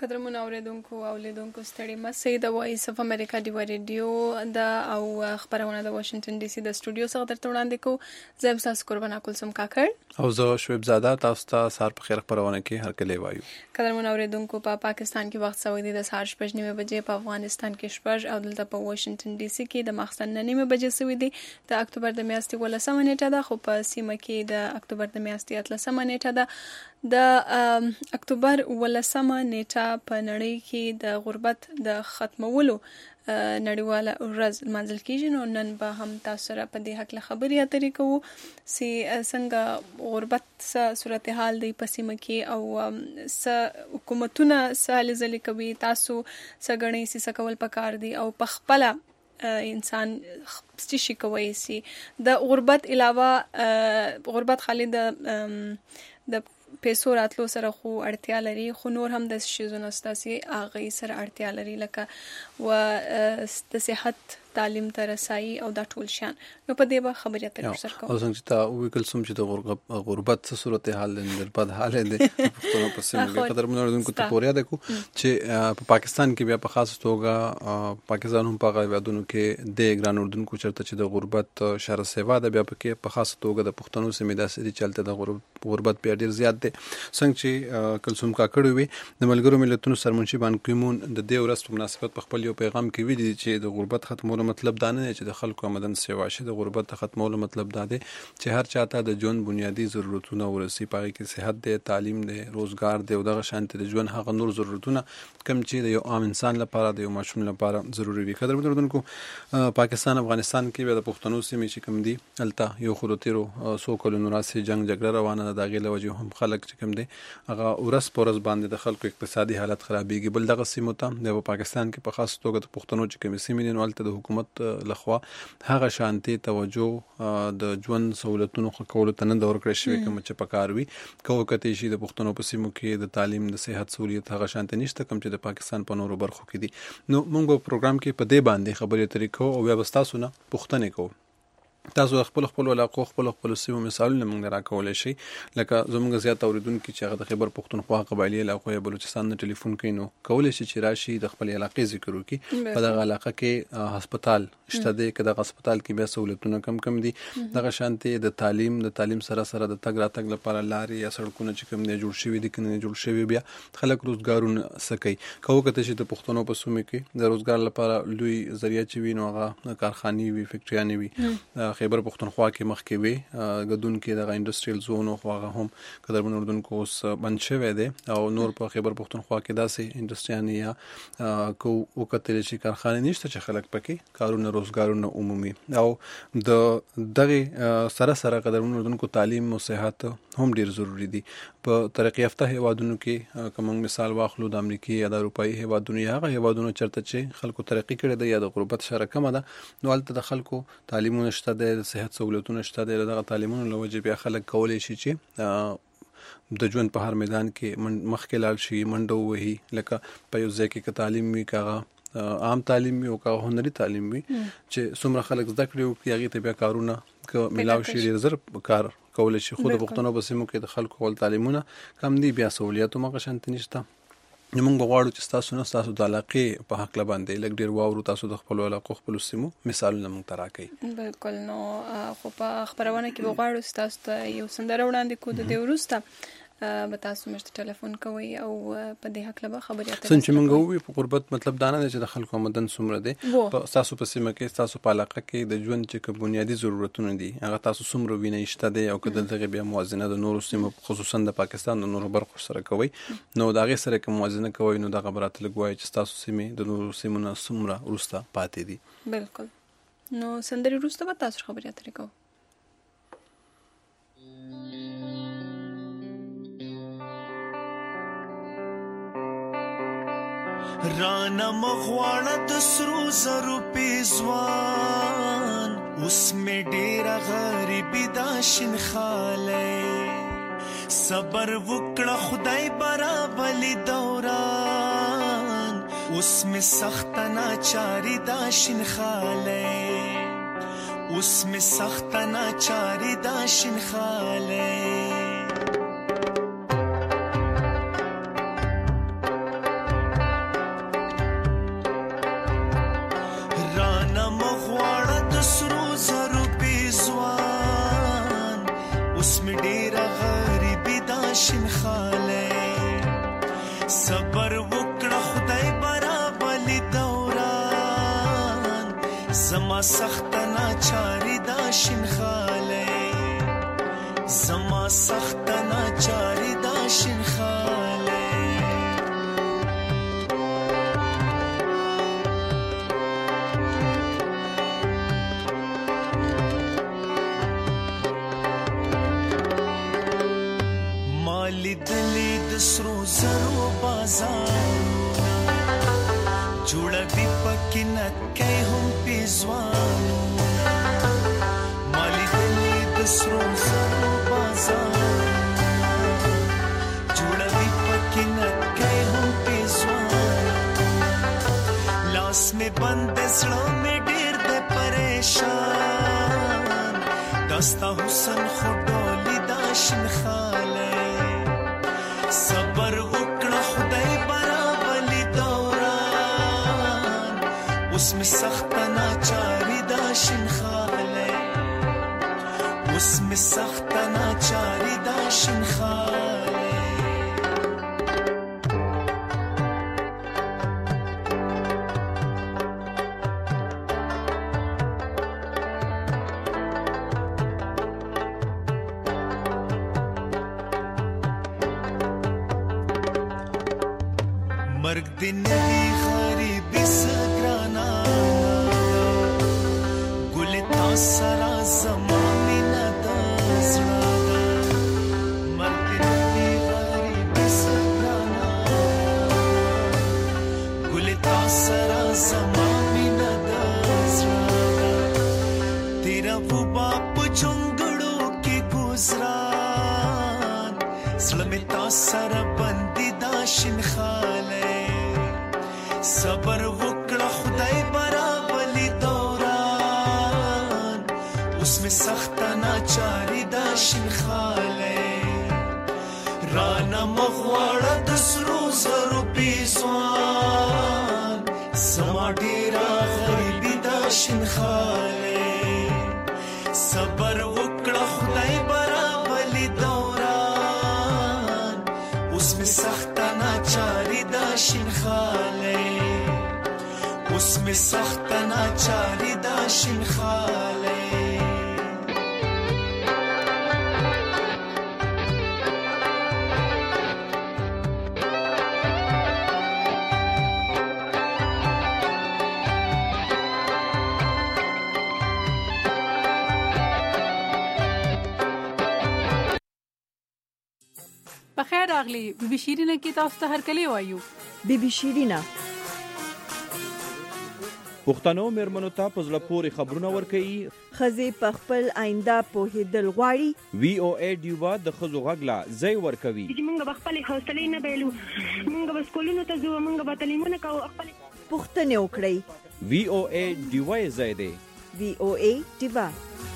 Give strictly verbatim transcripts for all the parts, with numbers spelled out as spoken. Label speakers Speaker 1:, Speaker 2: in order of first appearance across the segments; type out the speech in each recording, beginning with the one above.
Speaker 1: قدرمن اوریدونکو او لیدونکو ستړي مسئ د وایس اف امریکا دی ریډیو د او خبرونه د واشنگټن ډي سي د سټوډیو څخه درته وړاندې کوو. زه یم تاسو قربان کلثوم کاکړ
Speaker 2: او زه شعیب زاده. تاسو ته سهار په خیر خبرونه کې هرکلی وایو.
Speaker 1: قدرمن اوریدونکو په پا پاکستان کې وخت سوی دی د سهار شپږ نیمه بجې، په افغانستان کې شپږ، او دلته په واشنگټن ډي سي کې د ماخستن نیمه بجې سوی دی. د اکتوبر د میاشتې ولسمه نیټه ده، خو په سیمه کې د اکتوبر د میاشتې اتلسمه نیټه ده. د اکتوبر ولسمه نیټه په نړۍ کې د غربت د ختمولو نړیواله ورځ لمانځل کیږي. نو نن به هم تاسو سره په دې حق له خبرې اترې کوو چې څنګه غربت څه صورتحال دی په سیمه کې، او څه حکومتونه څه هلې ځلې کوي، تاسو څه ګڼئ چې څه کول پکار دي، او په خپله انسان څه شي کوی چې د غربت علاوه غربت خالي د د پیسو راتلو سره خو اړتیا لري، خو نور هم د شیزونو ستاسې هغې سره اړتیا لري، لکه و د صحت تعلیم ته رسایي او دا ټول شیان. نو په دې به خبرې اترې ورسره کوو.
Speaker 2: او څنګه چې تا وویل کلثوم چې د غربت څه صورتحال دی، د بد حال دی پښتنو په سیمه کې. قدرمن اوریدونکو ته پوره ده کو چې په پاکستان کې بیا په خاص توګه پاکستان هم په هغه کې د ګران اردوونکو چرته چې د غربت شر سیوا ده، بیا پکې په خاص توګه د پښتنو سیمې داسې چلته د غربت بیا ډیر زیات دی. څنګه چې کلثوم کاکړ وي د ملګرو ملتونو سرمنشي بان کیمون د دې ورځ په مناسبت په خپل یو پیغام کې ویلي چې د غربت ختمولو مطلب دا نه دی چې د خلکو آمدن سیوا شي. د غربت ختمولو مطلب دا دی چې هر چاته د ژوند بنیادی ضرورتونه ورسي، پای کې صحت دی، تعلیم دی، روزګار دی، او دغه شانتي د ژوند هغه نور ضرورتونه کم چې د یو عام انسان لپاره د یو ماشوم لپاره ضروری وي. قدرمن اوریدونکو پاکستان افغانستان کې به د پښتنو سیمې چې کوم دي الته یو خو د تیرو څو کلونو راځي جنگ جګړه روانه ده، د هغې له وجې هم خلک چې کوم دی هغه ورځ په ورځ باندې د خلکو اقتصادي حالت خرابېږي. بل دغه سیمو ته د پاکستان کې په خاص توګه د پښتنو چې کومې سیمې دي نو هلته د حکومت لخوا هغه شانتي توجه د ژوند سہولتونو ښه کولو ته نه ده ورکړی شوې کوم چې پکار وي. که وکتلی شي د پښتنو په سیمو کې د تعلیم د صحت سہولیت هغه شانتي نشته کوم چې د پاکستان په نورو برخو کې دي. نو موږ په پروګرام کې په دې باندې خبرې اترې کوو او بیا به ستاسو نه پوښتنې کوو. تاسو خپل خپل علاقو خپل خپل سیمو مثالونه موږ راکولی شي، لکه زموږ زیات اوریدونکي چې هغه د خیبر پښتونخوا قبایلي علاقو یا بلوچستان نه ټلیفون کوي نو کولی شي چې راشي د خپل علاقې ذکر وکړي. په دغه علاقه کې هسپتال شته دی، که دغه هسپتال کې بیا سہولتونه کم کم دي، دغه شانتي د تعلیم د تعلیم سره سره د تګ راتګ لپاره لارې یا سړکونه چې کوم دی جوړ شوي دي که نه جوړ شوي، بیا خلک روزګارونه څه کوي. که وکتلی شي د پښتنو په سیمو کې د روزګار لپاره لوی ذریعه چې وي نو هغه کارخانې وي، فیکټریانې وي. خیبر پښتونخوا کې مخکې وي ګدون کې دغه انډسټریل زون او هغه هم قدرمن اردوونکو اوس بند شوی دی، او نور په خیبر پښتونخوا کې داسې انډسټریانې یا کو وکتلی شي کارخانې نشته چې خلک پکې کارونه روزګارونه عمومي. او د دغه سره سره قدرمن اردوونکو تعلیم او صحت هم ډیر ضروری دي. په ترقی یافته هیوادونو کې که موږ مثال واخلو د امریکې یا د اروپایي هیوادونو یا هغه هیوادونو چرته چې خلکو ترقي کړې ده یا د غربت شره کمه ده، نو هلته د خلکو تعلیمونه شته دی، د صحت سہولتونه شته دی، دغه تعلیمونو له وجې بیا خلک کولی شي چې د ژوند په هر میدان کې مخکې لاړ شي، منډه ووهي. لکه په یو ځای کې که تعلیم وي، که هغه عام تعلیم وي او که هنري تعلیم وي، چې څومره خلک زده کړي وکړي هغې ته بیا کارونه که میلاو شي ډېر زر کار کولی شي. خو د پښتنو په سیمو کې د خلکو اول تعلیمونه کم دي، بیا سہولیات هم هغه شانتې نشته. نو موږ غواړو چې ستاسو نه ستاسو د علاقې په هکله باندې لږ ډېر واورو، تاسو د خپلو علاقو خپلو سیمو مثالونه موږ ته راکوئ.
Speaker 1: بلکل. نو خو په خپرونه کې به غواړو چې تاسو ته یو سندره وړاندې کړو، د دې وروسته به تاسو موږ ته ټلیفون کوئ او په دې هکله به خبرې اترې.
Speaker 2: څنګه چې موږ ووایو په غربت مطلب دا نه دی چې د خلکو آمدن څومره دی، په ستاسو په سیمه کې ستاسو په علاقه کې د ژوند چې کوم بنیادي ضرورتونه دي هغه تاسو څومره وینئ شته دی، او که د دغې بیا موازنه د نورو سیمو خصوصا د پاکستان د نورو برخو سره کوئ نو د هغې سره که موازنه کوئ نو دغه به راته لږ وایي چې ستاسو سیمې د نورو سیمو نه څومره وروسته پاتې دي.
Speaker 1: بلکل. نو سندرې وروسته به تاسو خبرې اترې کوو.
Speaker 3: رانا مغواړه د سرو زرو پیزوان، اوس مې ډېره غریبي دا شین خالی، صبر وکړه خدای برابلی دوران، اوس مې سخته ناچاري دا شین خالی، اوس مې سخته ناچاري دا شین خالی. صبر وکړه خدای برابلی دوران زما سخت ناچاری دا شینخاله زما سخت ناچاری دا شینخاله مالی دلی دسرو زرو بازارونه جوړوي پکې نکې هم پیزوانونه مالی دلی دسرو زرو بازارونه جوړوي پکې نکې هم پیزوانونه لاس می بند زړه می ډېر د پریشان داستا حسن خډولي دا شینخاله صبر وکړه خدای برابلی دوران اوس می سخت ناچاری دا شینخاله اوس می سخت ناچاری دا شینخاله مرگ دی نوی غریبی سگرانا گل تا سرا زمانی ندازرانا مرگ دی نوی غریبی سگرانا گل تا سرا زمانی ندازرانا تیرا وہ باپ جنگڑوں کی گزران سلمی تا سرا بندی دا شینخاله صبر وکړه خدای برابلی دوران اوس می سخت ناچاری دا شینخاله رانا مغواړه د سرو زرو پیزوان زما ډیره غریبي دا شینخاله صبر وکړه خدای برابلی دوران اوس می سخت ناچاری دا شینخاله اوس می سخت ناچاری دا شینخاله
Speaker 4: بخیر راغلی بیبي شیرینه کې تاسو ته هرکلی وایو
Speaker 5: بیبي شیرینه
Speaker 6: پښتنو میرمنو ته په زړه پورې خبرونه ورکوي
Speaker 5: ښځې په خپل آینده پوهېدل غواړي
Speaker 6: وی او ای ډیوا د ښځو غږ لا ځای ورکوي
Speaker 7: چې موږ به خپلې حوصلې نه بایلو موږ به سکولونو ته ځو موږ به تعلیمونه کوو خپلې
Speaker 5: پوښتنې وکړئ
Speaker 6: وی او ای ډیوا یې ځای دی
Speaker 5: وی او ای ډیوا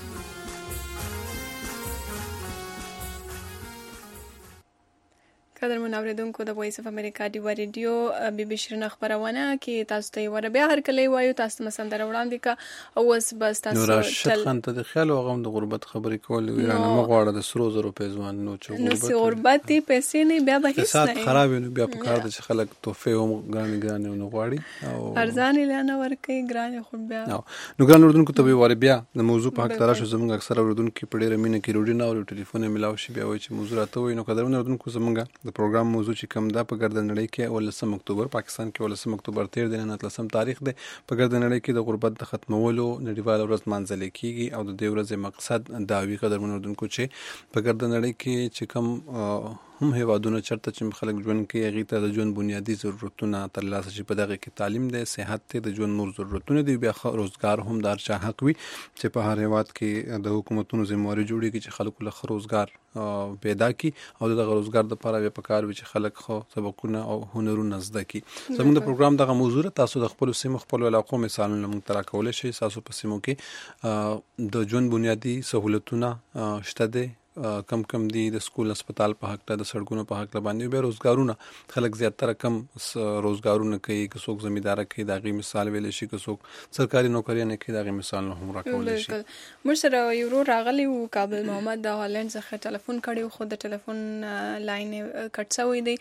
Speaker 1: قدرمن اوریدونکو د وایس اف امریکا ډیوا ریډیو بیبي شیرینه خبرونه کې تاسو ته ور بیا هر کله وایو تاسو مسندره وړاندې کا او اوس بس تاسو
Speaker 2: نو راشد خان ته د خیال او غم د غربت خبرې کول ویرانه مغواړه د سرو زرو پیزوان نو چې
Speaker 1: نو سی غربت پیسې نه بیا به هیڅ
Speaker 2: نه خراب نو بیا په کار د خلک توفه او ګران ګران نو غواړي او
Speaker 1: ارزان لانه ورکه ګران خو بیا
Speaker 2: نو ګران اردوونکو ته ور بیا د موضوع په حق تراشه زموږ اکثر اردوونکو په ډیره مینه کې روډي نه او ټلیفون ملاو شي بیا وای چې موضوع راته وای نو قدرمن اردوونکو زموږ د پروګرام موضوع چې کوم دا په ګردنړۍ کې ولسم اکتوبر پاکستان کې ولسم اکتوبر تیر دی نه اتلسم تاریخ دی په ګردنړۍ کې د غربت د ختمولو نړیواله ورځ مانځل کیږي او د دې ورځې مقصد دا وی قدرمن اردوونکو چې په ګردنړۍ کې چې کوم هم هیوادونه چرته چې خلک ژوند کوي هغه ته د ژوند بنیادی ضرورتونه ترلاسه شي په دغه کې تعلیم دی صحت دی د ژوند نور ضرورتونه دی بیا روزګار هم دار چا حق وي چې په هر هیواد کې د حکومتونو ذمہواری جوړیږي چې خلکو له روزګار پیدا کی او د روزګار د لپاره به پکار وي چې خلک خو سبقونه او هنرونه زده کی زموږ د پروګرام دغه موضوع تاسو د خپل سیمه خپل علاقو مثالونه موږ ترا کولای شي تاسو په سیمو کې د ژوند بنیادی سہولتونه شته دي کم کم دي د سکول هسپتال په حق ته د سړکونو په حق باندې به روزګارونه خلک زیاتره کم روزګارونه کوي که څوک زمیندار کوي دغه مثال ویل شي که څوک سرکاري نوکری نه کوي دغه مثال نه هم راکول شي
Speaker 1: موږ سره یو راغلی وو کابل محمد د هالند څخه ټلیفون کړی خو د ټلیفون لاین کټ شوی دی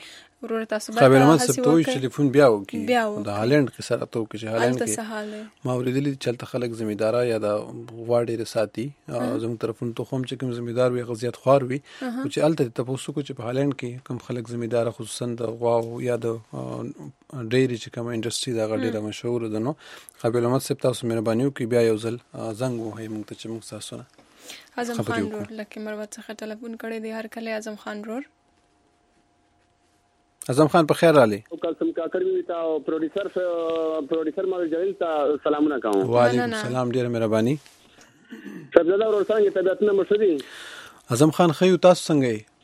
Speaker 1: ورور تاسو
Speaker 2: قابل
Speaker 1: باندې
Speaker 2: من
Speaker 1: هڅه
Speaker 2: سبتوي
Speaker 1: وکړئ.
Speaker 2: ټلیفون بیا وکي
Speaker 1: بیا وکړئ.
Speaker 2: د هالند کې سره تو کې چې هالند
Speaker 1: هلته څه
Speaker 2: کې
Speaker 1: حال دی؟
Speaker 2: ما ورېدلی چلته خلک زمیدارا یا د غواړي رساتي زموږ طرفون ته خوم چې کوم زمیدار وي غزيات خوار وي چې الته تاسو کو چې په هالند کې کوم خلک زمیدار خصوصا د غوا یا د ډېری چې کوم انډستری دا غړي د مشهور ده نو قابل من سب تاسو مهرباني وکي بیا یو ځل زنګ وهي موږ ته چې موږ تاسو نه
Speaker 1: اعظم خان رور لکه مروت څخه ټلیفون کړی دی هر کله اعظم خان رور.
Speaker 2: اعظم خان په خیر رالی.
Speaker 8: کلسم کاکر وی تا پروډوسر پروډوسر مال جلیل تا سلامونه کوم.
Speaker 2: وعلیکم السلام ډیره مهرباني.
Speaker 8: شهزاده ور څنګه طبيعتونه مشدي؟
Speaker 2: اعظم خان خیو تاسو څنګه یې؟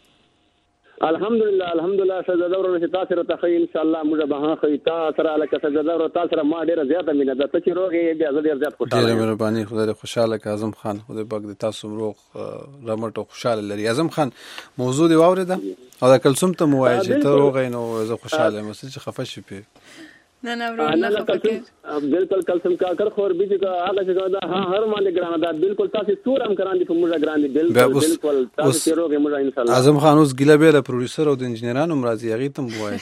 Speaker 8: الحمدلله الحمدلله شهزاده ور چې تاسو ته خیر ان شاء الله موږ به خیر تاسو سره لکه شهزاده ور تاسو سره ما ډیره زیاته مینه ده چې روغې بیا زه ډیر زیات خوشاله
Speaker 2: ډیره مهرباني خدای خوشاله ک اعظم خان خدای پاک دې تاسو روغ رمټو خوشاله لري. اعظم خان موضوع دی واورید او دا کلسوم ته موای چې ته روغې نو زه خوشاله یم چې خفه شې په
Speaker 1: نه نه ورور نه خفه
Speaker 8: بالکل کلسم کاکر خور بيجي کا هغه چې دا هر باندې ګرانه ده بالکل تاسو تورم کران دي په موږ ګران دي بالکل بالکل تاسو روغې موږ ان شاء الله.
Speaker 2: اعظم خان اوس ګیله به پروډوسر او د انجنیرانو مرضی هغه تم وای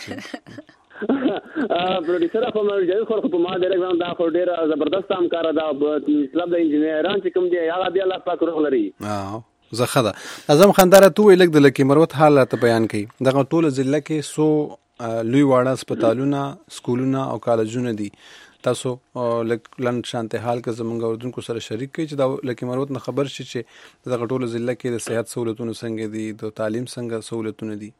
Speaker 2: چې
Speaker 8: پروډوسر په مر جوړ خو په ما ډېر ګران دا خو ډېر زبردست هم کار ده مطلب د انجنیران چې کوم دی هغه دی الله پاک روغ لري.
Speaker 2: اه زه خدا اعظم خان دره تو لګ د لکه مروت حالت بیان کړي دغه ټول ضلع کې سو لوی واړه هسپتالونه سکولونه او کالجونه دي. تاسو لند شانته حال کې زمونږ اردوونکو سره شریک کړئ چې دا لکه مروت نه خبر شي چې دغه ټول ضلع کې د صحت سہولتونو څنګه دي د تعلیم څنګه سہولتونه دي.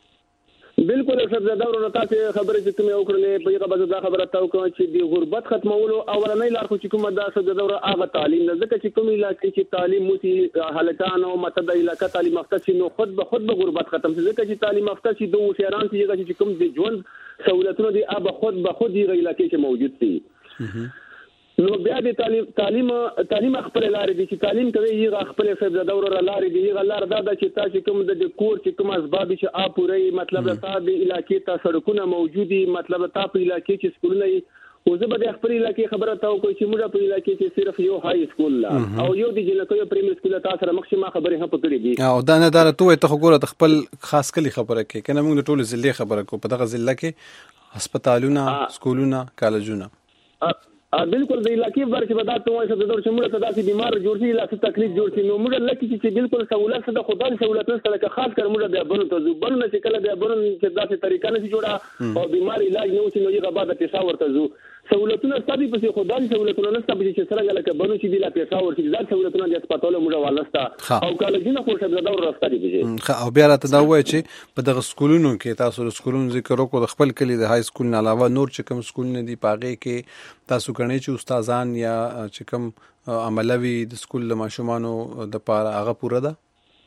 Speaker 8: بالکل شهزاده ورو تاسو خبرې چې کومه وکړلې په هغه باندې دا خبره تاو کوم چې د غربت ختمولو اولنۍ لار خو چې کومه دا شهزاده ورو هغه تعلیم نه ځکه چې کوم علاقې چې تعلیم موسی حالتانو متد علاقه تعلیم یافته شي نو خود به خود به غربت ختم شي ځکه چې تعلیم یافته شي دوه شهران چې کوم د ژوند سہولتونه دي هغه خود به خود یې علاقې کې موجود دي. نو بیا د تعلیم تعلیم تعلیم خپل لارې دي چې تعلیم کوي یې خپل شهزاده ورو لارې دي یې لار دا چې تاسو کوم د کور چې کوم اسباب چې اپ پورې مطلب تاسو د علاقې ته سړکونه موجودي مطلب تاسو په علاقې چې سکولونه او زه به د خپل علاقې خبره تاو کوم چې موږ په علاقې کې صرف یو های سکول لا او یو د جنکو پریمری سکول تاسو سره مخکې ما خبره هم پکړې دي
Speaker 2: او دا نه دار ته ته ګوره خپل خاص کلی خبره کې کنه موږ ټول ضلع خبره کو په دغه ضلع کې هسپتالونه سکولونه کالجونه
Speaker 8: بالکل د علاقې بار چې بدات وایي چې د شموله تداسي بیمار جوړ شي لا څه تکلیف جوړ شي نو موږ لکه چې بالکل سہولت سره خدای سہولت سره که خاص کر موږ د بنو ته زو بنو چې کله د بنو چې داسې طریقه نه جوړه او بیمار علاج نه وشي نو یې غبا د پیښور ته زو سہولتونه ستاسو په خدای سہولتونه نه ستاسو چې سره لکه بنو چې د لا پیښور چې د سہولتونه د هسپتال موږ والستا او کالجونه خو څه د دور راستي دي
Speaker 2: او بیا راته دا وایي چې په دغه سکولونو کې تاسو سکولونو ذکر وکړو د خپل کلی د های سکول نه علاوه نور چې کوم سکولونه دي پاغه کې تاسو کنه چې استادان یا چې کوم عملوي د سکول د ماشومانو د پاره هغه پوره ده.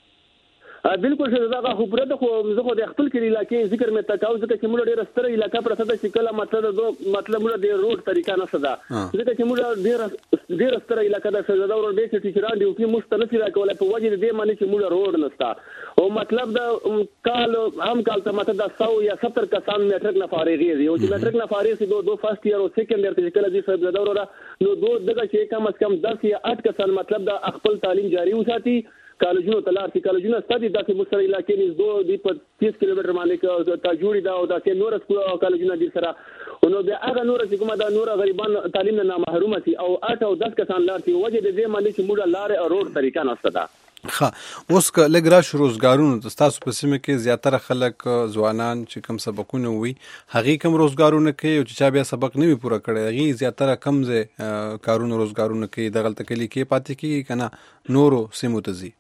Speaker 8: بالکل څه دا خو پوره ده خو زه خو د خپل کلی علاقې ذکر مې تکاو ځکه چې موږ ډېر ستر علاقې پر اساس چې کله مطلب دو مطلب موږ د روډ طریقه نه صدا ځکه چې موږ ډېر ډېر ستر علاقې د شهزاده ورو ډېر چې ټیچران دی او کې مستند راکول په وجه دې معنی چې موږ روډ نستا او مطلب دا کال هم کال ته ماته دا سو یا ستر کسان میټرک نه فارغ دي او چې میټرک نه فارغ سي دو دو فرست ایئر او سیکنډ ایئر چې کله دې شهزاده ورو نو دو دغه چې کم از کم دس یا آठ کسان مطلب دا خپل تعلیم جاری وساتي کالجونو تلار چې کالجونه ستدي داسې مستر علاقې نس دو دی په تیس کیلومتر باندې تا جوړی دا او دا کې نور سکول کالجونه دي سره نو بیا هغه نور چې کومه دا نور غریبان تعلیم نه محروم دي او آठ او دس کسان لار چې وجه د دې معنی چې موږ لار او روډ طریقه نه ستدا.
Speaker 2: ښه اوس که لږ راشو روزګارونو تاسو په سیمه کې زیاتره خلک ځوانان چې کوم سبقونه وي هغې کوم روزګارونه کوي او چې چا بیا سبق نه وي پوره کړی هغې زیاتره کم ځای کارونه روزګارونه کوي دغلته کلي کې پاتې کېږي که نه نورو سیمو ته ځي.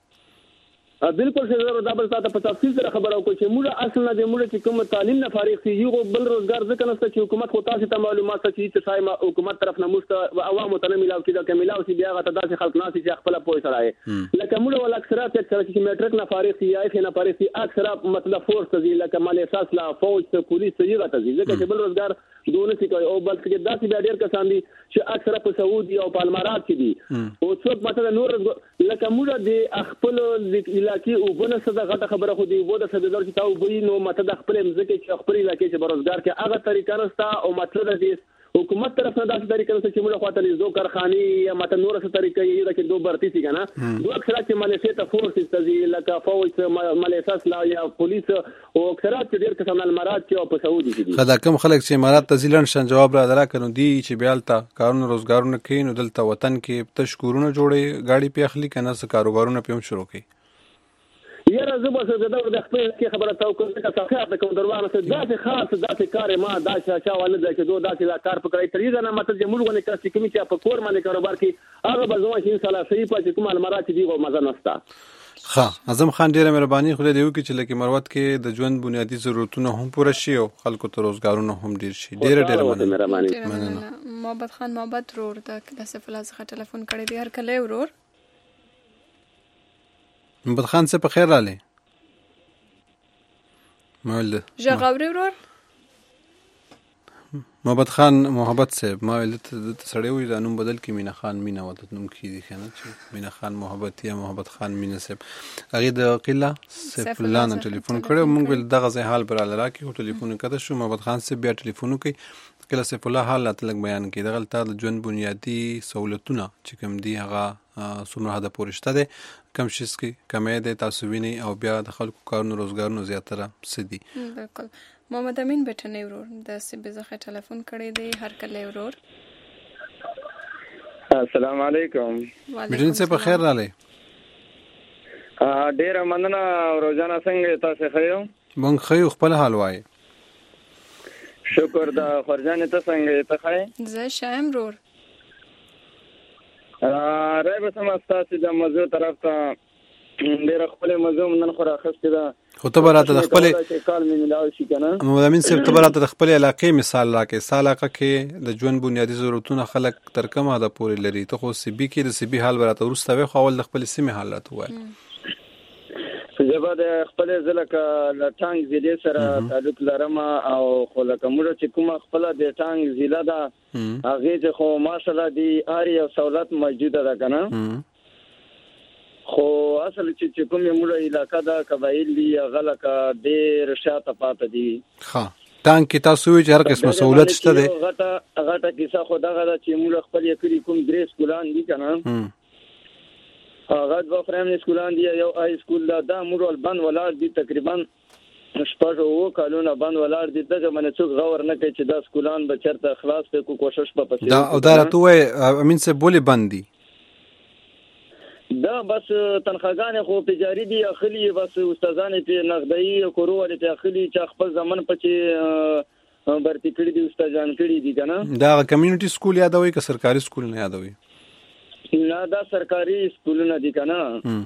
Speaker 8: بالکل څه دا بل تاسو په تفصیل سره خبرو کوم چې موږ اصل نه د موږ چې کوم تعلیم نه فارغ سي یو بل روزګار ځکه نشته چې حکومت خو تاسو ته معلومات چې چې صاحب حکومت طرف نه مست عوامو ته نه ملاو کیږي چې ملاو سي بیا غته داسې خلک ناسي چې خپل پوي سره आहे لکه موږ ول اکثره چې میټرک نه فارغ سي یا نه فارغ سي اکثره مطلب فورس دي لکه مال اساس لا فوج ته پولیس ته یې غته ځکه چې بل روزګار دونه سي کوي او بل چې داسې بیا ډیر کسان دي چې اکثره په سعودي او په امارات کې دي او څوک مثلا نور لکه موږ د خپل علاقې او بنه څه د غټه خبره خو دی وو د سددار چې تاو وی نو ماته د خپل مزکه چې خپل علاقې چې بروزګار کې هغه طریقه راستا او مطلب دې حکومت طرف نه داسې طریقه نشته چې موږ خواته لیزو کارخانې یا ماته نور څه طریقه یې دا کې دوه برتی سي کنه دوه اکثر چې مالیسه ته فورس تزي لکه فوج مالیسه لا یا پولیس او اکثر چې ډیر کسان المارات چې په سعودي کې دي
Speaker 2: خدا کم خلک چې امارات ته ځلن شان جواب را درا کړو دي چې بیالتا کارونه روزګارونه کوي نو دلته وطن کې تشکورونه جوړي گاڑی په اخلي کنه څه کاروبارونه په شروع کوي
Speaker 8: یاره زه به څه د د خپل کې خبره تاو کوم چې صحه ته کوم دروازه څه داسې خاص داسې کار ما دا چا ولدا چې دوه داسې لا کار پکړی تر دې نه مته چې موږ ونه کړی چې چې په کور باندې کاروبار کې هغه به زما چې ان شاء الله صحیح پاتې کوم المرات دی او مزه نستا
Speaker 2: ښه اعظم خان ډیره مهرباني خو دې یو کې چې لکه مروت کې د ژوند بنیادی ضرورتونه هم پوره شي او خلکو ته روزګارونه هم ډیر شي ډیره ډیره
Speaker 1: مننه محمد خان محمد رور دا د سفلا څخه ټلیفون کړی دی هر کله ورور
Speaker 2: محمد خان سے په خیر رااله مولد
Speaker 1: جغاوري ورور
Speaker 2: محمد خان محبت سے مولد سړی وي د نوم بدل کې مینا خان مینا وته نوم کې دي کنه چې مینا خان محبت یا محمد خان مینا سب هغه د قله سیف الله نه ټلیفون کړو موږ دغه ځای حال پر اله راکې ټلیفون کړه شو محمد خان سے بیا ټلیفون کوي کله سیف الله حال تلک بیان کړي دغه تل د ژوند بنیادی سہولتونه چې کوم دي هغه څومره هدا پورشته ده کم شیز کې کمې ده تاسو ویني او بیا د خلکو کارونو روزګارونو زیاتره سدي
Speaker 1: بالکل محمد امین بټنی ورور د سبزخه ټلیفون کړی دی هر کله ورور
Speaker 9: السلام علیکم
Speaker 2: بټنی سے په خیر رااله
Speaker 9: ډیره مننه روزانه څنګه تاسو خیو
Speaker 2: مونږ خیو خپل حال وای
Speaker 9: شکر دا خرجانه ته څنګه ته خای
Speaker 1: زه شایم رور
Speaker 9: راي به سم استاسي د موضوع طرف ته ډیر خپل موضوع نن خو راخسته ده
Speaker 2: خو ته براته د خپل
Speaker 9: کال مې ملاوي شي کنه
Speaker 2: مؤمن صاحب ته براته د خپل علاقې مثال راکې سالاقه کې د ژوند بنیادی ضرورتونه خلک تر کومه ده پورې لري ته خو سی بي کې د سی بي حال براته ورسته خو اول د خپل سیمه حالت وای
Speaker 9: زبا د خپل ځلکه ل ټانګ زیلې سره تعلق لرم او خو لکه موږ چې کومه خپل د ټانګ زیله ده هغه چې خو ماشاءالله دی اړ یو سہولت موجوده ده کنه خو اصل چې کومه موږ علاقہ ده قبایل دی غلکه ډیر شاته پاتې دي
Speaker 2: ها ټانګ کې تاسو چې هر قسمه سہولت شته ده
Speaker 9: غټه غټه کیسه خو دغه چې موږ خپل یې کوم درې سکولان دي کنه هغه د پرایمري سکولان دی یو هاي سکول دا د مورال بند ولار دي تقریبا شپږ او کالونه بند ولار دي دغه منه څوک غور نه کوي چې دا سکولان به چرته خلاص کو کوشش په پسې
Speaker 2: دا او دا راته وای امین سے بولی بندي
Speaker 9: دا بس تنخواګان خو تجاری دي اخلي بس استادان په نقدي کورو ولې ته اخلي چې خپل ځمن پچې برتی کړی دي استادان کړی دي کنه
Speaker 2: دا کمیونټي سکول یادوي که سرکاري سکول نه یادوي
Speaker 9: نه دا سرکاري سکولونه دي کنه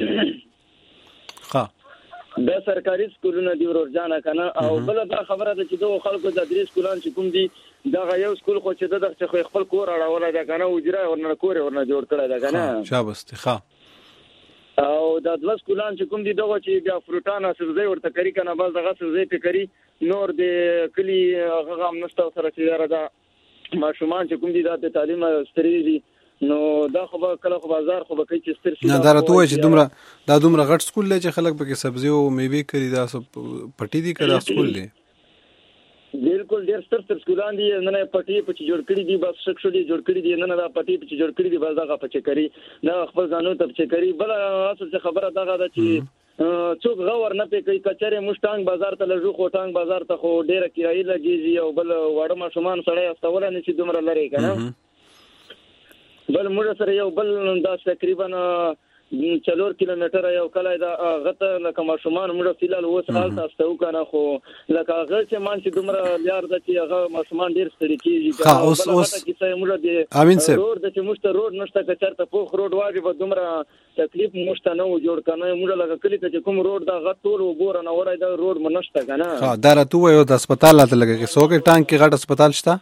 Speaker 2: ها
Speaker 9: دا سرکاري سکولونه دی ورجانه کنه او بل دا خبره ده چې دوه خلکو د درې سکولان چې کوم دي دا یو سکول خو چې د خپل کور اړول ده کنه وجره ورنه کور ورنه جوړ کړی ده کنه
Speaker 2: شابست ښه
Speaker 9: او د دوه سکولان چې کوم دي دغه چې بیا فروټان سبزی ورته کوي کنه بس دغه سبزی په کوي نور د کلی هغه هم نشته سره چې دا ماشومان چې کوم دي د تعلیم ستري نو دا خو کله خو بازار خو به کې ستر شي
Speaker 2: نه دا راته وای چې دومره دا دومره غټ سکول لې چې خلک پکې سبزی او میوه کوي دا سب پټی دي کړه سکول دی
Speaker 9: بالکل ډیر ستر ستر سکولان دي نه پټی په جوړ کړی دي بس شکشو دي جوړ کړی دي نه دا پټی په جوړ کړی دي بس دا په چکري دا خپل ځانو ته چکري بل اصل څه خبره دا ده چې څوک غور نه پې کوي کچره مشتانګ بازار ته لږو خو ټانګ بازار ته خو ډیره کرایي لګیږي او بل وړه ماشومان سړی استول نه شي دومره لري کنه بل موږ سره یو بل دا تقریبا چلور کیلومتر یو کله دا غته لکه ماشومان موږ فیلال اوس حال تاسو کنه خو لکه هغه چې مان چې دومره یار د چې هغه ماشومان ډیر ستړي کیږي
Speaker 2: ها اوس اوس
Speaker 9: موږ د
Speaker 2: امین صاحب
Speaker 9: روډ د چې مشته روډ نشته که چرته پوخ روډ واجب دومره تکلیف مشته نه جوړ کنه موږ لکه کلی ته کوم روډ دا غټول وګور نه وره دا روډ منشته کنه
Speaker 2: ها دا راته وایو د هسپتال ته لګي کې سوګي ټانک کې غټ هسپتال شته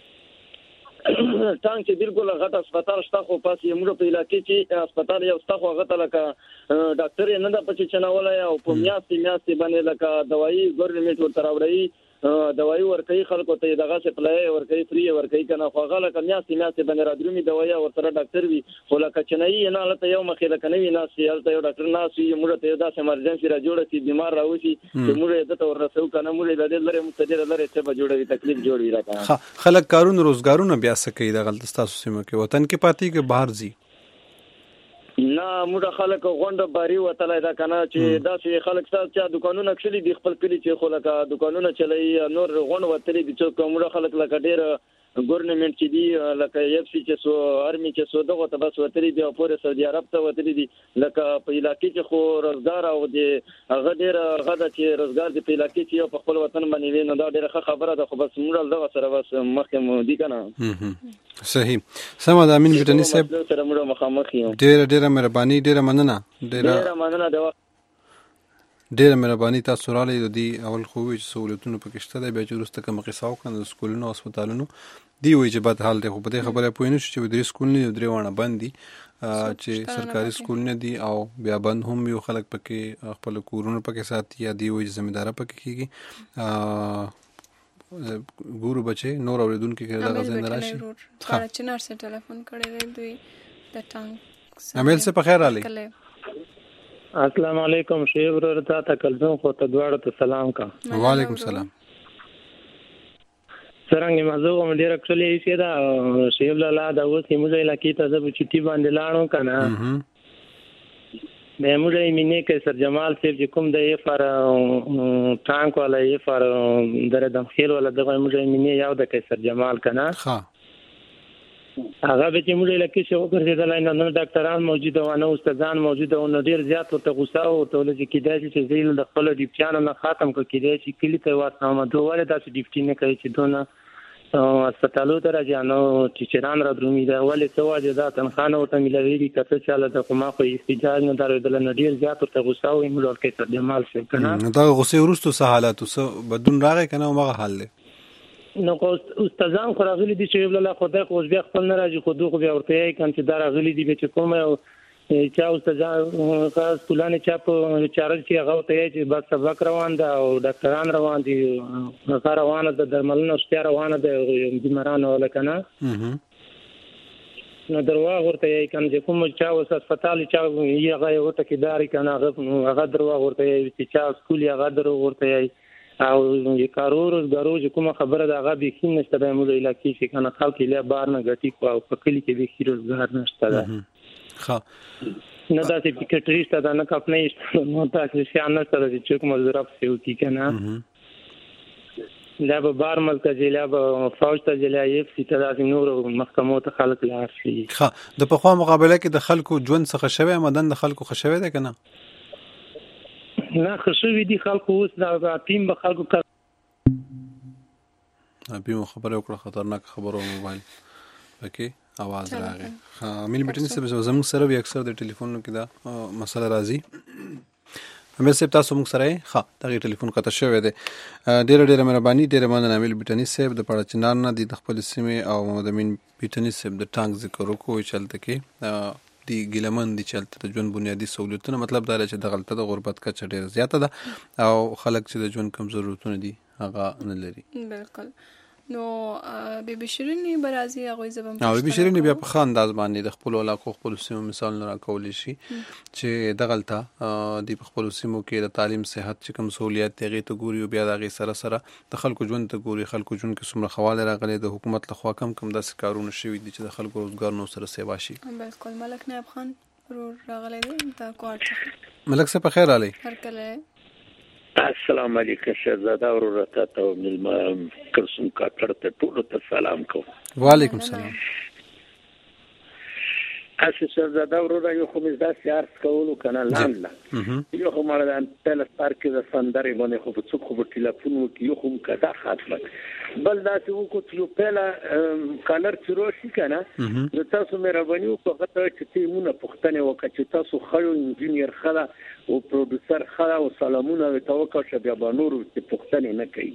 Speaker 9: ټانک چې بالکل غټ هسپتال شته خو پاسې موږ په علاقې کې هسپتال یو شته خو غټه لکه ډاکټر نه د پچې چناولای او په میاشتې میاشتې باندې لکه دوايي ګورنمنت ورته راوړي دوايي ورکوي خلکو ته دغه سپلای ورکوي فری ورکوي کنه خو غل کمیاسي میاسي باندې رادرومي دوايي ورته ډاکټر وي خو لکه چنای نه لته یو مخې لکه نوی ناس یالته یو ډاکټر ناس یې موږ ته داسې امرجنسي را جوړه چې بیمار راوځي چې موږ یې ته ورسو کنه موږ د دې لره مستدیر لره څه به جوړوي تکلیف جوړوي راځه
Speaker 2: خلک کارونه روزګارونه بیا سکي د غلط تاسو سیمه کې وطن کې پاتې کې بهر زی
Speaker 9: نه موږ خلک غونډه باري وتلای دا کنه چې داسې خلک څه چې دکانونه کښلي د خپل کلی چې خو لکه دکانونه چلای نور غونډه وتلې دي چې موږ خلک لکه ډیر ګورنمنت چې دی لکه اف سی چې سو ارمي چې سو دغه ته بس وتلې دی او پورې سعودي عرب ته وتلې دي لکه په علاقې کې خو روزګار او د هغه ډیر غدا چې روزګار د په علاقې کې په خپل وطن باندې ویني دا ډیره خبره ده خو بس موږ دغه سره بس مخکې مو دي کنه
Speaker 2: صحیح سم د امین بټنی صاحب
Speaker 9: سره موږ مخامخ یو
Speaker 2: ډیره ډیره مهرباني ډیره مننه
Speaker 9: ډیره مننه دا
Speaker 2: ډیره مهرباني تاسو را لید دی اول خو وی سہولتونو پکې شته دی بیا چې ورسته کوم قصاو کنه سکولونو هسپتالونو دی وی چې بد حال دی خو په دې خبره پوه نه شو چې درې سکول نه درې وانه بند دي چې سرکاري سکول نه دي او بیا بند هم یو خلک پکې خپل کورونو پکې ساتي یا دی وی ځمېدار پکې کیږي ګورو بچي نور اوریدونکو کې دا غزن راشي
Speaker 1: ها چې نرس ټلیفون کړی دی دوی د ټانګ
Speaker 2: امیل سے په خیر علي
Speaker 10: السلام علیکم شیخ ورور ته تکلزم خو ته دواړو ته سلام کا
Speaker 2: وعلیکم السلام
Speaker 10: څنګه مزه کوم ډیر کړلې چې دا شیخ الله دا اوس موږ علاقې ته د چټي باندې لاړو کنه به موږ یې مینه کې سر جمال صاحب چې کوم د یې فار ټانک ولا یې فار در دم خیر ولا دغه موږ یې مینه یو د کې سر جمال کنه
Speaker 2: ها
Speaker 10: هغه به چې موږ لکه شو ګرځیدل نه ډاکټران موجود او نه استادان موجود او نه ډیر زیات ورته غوسه او ته لږ کېدای چې زیل د خپل ډیپټیانو نه ختم کړي کېدای چې کلی ته واسطه دوه ولې داسې ډیپټی نه کوي چې دونه هسپتالو ته راځي نو چې چران را درومي دا ولې څه واجه دا تنخانه ورته ملوي دي کته چاله د کومه خو احتجاج نه درېدل نه ډیر زیات ورته غوسه او موږ ورکه تر جمال شي کنه
Speaker 2: دا غوسه ورستو سه حالات وسه بدون راغی کنه هغه حل دی
Speaker 10: نو استادان خو راغلي دي چې بل الله خدای خو بیا خپل نه راځي خو دوه بیا ورته یې کان چې دا راغلي دي چې کومه چا استادان خاص کولانه چا په چارج کې هغه ته چې بس سبق روان ده او ډاکټران روان دي هغه روانه ده درملنه شته روانه ده بیمارانو ولکنه نو دروا ورته یې کان چې کوم چا وس هسپتال چا یې هغه ورته کې داري کنه هغه دروا ورته یې چې چا سکول هغه درو ورته یې او یې کارور غرو چې کومه خبره ده هغه به کین نشته د موږ علاقې چې کنه خلک له بار نه غټي کو او په کلی کې به خیر روزګار نشته ده
Speaker 2: ها
Speaker 10: نه دا چې فکرټریست دا نه کپنې نو تاسو شي نه سره چې کوم ضرب سی وتی کنه لا به بار مرکز لا به فوج ته جلای اف سی ته نور محکمو ته خلک لار شي
Speaker 2: ها د په خوا مقابله کې د خلکو ژوند څخه شوی مدن د خلکو خشوي ده کنه
Speaker 10: نه خشوي دي خلکو اوس دا ټیم به خلکو کا
Speaker 2: ابي خبره وکړه خطرناک خبرو موبایل پکې आवाज راغی ها مل میټینګ سره زموږ سره به اکثر د ټلیفون کې دا مسله راځي همې سپ تاسو موږ سره ها دا ټلیفون کته شوی دی ډېر ډېر مهرباني ډېر مننه مل میټینګ سپ د پړه چنار نه د خپل سیمه او د مين میټینګ سپ د ټانګ ذکر وکوي چلته کې دی ګلمن دي چلته د ژوند بنیادی سہولتونه مطلب دا چې د غلطه د غربت کا چډیر زیاته ده او خلک چې د ژوند کم ضرورتونه دي هغه نه لري
Speaker 1: بالکل نو بي بي شيريني برازي هغه زبم
Speaker 2: او بي بي شيريني بیا په خان انداز باندې د خپل علاقو خپل سیمو مثال نه راکول شي چې د غلطه د خپل سیمو کې د تعلیم صحت چې کوم سہولیات تغي ته ګوري او بیا د غي سره سره د خلکو ژوند ته ګوري خلکو ژوند کې څومره خواله راغلي د حکومت لخوا کم کم د کارونه شوي دي چې د خلکو روزګار نو سره سیوا شي
Speaker 1: بالکل ملک نائب خان ورور راغلی دی دا کوارټ
Speaker 2: ملک سے په خیر علي
Speaker 1: هر کله
Speaker 11: السلام علیکم شهزاده ورته ته ملما کرسم کا کړه ټول ته سلام کو
Speaker 2: وعلیکم السلام
Speaker 11: اساس شهزاده ورته یو خو مزدا سیار کولو کنه لاندې یو خو مړ د تل پارک د سندري باندې خو په څوک په ټلیفون کې یو خو کدا خاطر بل دا چې وو کو چې په کالر چروشي کنه نو تاسو مې راوونیو په غته چې تیمونه پښتنه وکړه چې تاسو خلو انجینیر خلا او پروډوسر خلا او سلامونه توکل چې بیا به نور چې پښتنه نه کوي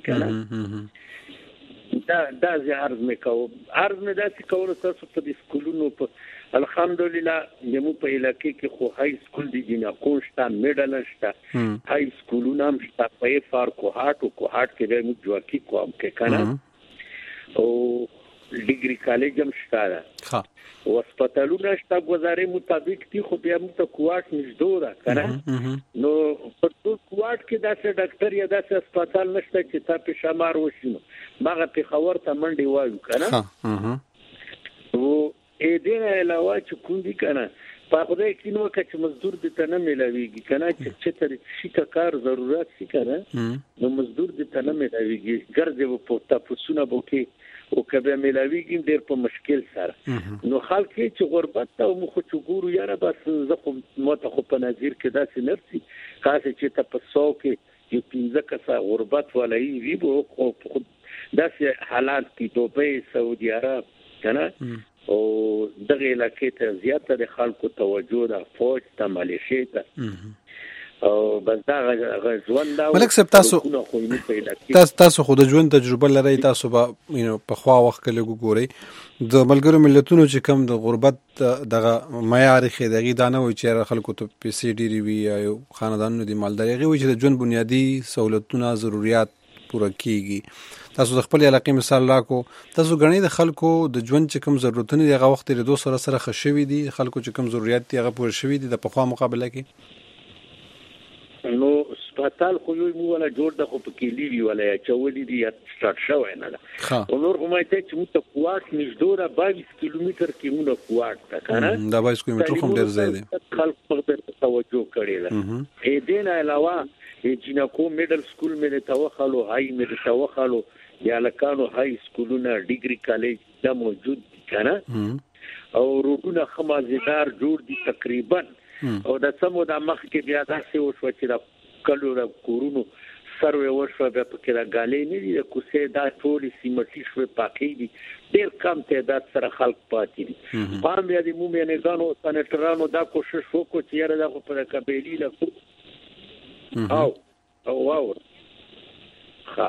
Speaker 11: کنه دا دا زه عرض مې کوم عرض مې دا چې کول تاسو په سکولونو په الحمدلله یمو په علاقې کې خو های سکول دی جنا کوشتا میډل شتا های سکولونه هم شتا په فار کو هاټ او کو هاټ کې د جواکی کوم کې کنه او ډیګری کالج هم شتا ها او هسپتالونه شتا گزارې مطابق دي خو بیا موږ ته کوارټ نږدې ده کنه نو په ټول کوارټ کې داسې ډاکټر یا داسې هسپتال نشته چې تا په شمار وشي ماغه په خبر ته منډي وایو کنه او اې دې علاوه چې کوم دي کنه په خدای کې نو چې مزدور دې ته نه ملاويږي کنه چې چې تر شي کار ضرورت شي کنه نو مزدور دې ته نه ملاويږي ګرځي په تاسو نه بوکي او کبه ملاویږي ډېر په مشکل سره نو خلک چې غربت ته مخ چګورو یاره بس زه خو مته خو په نظر کې داسې نرسي خاصه چې ته په سو کې یو پنځه کسه غربت ولای وی بو خو داسې حالات کې دوبه سعودي عرب کنه او دغه علاقې ته زیاته د خلکو توجه ده فوج ته مالیشي ته او بس دا غزوان دا
Speaker 2: ملک صاحب تاسو تاسو تاسو خو د ژوند تجربه لرئ تاسو به یو په خوا وخت کې لګورئ د ملګرو ملتونو چې کم د غربت دغه معیار خې دغه دانه وي چې خلکو ته پیسې ډېری وي او خاندانونو د مالداري غوي چې د ژوند بنیادی سہولتونه ضرورت پوره کیږي تاسو د خپل علاقې مثال راکو تاسو غنی د خلکو د ژوند چې کم ضرورتونه دغه وخت لري دوه سره سره خښوي دي خلکو چې کم ضرورت دي هغه پوره شوي دي د په خوا مقابله کې
Speaker 11: نو سپیټال خو یو مو ولا جوړ د خو پکې لیوی ولا چولې دی سٹارټ شو نه ده او نور کومه ته چې مو ته کوارټ نږدې بایس کیلومتر کې مو نه کوارټ تا کنه
Speaker 2: دا بایس کیلومتر خو ډیر ځای دی
Speaker 11: خلک په توجه کړی ده اې دین علاوه چې نو کو میډل سکول مې ته وخلو هاي مې ته وخلو یا لکانو هاي سکولونه ډیګری کالج دا موجود کنه او روډونه خمازدار جوړ دي تقریبا او د سمو د مخ کې بیا داسې وشو چې د کلو را کورونو سروي وشو بیا پکې را غالې نه دي کوسه دا ټول سیمټي شو پاکي دي ډېر کم تعداد سره خلک پاتې دي په بیا د مومنه غانو سنټرانو دا کوشش وکړو چې یاره دا په قبيلي له او او واو ها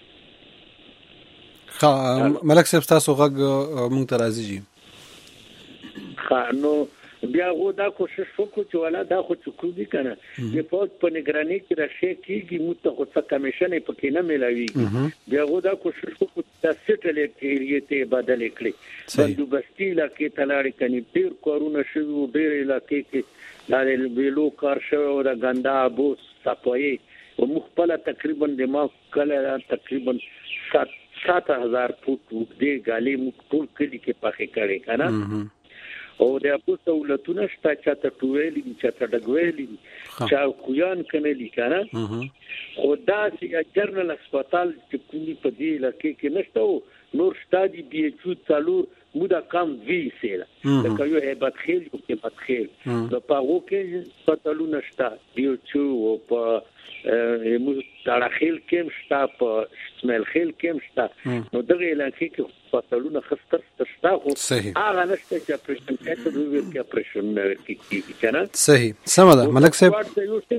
Speaker 2: ها ملک صاحب تاسو غږ مونږ ته راځي جی
Speaker 11: ها نو بیا غو دا کوشش وکړو چې ولا دا خو چکوږي کنه چې په په نگرانی کې راشي کېږي مو ته خو څه کمیشن پکې نه ملاويږي بیا غو دا کوشش وکړو چې سټلټ ایریا ته بدل کړي بندوبستي علاقې تلاړي کني ډیر کارونه شوي ډیر علاقې کې دا ویلو کار شوی او دا ګندا بوس صفایي او مخبله تقریبا د ما کله تقریبا سات هزار فوټ وګړي غالي مخ ټول کلی کې پخې کړي کنه او د اپو سہولتونه شته چې ته ټوېلې چې ته ډګوېلې چې کویان کنه لیکنه او دا چې جرنل هسپتال چې کومي په دې لکه کې نشته نور شتادي بي ایچ او څلور مودا کم وی سره دا یو هبت خېل او کې هبت خېل نو په هغه کې هسپتالونه شته بي ایچ او په مو تاریخل کې شته په اسماعیل خېل کې شته نو دغه علاقې کې هسپتالونه خستر شته خو هغه نشته چې اپریشن کېته دوی کې اپریشن کوي کنه
Speaker 2: صحیح سم ده ملک صاحب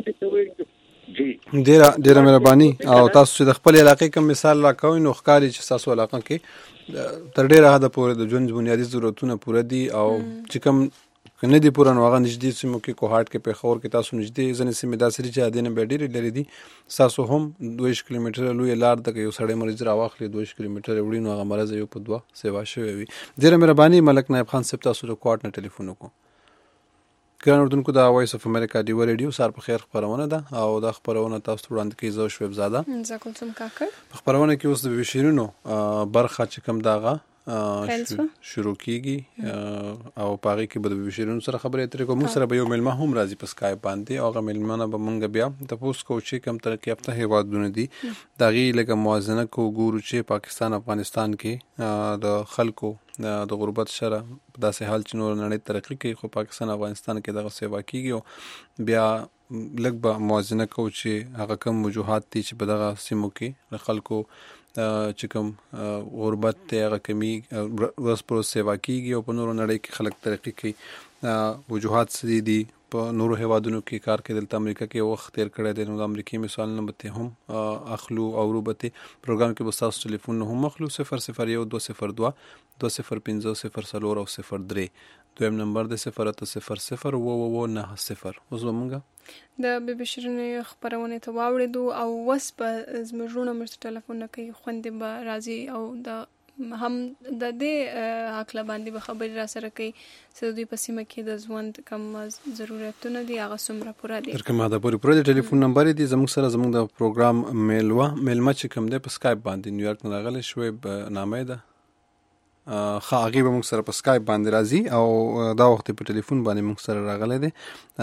Speaker 2: جی ډیر ډیر مهرباني او تاسو د خپل علاقې کوم مثال راکوي نو ښکاری چې تاسو علاقه کې تر ډیره حد پورې د ژوند بنیادی ضرورتونه پوره دي او چې کوم کنه دي پوره نو هغه نږدې سیمو کې کوهاټ کې په خور کې تاسو نږدې ځنې سیمه داسري چې دینه به ډیره لري دي تاسو هم دوه کیلومتر لوی لار د یو سړی مریض راوخلي دوه کیلومتر وړي نو هغه مرز یو په دوه سیوا شوی وي ډیر مهرباني ملک نائب خان صاحب تاسو د کوارټ نه ټلیفون وکړو ګران اردوونکو د وایس اف امریکا دی ریډیو سار په خیر خبرونه ده او د خبرونه تاسو وړاندې کوي زو شوب زاده
Speaker 1: ځکه کوم کاکر
Speaker 2: خبرونه کې اوس د وشیرونو برخه چې کم داغه شروع کیږي او پاره کې به د وشیرونو سره خبرې اترې کوم سره به یو ملما هم راځي په سکایپ باندې او هغه ملمانه به مونږ بیا د پوس کو چې کم تر کې هفته هیوادونه دي دغه لکه موازنه کو ګورو چې پاکستان افغانستان کې د خلکو د غربت شره په داسې حال چې نور نړۍ ترقی کوي خو پاکستان افغانستان کې دغه سیوا کیږي او بیا لږ به موازنه کو چې هغه کوم وجوهات دي چې په دغه سیمو کې د خلکو چې کوم غربت ته هغه کمی ورس پر سیوا کیږي او په نورو نړۍ کې خلک ترقی کوي وجوهات سدي دي په نورو هیوادونو کې کار کوي دلته امریکا کې وخت تیر کړی دی نو د امریکای مثال نه بته هم اخلو او روبته پروګرام کې بس تاسو ټلیفون هم اخلو صفر صفر یو دو صفر دو دو صفر پنځه صفر څلور او صفر درې دویم نمبر د صفر اته صفر صفر و و و نه صفر. اوس ومنګه
Speaker 1: د بي بي شیرینې خبرونه ته واوړېدو او وس په زموږونه مرسته ټلیفون کوي خوندې به راځي او د هم د دې عقل باندې به خبرې را سره کوي چې دوی په سیمه کې د ژوند کم ضرورتونه دي هغه څومره پوره دي.
Speaker 2: تر کومه دا پوره پوره ټلیفون نمبر دی زموږ سره زموږ د پروګرام میلوا میلمه چې کوم دی په سکایپ باندې نیویارک نه راغلی شوی نامه ده خا هغه به موږ سره په سکایپ باندې راځي او دا وخت په ټلیفون باندې موږ سره راغلی دی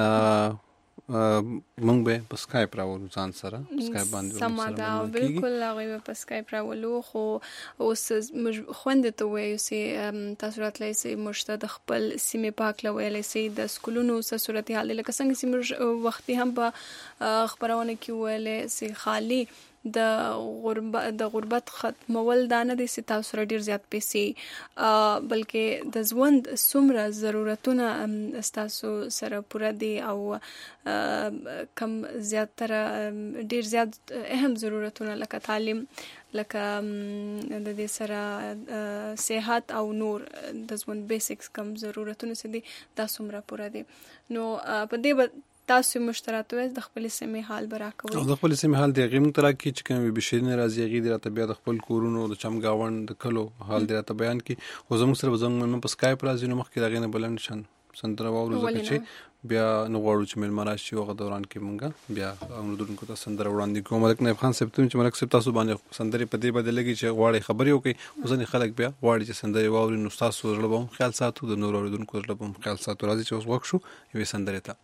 Speaker 2: موږ به په سکایپ راولو ځان سره سکایپ باندې
Speaker 1: سم دا بالکل هغه په سکایپ راولو خو اوس خوند ته وایي چې تاسو راتلای سي مشته د خپل سیمه پاک لوي سي د سکولونو سره صورت حال لکه څنګه چې وختي هم په خبرونه کې ویل سي خالی د غربت د غربت ختمول دا نه دي چې تاسو سره ډیر زیات پیسې بلکې د ژوند څومره ضرورتونه تاسو سره پوره دي او کم زیاتره ډیر زیات اهم ضرورتونه لکه تعلیم لکه د دې سره صحت او نور د ژوند بیسیکس کم ضرورتونه چې دي دا څومره پوره دي. نو په دې تاسو مشترات وې د خپل سیمه حال برا کوي
Speaker 2: او د خپل سیمه حال د غیم تر کې چې کوم به شین راځي غي د طبيعت خپل کورونو د چمګاوند د کلو حال د ته بیان کی او زموږ سره زموږ په سکایپ راځي نو مخکې دغه نه بلند شن سندره وورو چې بیا نو غواړو چې مل مراشي او غ دوران کې مونږه بیا اوردونکو ته سندره وړاندې کوم ملک نایب خان صاحب ته چې ملک صاحب تاسو باندې سندره په دې بدل لګي چې غواړي خبري وکي اوسنی خلک بیا غواړي چې سندره ووري نو تاسو زړه خیال ساتو د نور اوردونکو زړه خیال ساتو راځي چې اوس وښ شو یوه سندره ته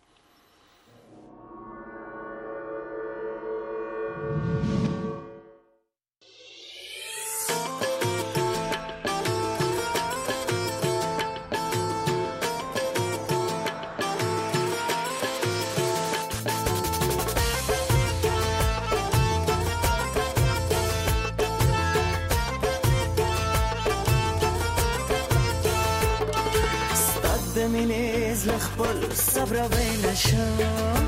Speaker 3: خپل صبر وینشم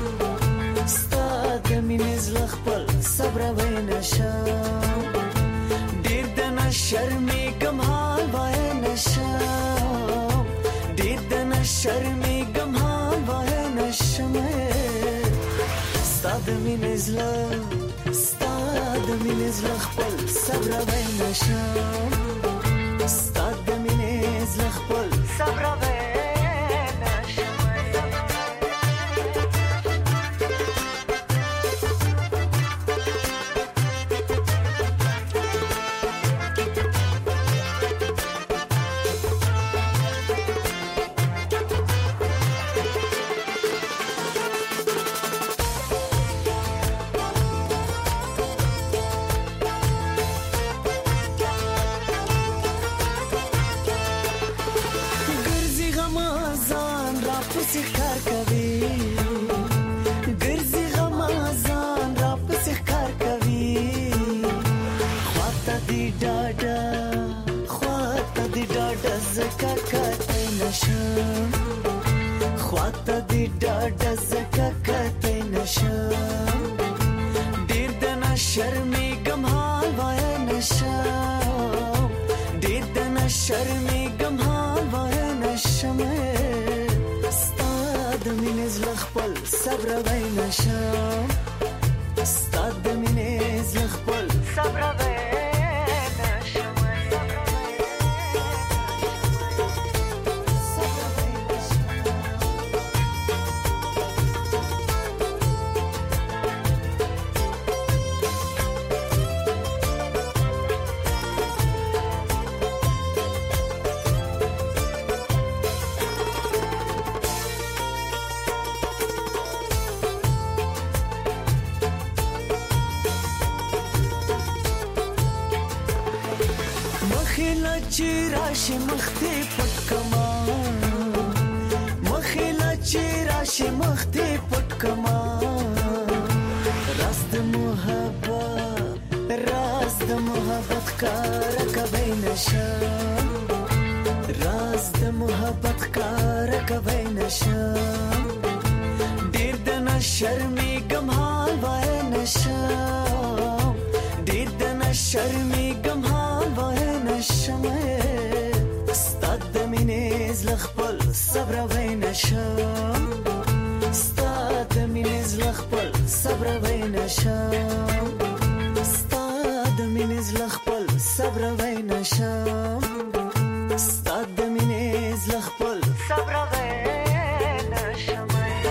Speaker 3: ستاد مینز خپل صبر وینشم ډیر د نشرمې ګم حال وینشم ډیر د نشرمې ګم حال وینشم ستاد مینز ستاد مینز خپل صبر وینشم ستاد مینز خپل صبر صبر وینشم ستا د مینې زړه خپل صبر وینشم ستا د مینې زړه خپل صبر وینشم ستا د مینې زړه خپل صبر وینشم.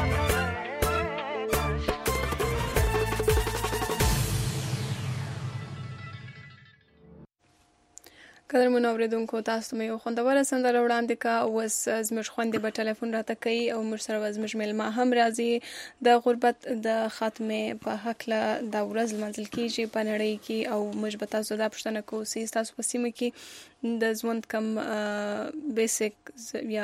Speaker 1: قدرمن اوریدونکو تاسو ته یو خوندوره سندره وړاندې کا اوس زموږ خوندې به ټلیفون راته کوي او موږ سره زموږ میلمه هم راځي د غربت د خاتمې په هکله دا ورځ لمانځل کیږي په نړۍ کې او موږ به تاسو دا پوښتنه کوو چې تاسو په سیمه کې د ژوند کم بیسیک یا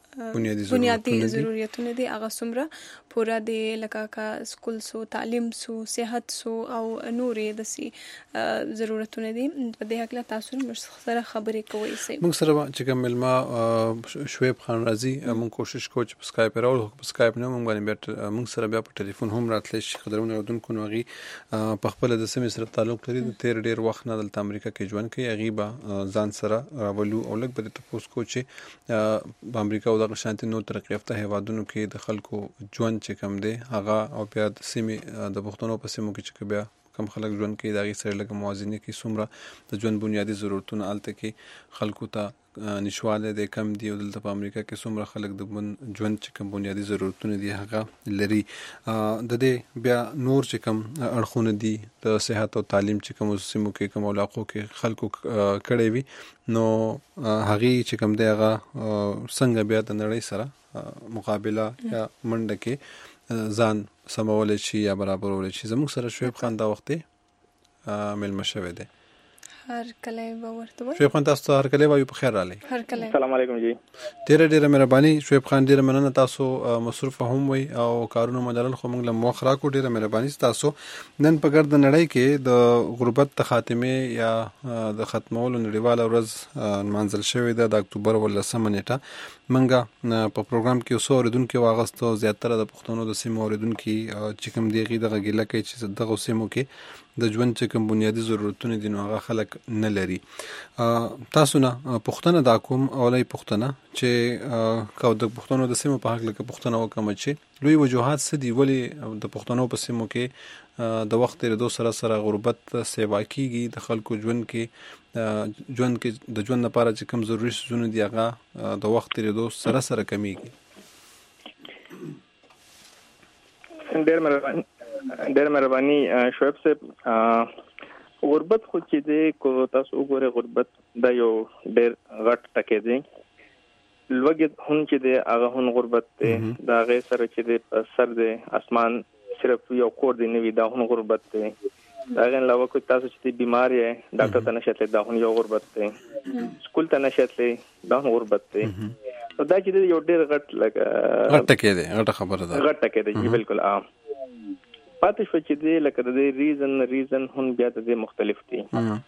Speaker 1: بنیادی ضرورتونه دي هغه څومره پوره دي لکه کا سکول سو تعلیم سو صحت سو او نورې دسي ضرورتونه دي په دې هکله تاسو موږ سره خبرې کوئ.
Speaker 2: موږ سره چې کوم ملما شعیب خان راځي موږ کوشش کوو چې په سکایپ راوړو په سکایپ نه موږ باندې موږ سره بیا په ټلیفون هم راتلی شي. قدرمن اوریدونکو نو هغې په خپله د سیمې سره تعلق لري د تېر ډېر وخت نه دلته امریکا کې ژوند کوي. هغې به ځان سره راولو او لږ به د تپوس کوو چې په امریکا او دغه شانتې نور ترقي یافته هېوادونو کې د خلکو ژوند چې کوم دی هغه او بیا د سیمې د پښتنو په سیمو کې چې بیا کم خلک ژوند کوي د هغې سره لږه موازنې کې څومره د ژوند بنیادي ضرورتونه هلته کې خلکو ته نشوالی دی کم دی او دلته په امریکا کې څومره خلک د ژوند چې کوم بنیادي ضرورتونه دي هغه لري. د دې بیا نور چې کوم اړخونه دي د صحت او تعلیم چې کوم سیمو کې کوم علاقو کې خلکو کړی وي نو هغې چې کوم دی هغه څنګه بیا د نړۍ سره مقابله یا منډه کې ځان سمولی شي یا برابرولی شي. زموږ سره شعیب خان دا وخت میلمه شوی دی.
Speaker 1: هر کله به ورته وایي
Speaker 2: شعیب خان تاسو ته هر کله وایو په خیر راغلی.
Speaker 1: هر کله
Speaker 9: السلام علیکم جی.
Speaker 2: ډېره ډېره مهرباني شعیب خان ډېره مننه تاسو مصروفه هم وئ او کارونه مو لرل خو موږ له وخت راکړو. ډېره مهرباني تاسو نن په ګرد نړۍ کې د غربت د خاتمې یا د ختمولو نړیواله ورځ نمانځل شوې ده د اکتوبر ولسمه نیټه. موږ په پروګرام کې څو اورېدونکي واغستو زیاتره د پښتنو د سیمو اورېدونکي چې کوم دی هغې دغه ګیله کوي چې دغه سیمو کې د ژوند چې کوم بنیادي ضرورتونه دي نو هغه خلک نه لري. تاسو نه پوښتنه دا کوم اولۍ پوښتنه چې که د پښتنو د سیمو په هکله کې پوښتنه وکړم چې لوی وجوهات څه دي ولې د پښتنو په سیمو کې د وخت تېرېدو سره سره غربت سیوا کېږي د خلکو ژوند کې ژوند کې د ژوند لپاره چې کوم ضروري څیزونه دي هغه د وخت تېرېدو سره سره کمیږي.
Speaker 9: ډېر مهرباني ډېر مهرباني شعیب صاحب. غربت خو چې دی کو تاسو وګورئ غربت دا یو ډېر غټ ټکی دی. لوږې هم چې دی هغه هم غربت دی. د هغې سره چې دی په سر دی اسمان صرف یو کور دی نه وي دا هم غربت دی. د هغې علاوه کو تاسو چې بیمار یې ډاکټر ته نشئ تللی دا هم یو غربت دی. سکول ته نشئ تللی دا هم غربت دی. دا چې دی یو ډېر غټ لکه
Speaker 2: غټ ټکی دی غټه خبره ده
Speaker 9: غټ ټکی دی جی بالکل. پاتې شو چې دی لکه د دې ریزن ریزن هم بیا د دې مختلف دي.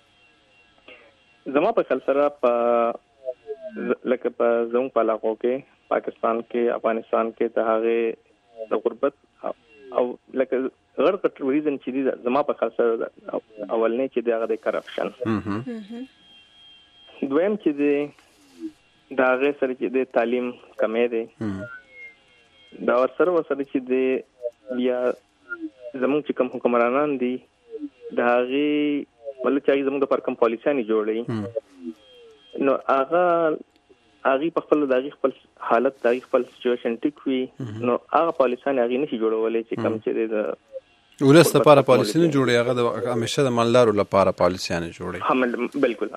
Speaker 9: زما په خیال سره په لکه په زموږ په علاقو کې پاکستان کې افغانستان کې د هغې د غربت او لکه غړ غټ ریزن چې دی زما په خیال سره اولنی چې دی هغه د کرپشن. دویم چې دی د هغې سره چې دی تعلیم کمی دی. دا ورسره ورسره چې دی بیا زموږ چې کوم حکمرانان دي د هغې مطلب چې هغې زموږ دپاره کوم پالیسیانې جوړوي نو هغه هغې په خپل د هغې خپل حالت د هغې خپل سچویشن ټیک وي نو هغه پالیسیانې هغې نشي جوړولی چې کوم چې دی د
Speaker 2: ولس لپاره پالیسي نه جوړوي هغه د همیشه د مالدارو لپاره پالیسیانې جوړوي.
Speaker 9: بالکل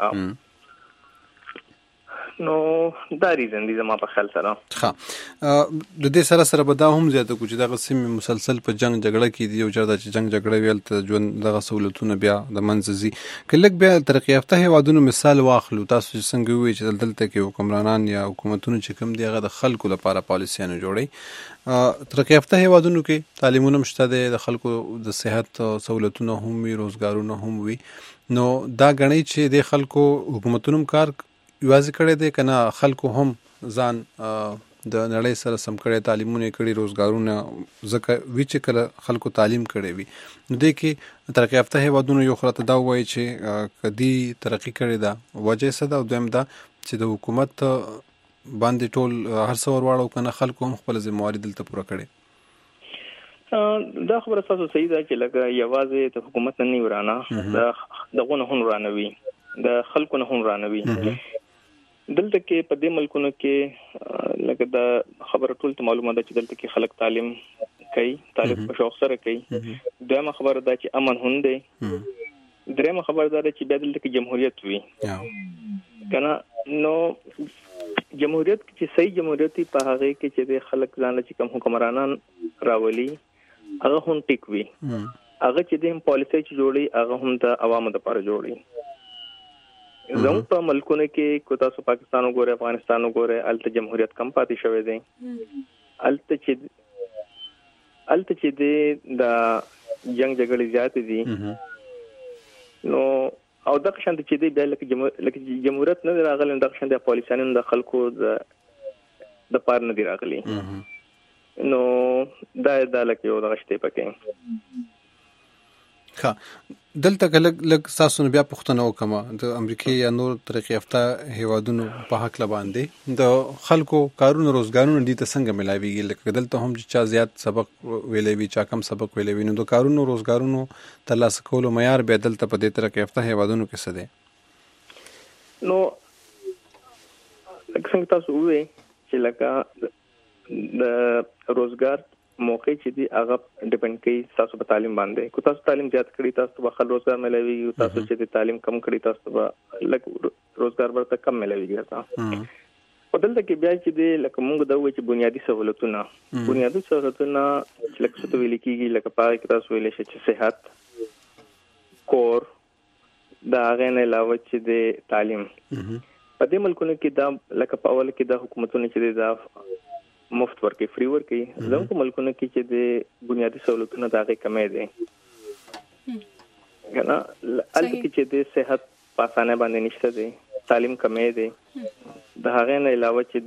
Speaker 9: نو دا ریزن دی زما په خیال سره.
Speaker 2: ښه د دې سره سره به دا هم زیاته کړو چې دغه سیمې مسلسل په جنګ جګړه کې دي او چېرته چې جنګ جګړه وي هلته ژوند دغه سهولتونه بیا د منځه ځي. که لږ بیا ترقي یافته هېوادونو مثال واخلو تاسو چې څنګه ووایئ چې دلته کې حکمرانان یا حکومتونه چې کوم دي هغه د خلکو لپاره پالیسیانې جوړوي. ترقي یافته هېوادونو کې تعلیمونه هم شته دی د خلکو د صحت سهولتونه هم وي روزګارونه هم وي نو دا ګڼئ چې د خلکو حکومتونو هم کار یوازې کړی دی که نه خلکو هم ځان د نړۍ سره سم کړی تعلیمونه یې کړي روزګارونه ځکه وي چې کله خلکو تعلیم کړی وي نو دې کې ترقي یافته هېوادونو یو خو راته دا ووایي چې که دې ترقي کړې ده وجه یې څه ده او دویم دا چې د حکومت باندې ټول هر څه ورواړو کنه خلکو هم خپل ذمہواری دلته پوره کړي؟
Speaker 12: دا خبره تاسو صحیح ده چې لکه یوازې د حکومت نه ورانه د دغه نه ورانوي د خلکو نه ورانوي. دلته کې په دې ملکونو کې لکه دا خبره ټول ته معلومه ده چې دلته کې خلک تعلیم کوي، تعلیم په شوق سره کوي. دویمه خبره ده چې امن هم دی. درېمه خبره ده چې بیا دلته کې جمهوریت وي کنه. نو جمهوریت چې صحیح جمهوریت په هغه کې چې د خلک ځان چې کوم حکمرانان راولي هغه هم ټیک وي، هغه چې د پالیسي چې جوړي هغه هم د عوامو لپاره جوړي. زموږ په ملکونو کې کو تاسو پاکستان وګورئ، افغانستان وګورئ، الته جمهوریت کم پاتې شوی دی. الته چې الته چې د جنگ جګړې زیات دي نو او دغه شانت چې دی بیا لکه جمهوریت نه راغلی، دغه شانت د پالیسانو د خلکو د د پار نه دی راغلی. نو دا د لکه یو دغه شته پکې.
Speaker 2: ښه دلته کله لږ تاسو نه بیا پوښتنه وکم د امریکای یا نور ترقی یافته هیوادونو په حق لباندې د خلکو کارونو روزګارونو دي ته څنګه ملاويږي؟ لکه دلته هم چې چا زیات سبق ویلې وي، چا کم سبق ویلې وي، نو د کارونو روزګارونو ترلاسه کولو معیار بیا دلته په دې ترقی یافته هیوادونو کې څه دی؟
Speaker 12: نو لکه څنګه تاسو وایي چې لکه د روزګار موقع چې دی هغه ډیپند کوي تاسو په تعلیم باندې. کو تاسو تعلیم زیات کړی تاسو به خپل روزګار ملوي، او تاسو چې تعلیم کم کړی تاسو به لکه روزګار ورته کم ملوي ګرځا. په دلته کې بیا چې دی لکه موږ دا وایي چې بنیادی سہولتونه بنیادی سہولتونه لکه څه ویل کېږي، لکه پاره کې تاسو ویل شي چې صحت، کور، دا هغه نه علاوه چې دی تعلیم. په دې ملکونو کې دا لکه په اول کې دا حکومتونه چې دی دا مفت ورکي، فری ورکي. زموږ په ملکونو کې چې د بنیادی سہولتونو دا غي کمې دي کنه. الته کې چې د صحت په اسانه باندې نشته دي، تعلیم کمې دي. د هغه نه علاوه چې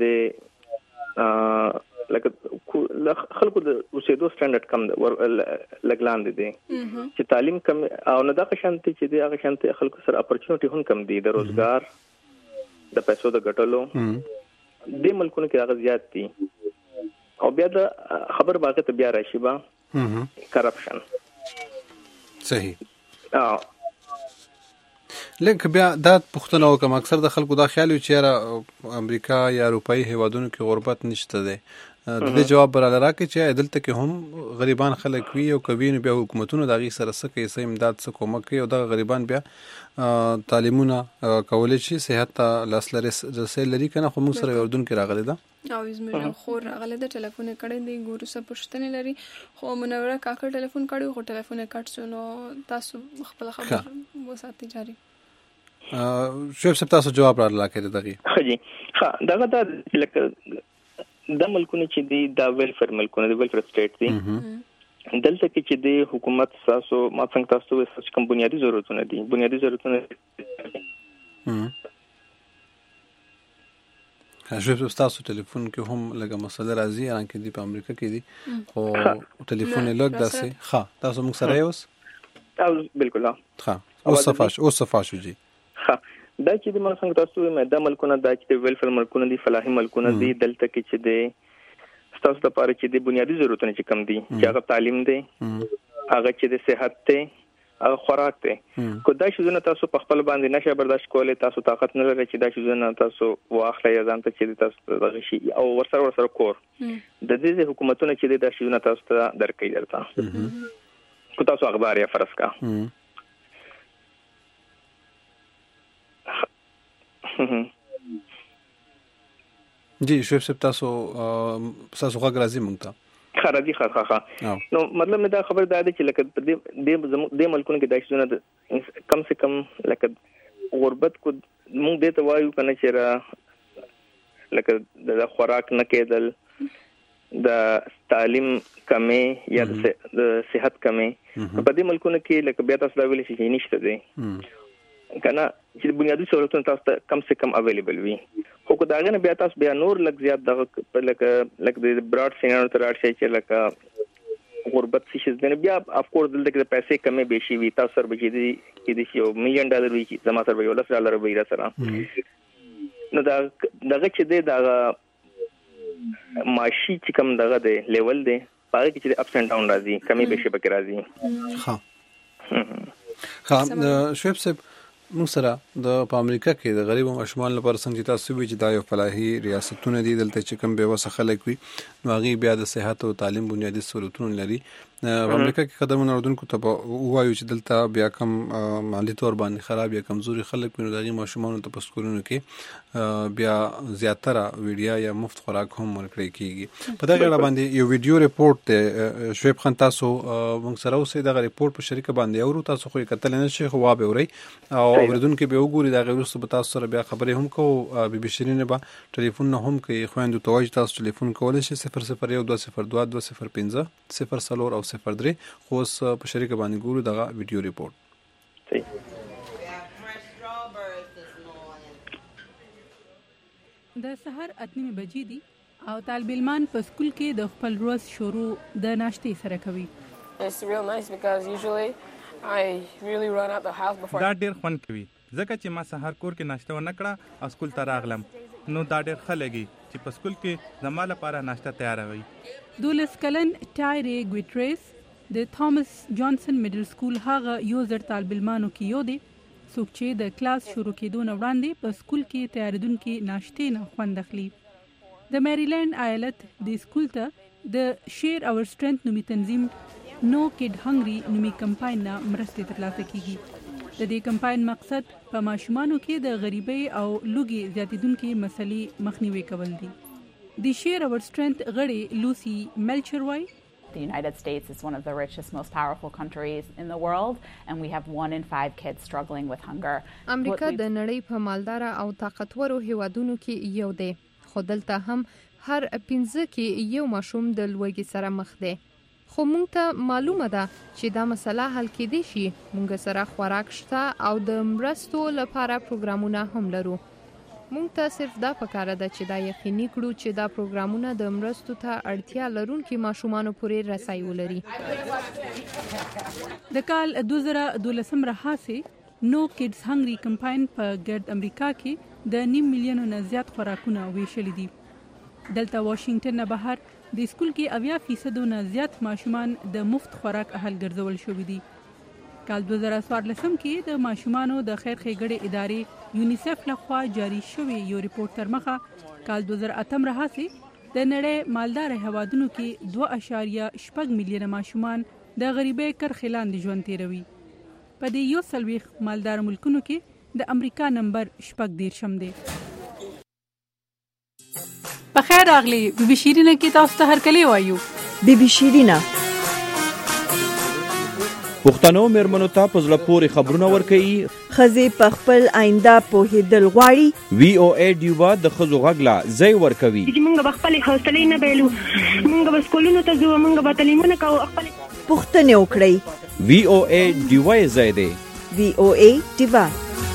Speaker 12: د لکه خلکو د اوسېدو سټانډرډ کم لګلان دي چې تعلیم کم او نه د شانتي چې د هغه شانتي خلکو سره اپورچونټي هم کم دي د روزګار د پیسو د ګټلو. د ملکونو کې هغه زیات دي. او بیا د خبر باغ ته بیا راشي با کرپشن.
Speaker 2: صحیح. اه لکه بیا دا پښتنه وکم اکثر د خلکو دا خیال چې را امریکا یا اروپאי هیوادونو کې غربت نشته ده. د دې جواب براله راکې چې دلته کې هم غریبان خلک وي او کوي نو بیا حکومتونه د غي سره سکه یې امداد څخه کومک کوي او د غریبان بیا تعلیمونه کولای شي، صحت ته لاسلري رسې لري کنه. خو موږ سره اردن کې راغلي ده
Speaker 1: او زموږ خور راغله د ټلیفون کړي دی ګورو څه پښتنه لري. خو منوره کاکړ ټلیفون کړي خو ټلیفون کټ شو. نو تاسو خپل خبر وساتئ جاری.
Speaker 2: شوب سب تاسو جواب را لاکې دغه.
Speaker 12: خجی ها دغه د لکه د ملکونو چې دی دا ویلفیر ملکونه دی، ویلفیر سټیټ دی. دلته کې چې دی حکومت تاسو ما څنګه تاسو وایي چې کوم بنیادی ضرورتونه دي بنیادی ضرورتونه
Speaker 2: شوب تاسو ټلیفون کې هم لګه مسله راځي ان کې دی په امریکا کې دی خو ټلیفون لګ داسې. ها تاسو موږ سره اوس
Speaker 12: او بالکل
Speaker 2: ها او صفاش او صفاشو جی.
Speaker 12: ها دا چې د ما څنګه تاسو مې د ملکونه دا چې ویلفیر ملکونه دي، فلاحي ملکونه دي. دلته کې چې دی تاسو د پاره چې د بنیادی ضرورتونه چې کم دي، چې هغه تعلیم دی، هغه چې د صحت دی، هغه خوراک دی. کو دا شی زنه تاسو په خپل باندې نشه برداشت کولای، تاسو طاقت نه لرئ چې دا شی زنه تاسو واخلئ ځان ته چې تاسو دغه شی او ورسره ورسره کور د دې حکومتونو چې دا شی زنه تاسو ته درکې درته کو تاسو اخبار یا فرض کا.
Speaker 2: جی شوب سب تاسو تاسو غږ راځي مونږ ته
Speaker 12: خراجي خا خا نو مطلب مې دا خبر دا دی چې لکه د د ملکونو کې دایښتونه کم سے کم لکه غربت کو مونږ دې ته وایو کنه چې را لکه د خوراک نه کېدل، د تعلیم کمې یا د صحت کمې په دې ملکونو کې لکه بیا تاسو دا ویل شي چې نشته دی کنه چې بنیادی سہولتونه تاسو ته کم سے کم اویلیبل وي. خو کو داغه نه بیا تاسو بیا نور لږ زیات دغه لکه لکه د براډ سینارو تر اړ شي چې لکه غربت شي ځنه بیا اف کورس دلته کې پیسې کمې به شي وي. تاسو سره به چې دي کې دي یو میلیون ډالر وي چې زما سره یو لس ډالر وي را سره نو دا دغه چې دی دا ماشي چې کوم دغه دی لیول دی پاره کې چې اپس اند ډاون راځي کمی به شي پکې راځي.
Speaker 2: ها ها شعیب صاحب موږ سره د په امریکا کې د غریبو ماشومان لپاره څنګه تاسو وی چې دا یو فلاحي ریاستونه دي دلته چې کوم به وسه خلک وي نو هغه بیا د صحت او تعلیم بنیادی سہولتونه لري. په امریکا کې قدمونه اردوونکو ته وایو چې دلته بیا کم مالی تور باندې خراب یا کمزوري خلک وي نو دغه ماشومان ته په سکولونو کې بیا زیاتره ویډیا یا مفت خوراک هم ورکړي کیږي. په دغه اړه باندې یو ویډیو ریپورت ته شعیب خان تاسو موږ سره اوسې دغه ریپورت په شریکه باندې اورو تاسو خو کتل نه شي خو وابه اوري او اردوونکو به وګوري دا غوښته به تاسو سره بیا خبرې هم کو بي بي شيرين به ټلیفون نه هم کوي خويندو توجه تاسو ټلیفون کولای شي صفر صفر یو دوه صفر دوه دوه صفر پنځه صفر صفر او صفر درې خو په شریکه باندې ګورو دغه ویډیو ریپورت.
Speaker 4: د سحر اتنی بجې دي او طالب علمان په سکول کې د خپل ورځ شروع د ناشتې سره کوي.
Speaker 13: It's real nice because usually I really run out the house before.
Speaker 14: دا ډېر خوند کوي ځکه چې ما سحر کور کې ناشته ونه کړه او سکول ته راغلم نو دا ډېر ښه لګي چې په سکول کې زما لپاره ناشته تیاروي.
Speaker 4: دولس کلن ټایری ګویټریس د تامس جانسن میډل سکول هغه یو زر طالب علمانو کې یو دی څوک چې د کلاس شروع کېدو نه وړاندې په سکول کې تیارېدونکي ناشتې نه خوند اخلي. د میریلینډ ایالت د سکول ته د شیر اور سټرنث نومي تنظیم نو کډ هنګري نومي کمپاین نه مرستې ترلاسه کیږي. د دې کمپاین مقصد په ماشومانو کې د غریبۍ او لوږې زیاتېدونکي مسلې مخنیوي کول دي. د شیر اور سټرنث غړي لوسی میلچر وایي
Speaker 15: The United States is one of the richest, most powerful countries in the world, and we have one in five kids struggling with hunger.
Speaker 16: امریکا د نړۍ په مالدار او طاقتورو هیوادونو کې یو دی، خو دلته هم هر پنځه کې یو ماشوم د لوږې سره مخ دی. خو مونږ ته معلومه ده چې دا مسله حل کېدی شي. مونږ سره خوراک شته او د مرستو لپاره پروګرامونه هم لرو. مونږ ته صرف دا پکاره ده چې دا یقیني کړو چې دا پروګرامونه د مرستو ته اړتیا لرونکي ماشومانو پورې رسای ولري.
Speaker 4: د کال دوه زره دولسم راهیسې نو کډز هنګري کمپاین په ګرد امریکا کې د نیم میلیون نه زیات خوراکونه ویشل دي. دلته واشنگټن نه بهر د سکول کې اویا فیصد نه زیات ماشومان د مفت خوراک اهل ګرځول شوي دي. کال دوه زره څوارلسم کې د ماشومانو د خیر ښېګړې ادارې یونیسف لخوا جاری شوی یو ریپورت تر مخه کال دوه زره اتم راهیسې د نړۍ مالدار هیوادونو کې دوه اعشاریه شپږ میلیونه ماشومان د غریبۍ کرښې لاندې ژوند تیروي. په دې یو څلوېښت مالدار ملکونو کې د امریکا نمبر شپږ دېرشم دی. په خیر راغلی بي بي شیرینه کې تاسو ته هرکلی وایو.
Speaker 5: بي بي شیرینه
Speaker 6: پښتنو میرمنو ته په زړه پورې خبرونه ورکوي.
Speaker 5: ښځې په خپل آینده پوهېدل غواړي.
Speaker 6: وی او ای ډیوا د ښځو غږ لا ځای ورکوي.
Speaker 7: چې موږ به خپلې حوصلې نه بایلو، موږ به سکولونو ته ځو، موږ به تعلیمونه کوو، خپلې
Speaker 5: پوښتنې وکړئ.
Speaker 6: وی او ای ډیوا یې ځای دی.
Speaker 5: وی او ای ډیوا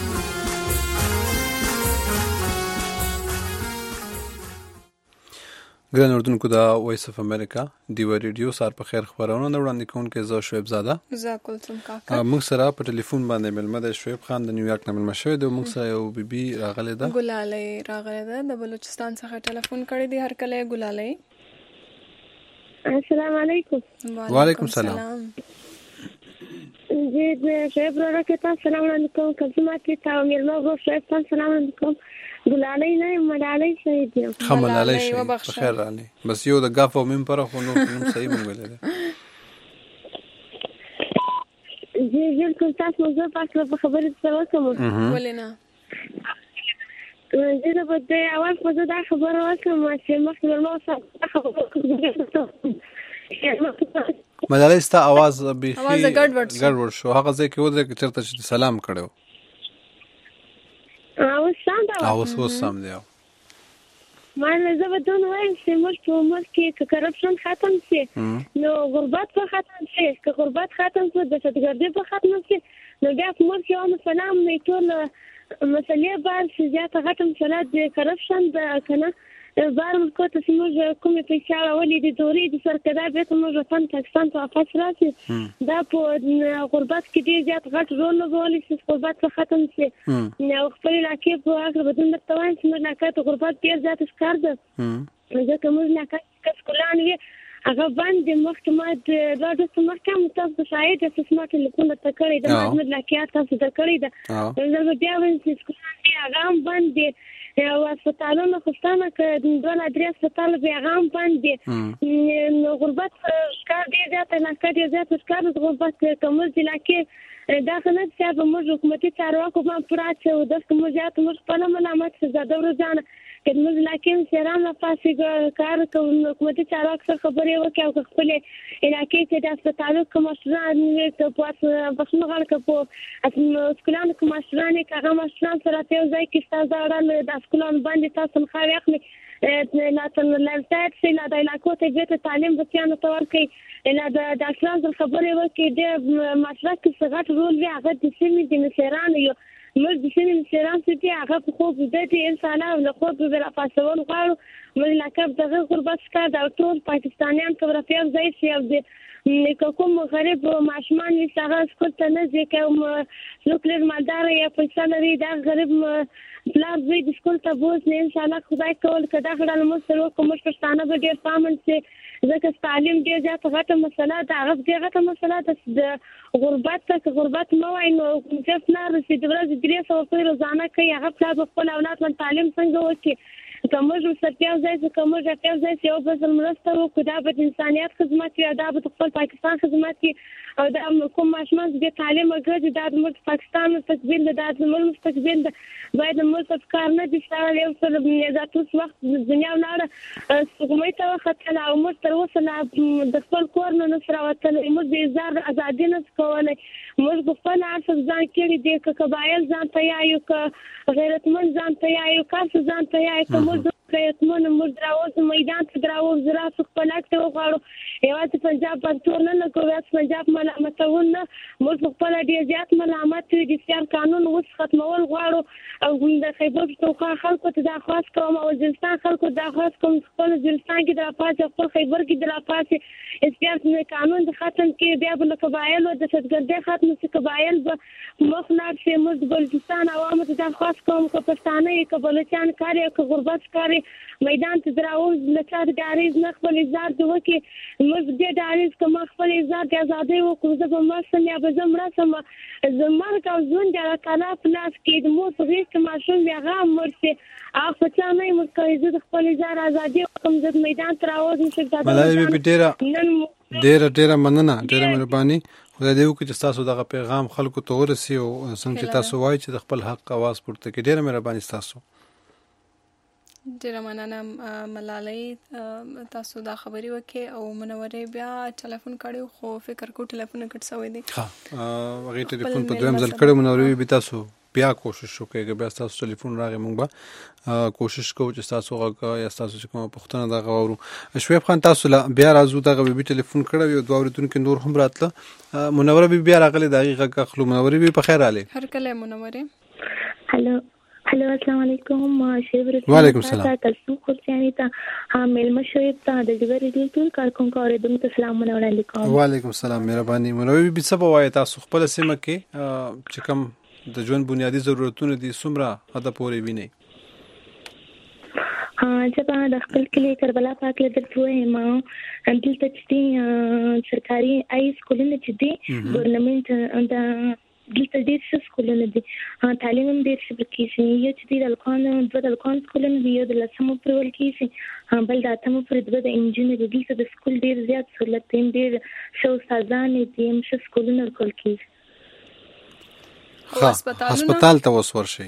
Speaker 2: ګران اردوونکو دا وایس اف امریکا دیو ریډیو سار په خیر خبرونه وړاندې کوونکې زه شعیب زاده
Speaker 1: زه کلثوم کاکا
Speaker 2: موږ سره په ټلیفون باندې ملمه د شعیب خان د نیویارک نه ملمه شوی دی. موږ سره یو بیبي راغلی ده
Speaker 1: ګلالۍ راغلی ده د بلوچستان څخه ټلیفون کړی دی. هر کله ګلالۍ
Speaker 7: السلام علیکم.
Speaker 2: وعلیکم السلام.
Speaker 7: جی شعیب را که تا سلام علیکم کلثوم کی تا میرمو گو شعیب تا سلام علیکم ګلالۍ نه ملالۍ شهید یم.
Speaker 2: ملالۍ شهید په خیر راغلی. بس یو د غاف او مم پر خو نو نوم صحیح مونږ ویل.
Speaker 7: جی جی کوم تاسو موږ پاسه په خبرې سره کوم
Speaker 1: ولینا
Speaker 7: زه د بده اول په دا خبره وکم چې مخکې نو سره خبره
Speaker 2: ملالۍ ستا आवाज به
Speaker 1: आवाज ګډوډ
Speaker 2: ګډوډ شو. هغه ځکه و چې چرته چې سلام کړو
Speaker 7: او سم دا
Speaker 2: او اوس سم دی.
Speaker 7: ما نه زه به دونه وایم چې موږ په عمر کې که کرپشن ختم شي نو غربت به ختم شي، که غربت ختم شي د دهشتګردي به ختم شي نو بیا په موږ یو مثلا نه ټول مسلې به زیاته ختم شي د کرپشن د کنه بار ملکو ته چې موږ کومې پیسې اړولې دي دورې د سرکدا بیرته موږ وطن پاکستان ته واپس راشي دا په غربت کې ډېر زیات غټ رول لوبولی چې غربت به ختم شي او خپل علاقې په هکله به دومره درته وایم چې موږ علاقه ته غربت ډېر زیات ښکار ده ځکه موږ علاقه کې سکولان وي هغه باندې مخکې ما د دوه ورځو مخکې هم تاسو د شاهد اساس ما ټلیفون درته کړی ده ما زموږ علاقې تاسو ته کړی ده زه به بیا وایم چې سکولان دي هغه هم بند دي او هسپتالونه خوستانه که دوه درې هسپتال به هغه هم بند دي نو غربت ښکار ډېر زیات علاقه ډېر زیات ښکار د غربت که موږ د علاقې دا خو نه چې به موږ حکومتي چارواکو باندې پوره اچوو داسې موږ زیات موږ خپله ملامت شهزاده ورځانه که زموږ علاقې مشران راپاسې کار کوو حکومتي چارواکو سره خبرې وکړي او که خپلې علاقې کې د هسپتالو که مشران وي که په بخښنه غواړم که په سکولانو که مشران وي که هغه مشران سره په یو ځای کې ستا زاړه د سکولانو باندې تاسو تنخواوې اخلي لارسایت شي لا د علاقو ته بیرته تعلیم بچیانو ته ورکړي لا د ډاکټرانو سره خبرې وکړي د مشرک کې څه غټ رول وي هغه د سیمې د مشرانو یو موږ د سیمې مشران چې دي هغه په خوب ویده دي انشاءالله له خوب به راپاڅول غواړو موږ علاقه به دغه غربت ښکار ده او ټول پاکستانیان که به راپه یو ځای شي او د که کوم غریب ماشومان وي چې هغه سکول ته نه ځي که څوک لږ مالداره یا پیسه لري دغه غریب پلار زوی د سکول ته بوځي انشاءالله خدای کول که دغه ډله موږ سره وکړو موږ پښتانه به ډېر پامن شي ځکه تعلیم ډېر زیاته غټه مسله ده هغه ډېر غټه مسله ده چې د غربت ته که غربت نه وای نو کوم پلار چې د ورځې درې سوه روپۍ روزانه کوي هغه پلار به خپل اولاد باندې تعلیم څنګه وکړي که موږ ورسره په یو ځای شو که موږ په یو ځای شو یو بل سره مرسته وکړو دا به د انسانیت خدمت وي او دا به د خپل پاکستان خدمت وي او دا کوم ماشومان چې د تعلیم ګرځي دا د موږ پاکستان مستقبل ده دا د موږ مستقبل ده باید موږ په کار نه دي شړل یو څه دا ټول وخت د دنیا ولاړه سپوږمۍ ته وختل او موږ تر اوسه لا د خپل کور نه نس راوتلی موږ د اظهار ازادي نس کولی موږ په خپل عرصه ځان کړي دي که قبایل ځان ته یایو که غیرتمند ځان ته یایو کاسو ځان ته یایو که موږ غیرتمند موږ راوځو میدان ته راوځو راسو خپل حق ته وغواړو یوازې پنجاب باندې تور نه لګوو یوازې پنجاب ملامتول نه موږ په خپله ډېر زیات ملامت یو د سیال قانون اوس ختمول غواړو او د خیبر پښتونخوا خلکو ته دا خواست کوم او وزیرستان خلکو ته دا خواست کوم خپل وزیرستان کې د راپاسې خپل خیبر کې د راپاسې سیال قانون د ختم کې بیا به له قبایلو د دهشتګردۍ ختم شي قبایل به مخ لاړ شي موږ د بلوچستان عوامو ته دا خواست کوم که پښتانه یې که بلوچان کار یې که غربت ښکار یې میدان ته دراوز له چا د ډاریز نه خپل اظهار دې وکړي موږ دې ډاریز که ما خپل اظهار د ازادۍ وکړو زه به مړ شم یا به زه مړه شم زه مرګ او ژوند د الله تعالی په لاس کې د مور په غېږ کې ماشوم وي هغه هم مړ شي هغه په چا نه یې موږ کوي زه د خپل اظهار ازادي وکړم زه میدان ته راوځم شهزاده
Speaker 2: ملاله بیبي ډېره ډېره ډېره مننه ډېره مهرباني خدای دې وکړي چې تاسو دغه پیغام خلکو ته ورسي او څنګه چې تاسو وایي چې د خپل حق اواز پورته کړي ډېره مهرباني ستاسو
Speaker 1: ډېره مننه ملالۍ تاسو دا خبرې وکړې او منورې بیا ټلیفون کړی خو فکر کوم ټلیفون یې کټ شوی دی
Speaker 2: ها هغې ټلیفون په دویم ځل کړی منورې بي تاسو بیا کوشش وکړئ که بیا ستاسو ټلیفون راغی موږ به کوشش کوو چې ستاسو غږ یا ستاسو چې کومه پوښتنه دغه واورو شعیب خان تاسو له بیا راځو دغه بیبي ټلیفون کړی او دوه اورېدونکي نور هم راتله منوره بي بیا راغلې د هغې غږ اخلو منورې بي په خیر راغلې
Speaker 1: هر کله منورې
Speaker 17: هلو هلو السلام علیکم شعیب
Speaker 2: وعلیکم السلام
Speaker 17: کلثوم خورجاني ته میلمه شعیب ته د ډېر ډېر ټول کارکونکو اورېدونکو ته سلامونه وړاندې کوم
Speaker 2: وعلیکم السلام مهرباني منورې بي څه به وایې تاسو خپله سیمه کې چې کوم د ژوند بنیادي ضرورتونه دي څومره حده پورې وینئ
Speaker 17: زه به د خپل کلي کربلا پاک له درته ووایم دلته چې دي سرکاري هاي سکولونه چې دي ګورنمنټ د دلته ډېر ښه سکولونه دي تعلیم هم ډېر ښه کېږي یو چې دي د هلکانو دوه د هلکانو سکولونه دي یو د لسمو پورې ویل کېږي بل د اتمو پورې دوه د انجونو دي دلته د سکول ډېر زیات سهولت دی ډېر ښه استادان دي هم ښه سکولونه ورکول کېږي
Speaker 2: هسپتال ته اوس ورشئ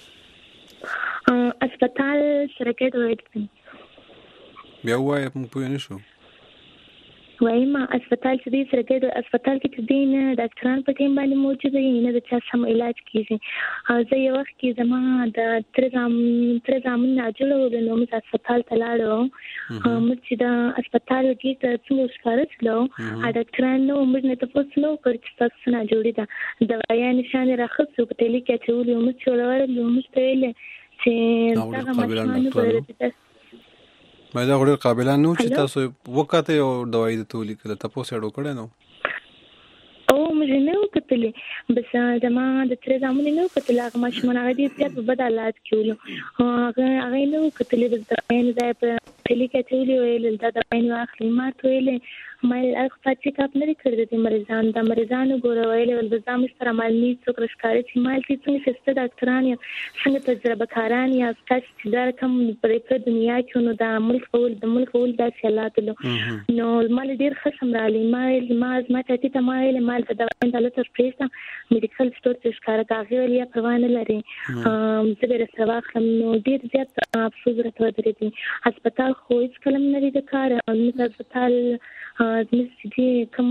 Speaker 17: هسپتال سرکټ وایي
Speaker 2: بیا ووایه موږ پوه نه شو
Speaker 17: وایم هسپتال چې دی سرکټ هسپتال کې چې دی نه ډاکټران په ټیم باندې موجود دي نه د چا سم علاج کېږي او زه یو وخت کې زما د تره زامن تره زامن ناجوړه وه نو موږ هسپتال ته لاړو موږ چې د هسپتال ګېټ ته څومره ښکاره تلو ډاکټران نه وو موږ نه تپوس نه وکړ چې ستاسو څه ناجوړي ده دوایانې شیانې راخیستو په تیلي کې اچولي وو موږ چې ورغلو موږ ته ویلې چې دغه ماشومان
Speaker 2: مې دا غوړ قابلان نو چې تاسو وکاته او دوايي د تولي کله تاسو اړو کړه نو
Speaker 17: او مې نه وکتلې بس زما د تر زمونه نه وکتل هغه ماشومان هغه دې زیات په بد حالات کې ول هغه هغه نه وکتلې بس دا نه ځای په تلې کې تولي ویل دا د عین واخلې ما ویلې مې هغه پاتې کاپ نه کړې د مریضان د مریضانو ګور ویل ول بس دا مې سره مالني څوک رښکاري چې مال کې څنګه شسته ډاکټران یا څنګه تجربه کاران یا تاسو چې دا کوم په دنیا کې نو د ملک ول د ملک ول د حالات نو مال ډیر خصم را لې ما ما ما ته ته مال مال د دوام د لتر پریسا میډیکل سٹور ته ښکارا کاغذ ولیا پروانه لري زه به سره واخلم نو ډیر زیات افسوس راته درې دي هسپتال خو هیڅ کلم نه لري د کار او هسپتال د دې کوم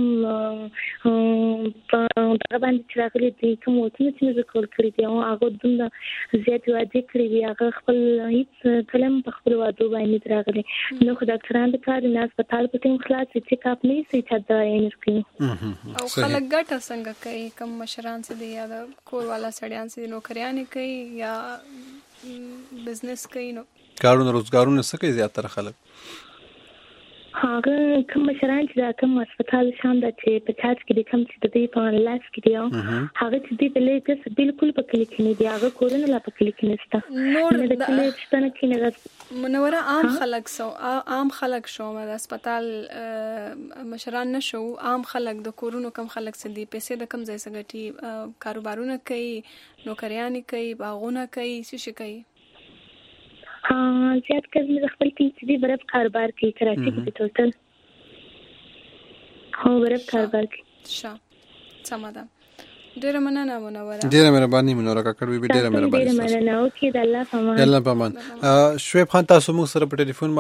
Speaker 17: په باندې چې راغلي دي کوم وته چې موږ کول کړی دی او هغه دومره زیات وادي کړی دی هغه خپل هیڅ کلم په خپل وادو باندې راغلي نو خو ډاکټران د کار نه هسپتال په تیم خلاص چې کاپ نه سي چې دا یې نشي
Speaker 1: او خلک ګټه څنګه کوي کوم مشران چې دی یا د کور والا سړیان چې نوکریان کوي یا بزنس کوي نو
Speaker 2: کارونه روزګارونه څه کوي زیاتره خلک
Speaker 17: هغه کوم مشران چې دا کوم هسپتال شان د چې په چارج کې د کوم چې د دې په لاس کې دی هغه چې دې په لیکس بالکل په کلی کې نه دی هغه کورونه لا په کلی کې نشته
Speaker 1: نور
Speaker 17: د کلی ستنه کې نه
Speaker 1: منوره عام خلک سو عام خلک شو د هسپتال مشران نشو عام خلک د کورونو کم خلک سدي پیسې د کم ځای سګټي کاروبارونه کوي نوکریان کوي باغونه کوي څه شي کوي
Speaker 17: ها زیات کله د خپل کې چې برابر کاروبار کوي کراچي کې ټوټل هو برابر کاروبار کوي
Speaker 1: شا سماده ډیره مننه منوره
Speaker 2: ډیره مهرباني منوره کاکړ به ډیره مهرباني
Speaker 17: ډیره مننه او کې د الله پامان
Speaker 2: الله پامان شعیب خان تاسو موږ سره په ټلیفون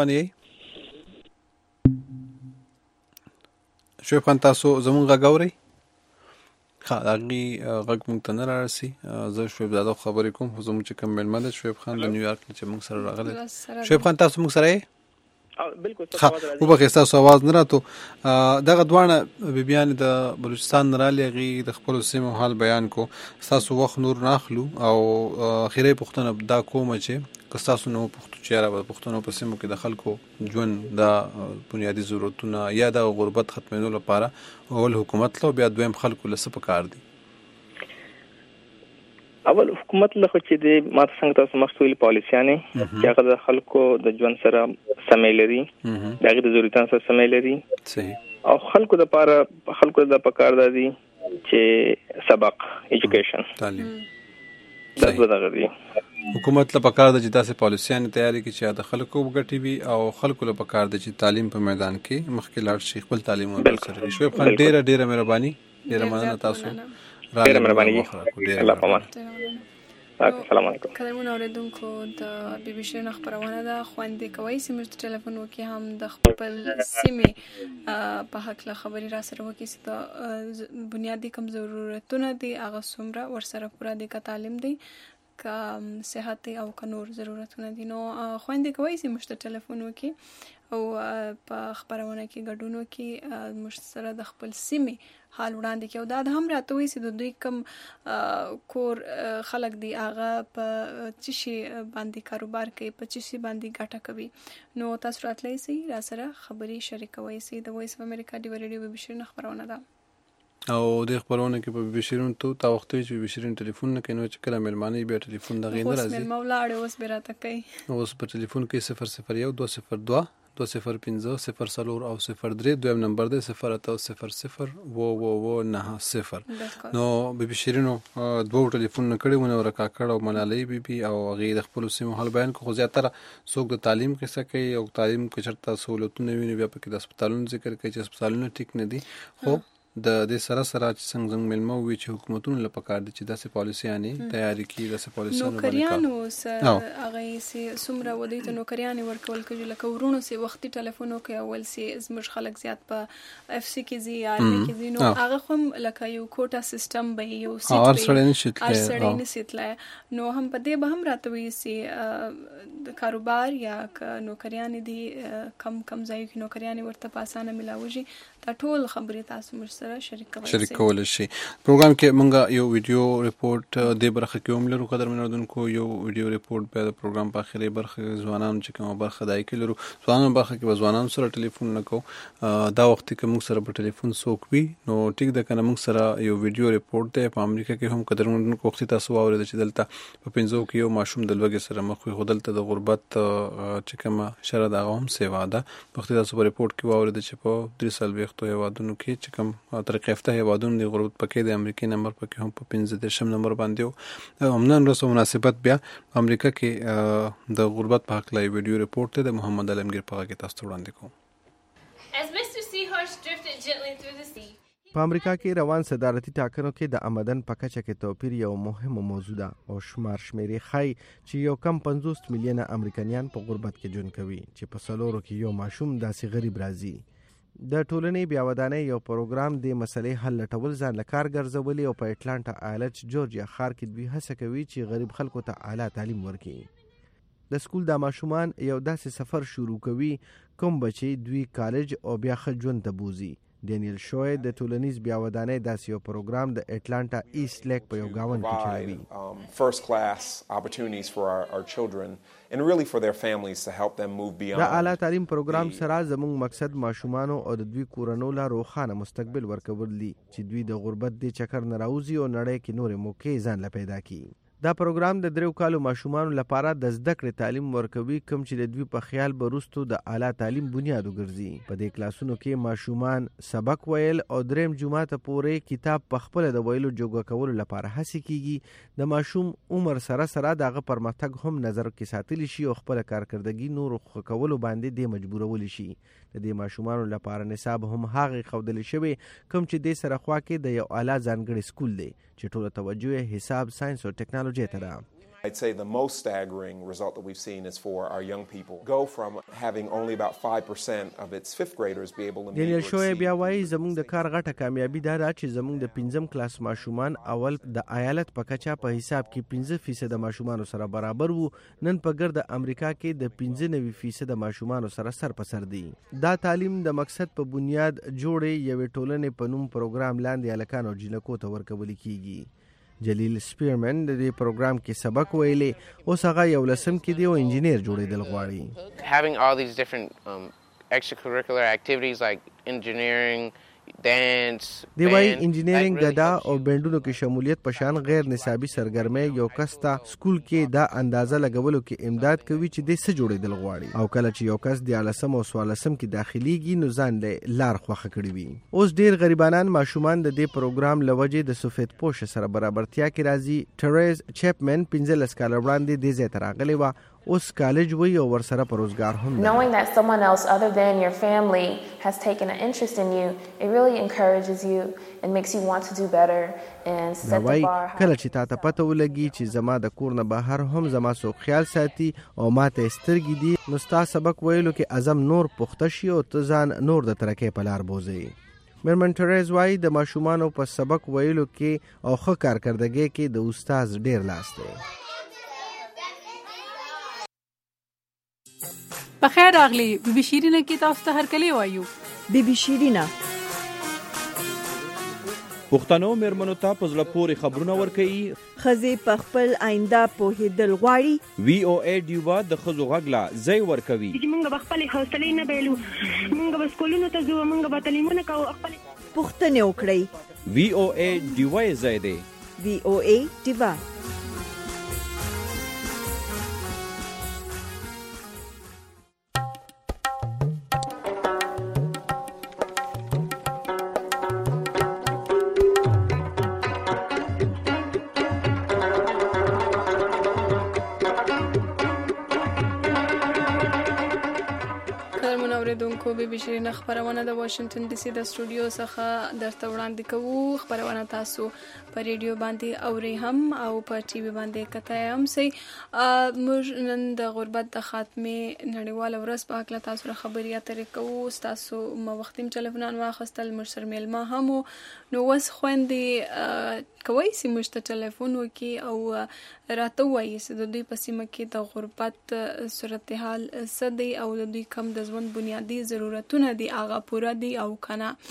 Speaker 2: باندې شعیب خان تاسو زموږ غاوري ها دغه غږ مونږ ته نه راسي زه شعیب زاده خبرې کوم خو زموږ چې کوم ملمه ده شعیب خان د نیویارک چې مونږ سره راغلی شعیب خان تاسو مونږ سره
Speaker 12: یې بالکل
Speaker 2: ها او به تاسو आवाज نه راتو دغه دوانه بیبيان د بلوچستان رالی غي د خپل سیمو حال بیان کو تاسو وخت نور ناخلو او اخیری پښتنه دا کوم چې تاسو نو پښتو چیرې په پښتنو په سیمو کې د خلکو ژوند د بنیادی ضرورتونه یا د غربت ختمولو لپاره اول حکومت له بیا دویم خلکو لسه پکار دي
Speaker 12: اول حکومت له چې د ماته څنګه تاسو مخکې پالیسيانه چې هغه د خلکو د ژوند سره سمې لري دغه د ضرورتونو سره سمې لري
Speaker 2: صحیح
Speaker 12: او خلکو د لپاره خلکو د پکار دي چې سبق ایجوکیشن
Speaker 2: تعلیم
Speaker 12: دا څه دی
Speaker 2: حکومت له پکار د جداسه پالیسيانه تیاری کې چې د خلکو وګټي وي او خلکو له پکار د چې تعلیم په میدان کې مخکې لاړ شي خپل تعلیم ورسره شوی خپل ډیره ډیره مهرباني ډیره مننه تاسو
Speaker 12: ډیره مهرباني الله پامان السلام علیکم
Speaker 1: کلمونه اوریدونکو د بي بي سي خبرونه ده خوندې کوي چې موږ ټلیفون وکي هم د خپل سیمې په حق له خبري را سره وکي چې بنیادی کم ضرورتونه دي هغه څومره ورسره پوره دي کا تعلیم دي کا صحت او کا نور ضرورتونه دي نو خوندې کوي چې موږ ټلیفون وکي او په خبرونه کې ګډونو کې موږ سره د خپل سیمې حال وړاندې کې او دا هم راته وي چې د دوی کم کور خلک دی هغه په چشي باندې کاروبار کوي په چشي باندې ګټه کوي نو تاسو راتلئ سي را سره خبري شریکوي سي د وایس اف امریکا دی ریډیو بي بي سي خبرونه ده
Speaker 2: او د خبرونه کې په بي بي سي ته تا وخت چې بي بي سي ټلیفون نه کینو چې کله ملمانه به ټلیفون دغه نه راځي
Speaker 1: اوس مولاړ اوس بیرته کوي
Speaker 2: اوس په ټلیفون کې صفر صفر یو دو صفر دو دو صفر پنځه صفر سلور او صفر درې دویم نمبر دی صفر اته صفر صفر و و و نه صفر نو بي بي شیرینو دوه ټلیفون نه کړي ونه ورکا کړه او منالي بي بي او غیر خپل سیمه حل بیان کو زیاتره څوک د تعلیم کې څه کوي او تعلیم کې چرته سہولتونه ویني بیا په کې د هسپتالونو ذکر کوي چې هسپتالونه ټیک نه دي خو د دې سره سره چې څنګه څنګه ملمو وی چې حکومتونو لپاره کار دي چې داسې پالیسيانه تیاری کړي داسې پالیسيانه
Speaker 1: نوکریانو سره هغه سي سمره ودی ته نوکریانه ورکول کوي لکه ورونو سي وختي ټلیفونو کې اول سي زموږ خلک زیات په اف سي کې زی ار کې زی نو هغه هم لکه یو کوټا سیستم به یو سي
Speaker 2: ار سره
Speaker 1: نشیتله نو هم په دې به هم راتوي سي کاروبار یا نوکریانه دي کم کم ځای کې نوکریانه ورته پاسانه ملاوي دا ټول خبرې تاسو مر سره سره شریک کوي
Speaker 2: شریک کول شي. پروګرام کې مونږ یو ویډیو ریپورت د برخه کې هم لرو. قدر منوردونکو یو ویډیو ریپورت په پروګرام په اخري برخه ځوانان چې کومه برخه دای کې لرو ځوانان برخه کې ځوانان سره ټلیفون نکو. دا وخت کې موږ سره په ټلیفون څوک وي نو ټیک د کنه موږ سره یو ویډیو ریپورت دی. په امریکا کې هم قدر منوردونکو وخت تاسو اورید چې دلته په پنځو کې یو ماشوم د لوګي سره مخ وي خدلته د غربت چې کومه شره دا هم سیوا ده. وخت تاسو په ریپورت کې اورید چې په درې سال وختو هیوادونو کې چې کوم طریقې افته هیوادونو د غربت پکې د امریکای نمبر پکې هم په پنځه دیرشم نمبر باندې او نن ورځ مناسبت بیا امریکا کې د غربت په حق لای ویډیو ریپورت د محمد علمگیر په کې تاسو وړاندې کوم.
Speaker 18: As Mister Seahorse drifted gently through the sea.
Speaker 19: په امریکا کې روان صدارتي ټاکنو کې د آمدن په کچه کې توپیر یو مهمه موضوع ده او شمار شمیرې ښایي چې یو کم پنځوس میلیونه امریکایان په غربت کې ژوند کوي چې په څلورو کې یو ماشوم داسې غریب راځي. د ټولنې بیاودانۍ یو پروګرام د مسلې حل لټول ځان له کار ګرځولي او په اټلانټا ایالت جورجیا ښار کې دوی هڅه کوي چې غریب خلکو ته اعلی تعلیم ورکړي. د سکول د ماشومان یو داسې سفر شروع کوي کوم بچي دوی کالج او بیا ښه ژوند ته بوزي. ډینیل شوی د ټولنیز بیاودانۍ داسې یو پروګرام د اټلانټا ایست لیک په یو گاون کې چلوي.
Speaker 20: First class opportunities for our, our children and really for their families to help them move beyond.
Speaker 19: د اعلی تعلیم پروګرام سره زموږ مقصد ماشومانو او د دوی کورنو لا روښانه مستقبل ورکول دي چې دوی د غربت د چکر نه راوځي او نړۍ کې نورې موقعې ځان له پیدا کړي. دا پروګرام د دریو کالو ماشومانو لپاره د زده کړې تعلیم ورکوي کوم چې د دوی په خیال به وروستو د اعلی تعلیم بنیاد وګرځي. په دې کلاسونو کې ماشومان سبق ویل او دریم جمعه ته پورې کتاب په خپل د ویلو جوګه کولو لپاره هڅه کیږي. د ماشوم عمر سره سره دغه پرمختګ هم نظر کې ساتلی شي او خپل کارکردګي نور خو کولو باندې د مجبورول شي. د دې ماشومانو لپاره نصاب هم هغه خوندل شوی کوم چې د سره خوا کې د یو اعلی ځانګړي سکول دی چې ټول توجه حساب ساينس او ټیکنالوژي ته ده.
Speaker 20: I'd say the most staggering result that we've seen is for our young people go from having only about five percent of its fifth graders be able to meet.
Speaker 19: ډینیل شوی بیا وایي زموږ د کار غټه کامیابی دا ده چې زموږ د پنځم کلاس ماشومان اول د ایالت په کچه په حساب کې پنځه فیصد ماشومانو سره برابر وو. نن په ګرد امریکا کې د پنځه نوي فیصد ماشومانو سره سر په سر دي. دا تعلیم د مقصد په بنیاد جوړې یوې ټولنې په نوم پروګرام لاندې هلکان او جینکو ته ورکول کیږي. جلیل سپیرمن د دې پروګرام کې سبق ویلې اوس هغه یو لسم کې دی او انجینیر جوړېدل غواړي.
Speaker 21: Having all these different um, extracurricular activities like engineering, dance,
Speaker 19: دی وای انجینیرینګ د دا او بندونو کې شمولیت په شان غیر نصابي سرګرمۍ یو کس ته سکول کې دا اندازه لګولو کې امداد کوي چې د څه جوړېدل غواړي او کله چې یو کس د لسم او سوالسم کې داخليږي نو ځان له لار خوخه کړی وي. اوس ډیر غریبانان ماشومان د دې پروګرام لوجې د سفید پوش سره برابرتیا کې راځي. ټریز چپمن پنځه لس کال وړاندې د زیات راغلی و اوس کالج وی او ورسره پر روزګار هم.
Speaker 22: Knowing that someone else other than your family has taken an interest in you, it really encourages you and makes you want to do better and set the bar high.
Speaker 19: کله چې تا ته پته ولګي چې زما د کور نه بهر هم زما سو خیال ساتي او ماته سترګې دي نو ستا سبق ویلو کې اعظم نور پخته شي او ته ځان نور د ترکې په لار بوزي. مرمن ټریز وای د ماشومانو په سبق ویلو کې او ښه کارکردګۍ کې د استاد ډیر لاس دی.
Speaker 4: بخیر راغلی بی بی شیرینه کې تاسو ته هرکلی وایو.
Speaker 5: بی بی شیرینه
Speaker 6: پښتنو میرمنو ته په زړه پورې خبرونه ورکوي.
Speaker 5: ښځې په خپل آینده پوهېدل غواړي.
Speaker 6: وی او ای ډیوا د ښځو غږ لا ځای ورکوي.
Speaker 7: موږ به خپلې حوصلې نه بایلو، موږ به سکولونو ته ځو، موږ به تعلیمونه کوو، خپلې
Speaker 5: پوښتنې وکړئ.
Speaker 6: وی او ای ډیوا یې ځای دی.
Speaker 5: وی او ای ډیوا
Speaker 1: اوریدونکو بي بي شیرینه خبرونه د واشنگټن ډي سي د سټوډیو څخه درته وړاندې کوو. خبرونه تاسو په ریډیو باندې اوري هم او په ټي وي باندې کتای هم سي. موږ نن د غربت د خاتمه نړیواله ورځ په اړه تاسو سره خبري اترې کوو. تاسو مو وختیم ټلیفون واخستل موږ سره میلمه هم نو وس خويندې کوي چې موږ ته ټلیفون وکي او راته وایي چې د دوی په سیمه کې د غربت صورتحال څه دی او د دوی کم د ژوند بنیادی ضرورتونه دي هغه پوره دي او کنه.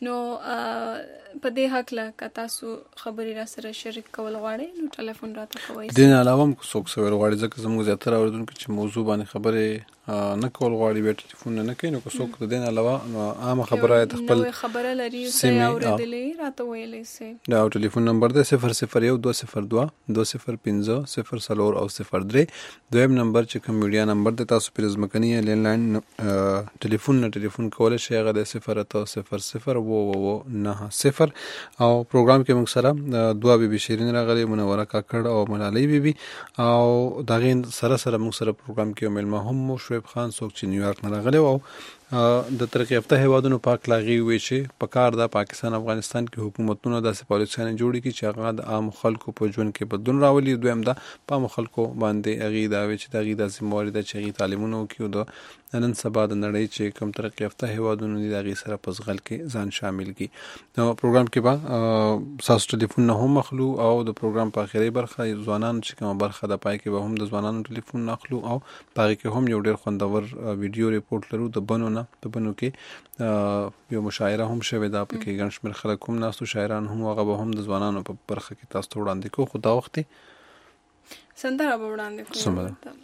Speaker 1: نو په دې حق له که تاسو خبرې را سره شریک کول غواړئ نو ټلیفون راته کوئ.
Speaker 2: دې نه علاوه هم څوک څه ویل غواړي ځکه زموږ زیاتره اورېدونکي چې موضوع باندې خبرې نه کول غواړي بیا ټلیفون نه کوي، نو که څوک د دې نه علاوه عامه خبره د خپل
Speaker 1: نوې خبره لري څه یې اورېدلې راته ویلی سئ.
Speaker 2: دا ټلیفون نمبر دی صفر صفر یو دوه صفر دوه دوه صفر پنځه صفر څلور او صفر درې. دویم نمبر چې کوم میډیا نمبر دی تاسو پرې ځمکني لینډلاین ټلیفون نه ټلیفون کولی شئ، هغه د صفر اته صفر صفر اوه اوه نهه صفر. او پروګرام کې موږ سره دوه بیبي شیرین راغلي، منوره کاکړ او ملالۍ بیبي، او د هغې سره سره موږ سره پروګرام کې یو میلمه هم مو شعیب خان څوک چې نیویارک نه راغلی او د ترقی یافته هیوادونو پاک لاغي وی چې په کار د پاکستان افغانستان کې حکومتونو داسې پالیسیانې جوړې کړي چې هغه د عام خلکو په ژوند کې بدلون راولي. دویم دا په عام خلکو باندې هغې دا وی چې د هغې دا ذمهواري ده چې هغې تعلیمونه وکړي او د نن سبا د نړۍ چې کوم ترقی یافته هیوادونو دي د هغې سره په ځغل کې ځان شامل کړي. نو پروګرام کې به ستاسو ټلیفون نه هم اخلو او د پروګرام په اخري برخه ځوانانو چې کومه برخه ده پای کې به هم د ځوانانو ټلیفون نه اخلو او په هغې کې هم یو ډېر خوندور ویډیو ریپورټ لرو د بنو نه. په بنو کې یو مشاعره هم شوې ده، په کې ګڼ شمېر خلک هم ناستو، شاعران هم، هغه به هم د ځوانانو په برخه کې تاسو ته وړاندې کوو. خو دا وخت
Speaker 1: سندره به وړاندې کوو.
Speaker 2: سمه ده.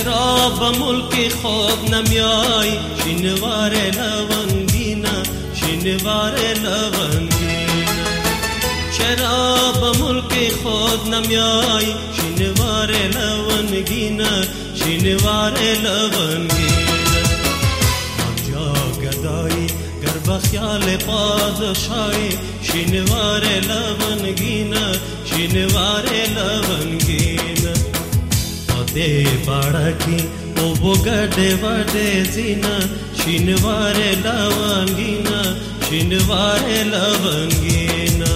Speaker 8: چرا به ملک خود نمیای شینوار لونگینا شینوار لونگینا چرا به ملک خود نمیای شینوار لونگینا شینوار لونگینا آنجا گدایی گر بخیال پادشاهی شینوار لونگینا شینوار لونگینا دے باڑا کی او بگڑے وڈے زینا شینوار لونگینا شینوار لونگینا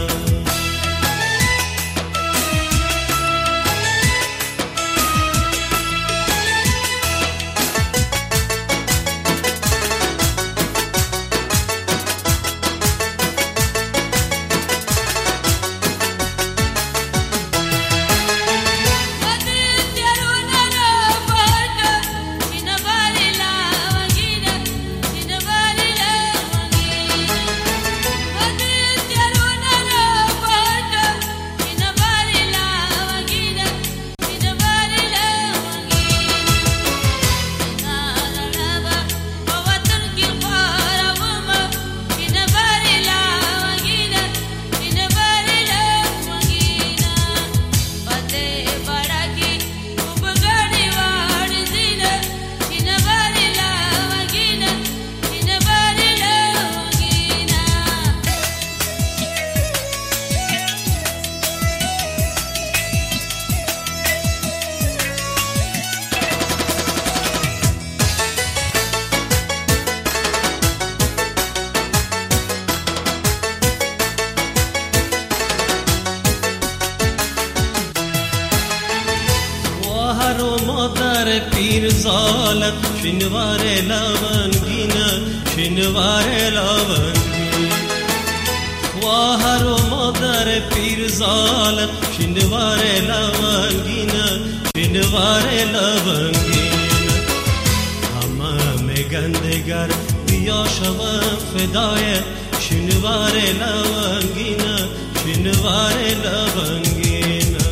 Speaker 8: شینوار لونگینا شینوار لونگینا خواهر و مادر پیرزال شینوار لونگینا شینوار لونگینا همه میگن دگر بیا شوم فدای شینوار لونگینا شینوار لونگینا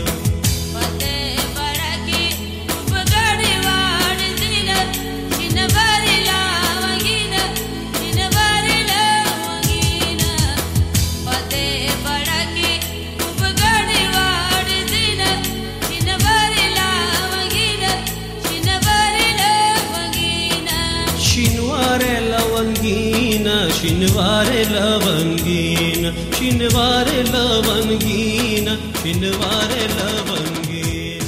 Speaker 8: شینوار لونگینا شینوار لونگینا شینوار لونگینا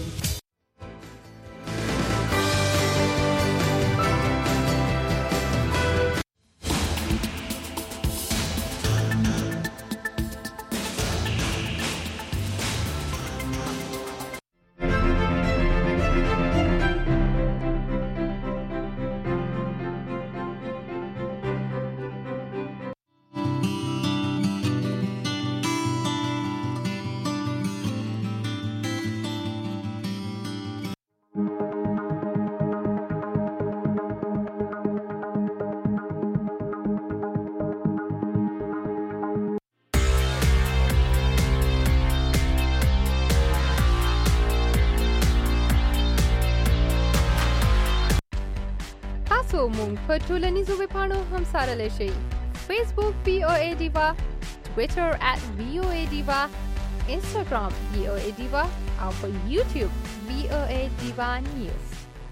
Speaker 16: مونږ په ټولنیزو ویبپاڼو هم سره شئ. فیسبوک وی او ای ډیوا، ټویټر ات وی او ای ډیوا، انسټاګرام وی او ای ډیوا او په یوټیوب وی او ای ډیوا نیوز.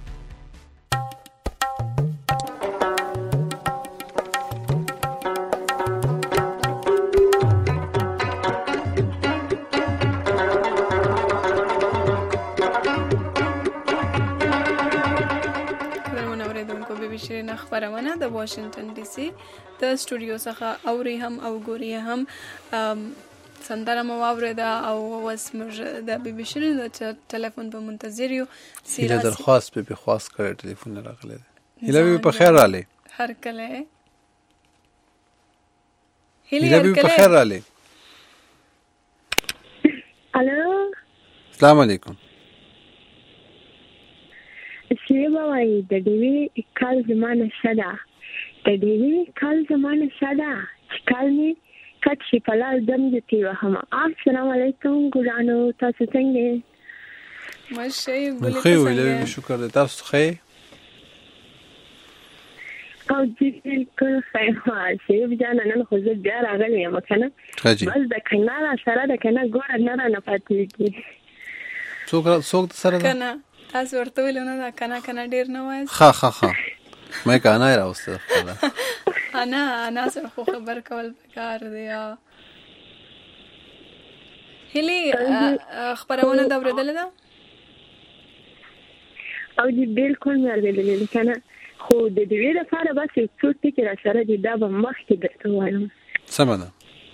Speaker 1: خبرونه د واشنگټن ډي سي د سټوډیو څخه اوري هم او ګوري هم سندره مو واورېده او اوس موږ د بي بي شیرین د ټلیفون په منتظر یو.
Speaker 2: هیله درخواست به بخواست کړی ټلیفون راغلی دی. هیله به په خیر رالی
Speaker 1: هر کله
Speaker 2: هیله به په خیر رالی.
Speaker 7: الو
Speaker 2: السلام علیکم.
Speaker 7: شیبه وای د دیوی کال زمانه شدا د دیوی کال زمانه شدا کال می کټ شي په لال دم دې وهم. السلام علیکم ګرانو، تاسو څنګه
Speaker 1: ماشي ګلې
Speaker 2: خو ویلې شکر دې تاسو خې
Speaker 7: او دې بالکل خیر واسي بجان نن خو زه بیا راغلی یم کنه بس د کنه سره د کنه ګور نه نه پاتې کی
Speaker 2: څوک څوک سره
Speaker 1: کنه تاسو ورته ویلونه دا کنه کنه ډیر نه وایي
Speaker 2: ها ها ها مې کنه راوسته
Speaker 1: انا انا سره خو خبر کول پکار دی هلي خبرونه دا ورېدل دا
Speaker 7: او دې بالکل مې ورېدل کنه خو د دې لپاره بس څو ټکي را سره دي دا به مخکې درته وایم
Speaker 2: سمه ده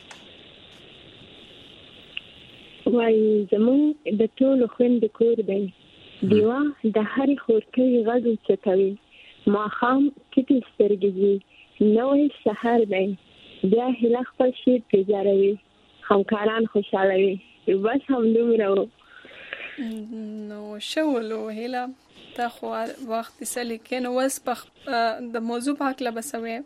Speaker 7: وای زمون د ټولو خويند کور دی دیوا د هرې خورکۍ غږ چتوي ماښام کټې سترګې دي نوې سحر دی بیا هیله خپل شي تجاروي همکاران خوشحالوي بس همدومره و
Speaker 1: نو شولو هیله تا خو وخت سلی کې نو وس په د موضوع په اړه بسوي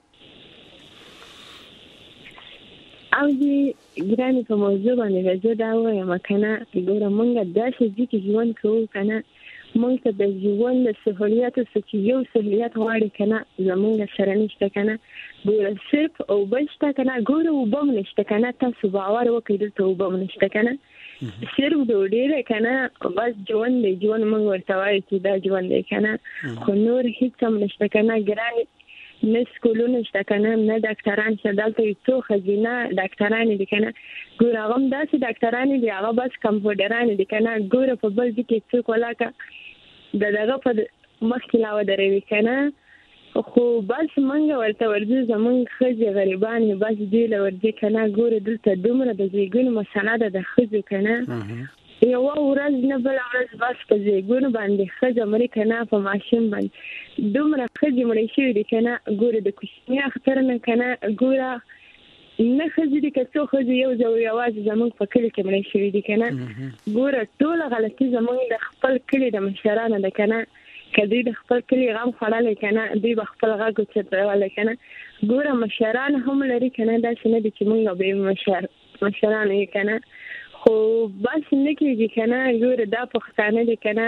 Speaker 7: او دې ګرانې په موضوع باندې زه دا وایم کنه ګوره مونږ داسې ځکه ژوند کوو کنه مونږ ته د ژوند د سهولیاتو څخه یو سهولیت غواړي کنه زمونږ سره نشته کنه ګوره صرف او بشته کنه ګوره وبم نشته کنه تاسو باور وکړئ دلته وبم نشته کنه صرف ډوډۍ ده کنه بس ژوند دی ژوند مونږ ورته وایو چې دا ژوند دی کنه خو نور هیڅ هم نشته کنه ګرانې نه سکولونه شته کنه نه ډاکټران شته دلته څو ښځینه ډاکټران دي کنه ګوره هغه هم داسې ډاکټران دي هغه بس کمپاوډران دي کنه ګوره په بل ځای کې څوک ولاکه د دغه په مخکې لا ودروي کنه خو بس منګه ورته ورځي زمونږ ښځې غریبان بس دې له ورځي کنه ګوره دلته دومره د زیږون مسله ده د ښځو کنه یوه ورځ نه بله ورځ بس په زیږون باندې ښځه مري کنه په ماشین باندې دومره ښځې مړې شوي دي کنه ګوره د کوچني اختر نه کنه ګوره نه ښځې دي که څو ښځې یو ځای یوازې زمونږ په کلي کې مړې شوي دي کنه ګوره ټوله غلطي زمونږ د خپل کلي د مشرانو ده کنه که دوی د خپل کلي غم خوړلی کنه دوی به خپل غږ اوچتولی کنه ګوره مشران هم لري کنه داسې نه دي چې مونږ به مشر مشران یې کنه خو بس نه کېږي کنه ګوره دا پښتانه دي کنه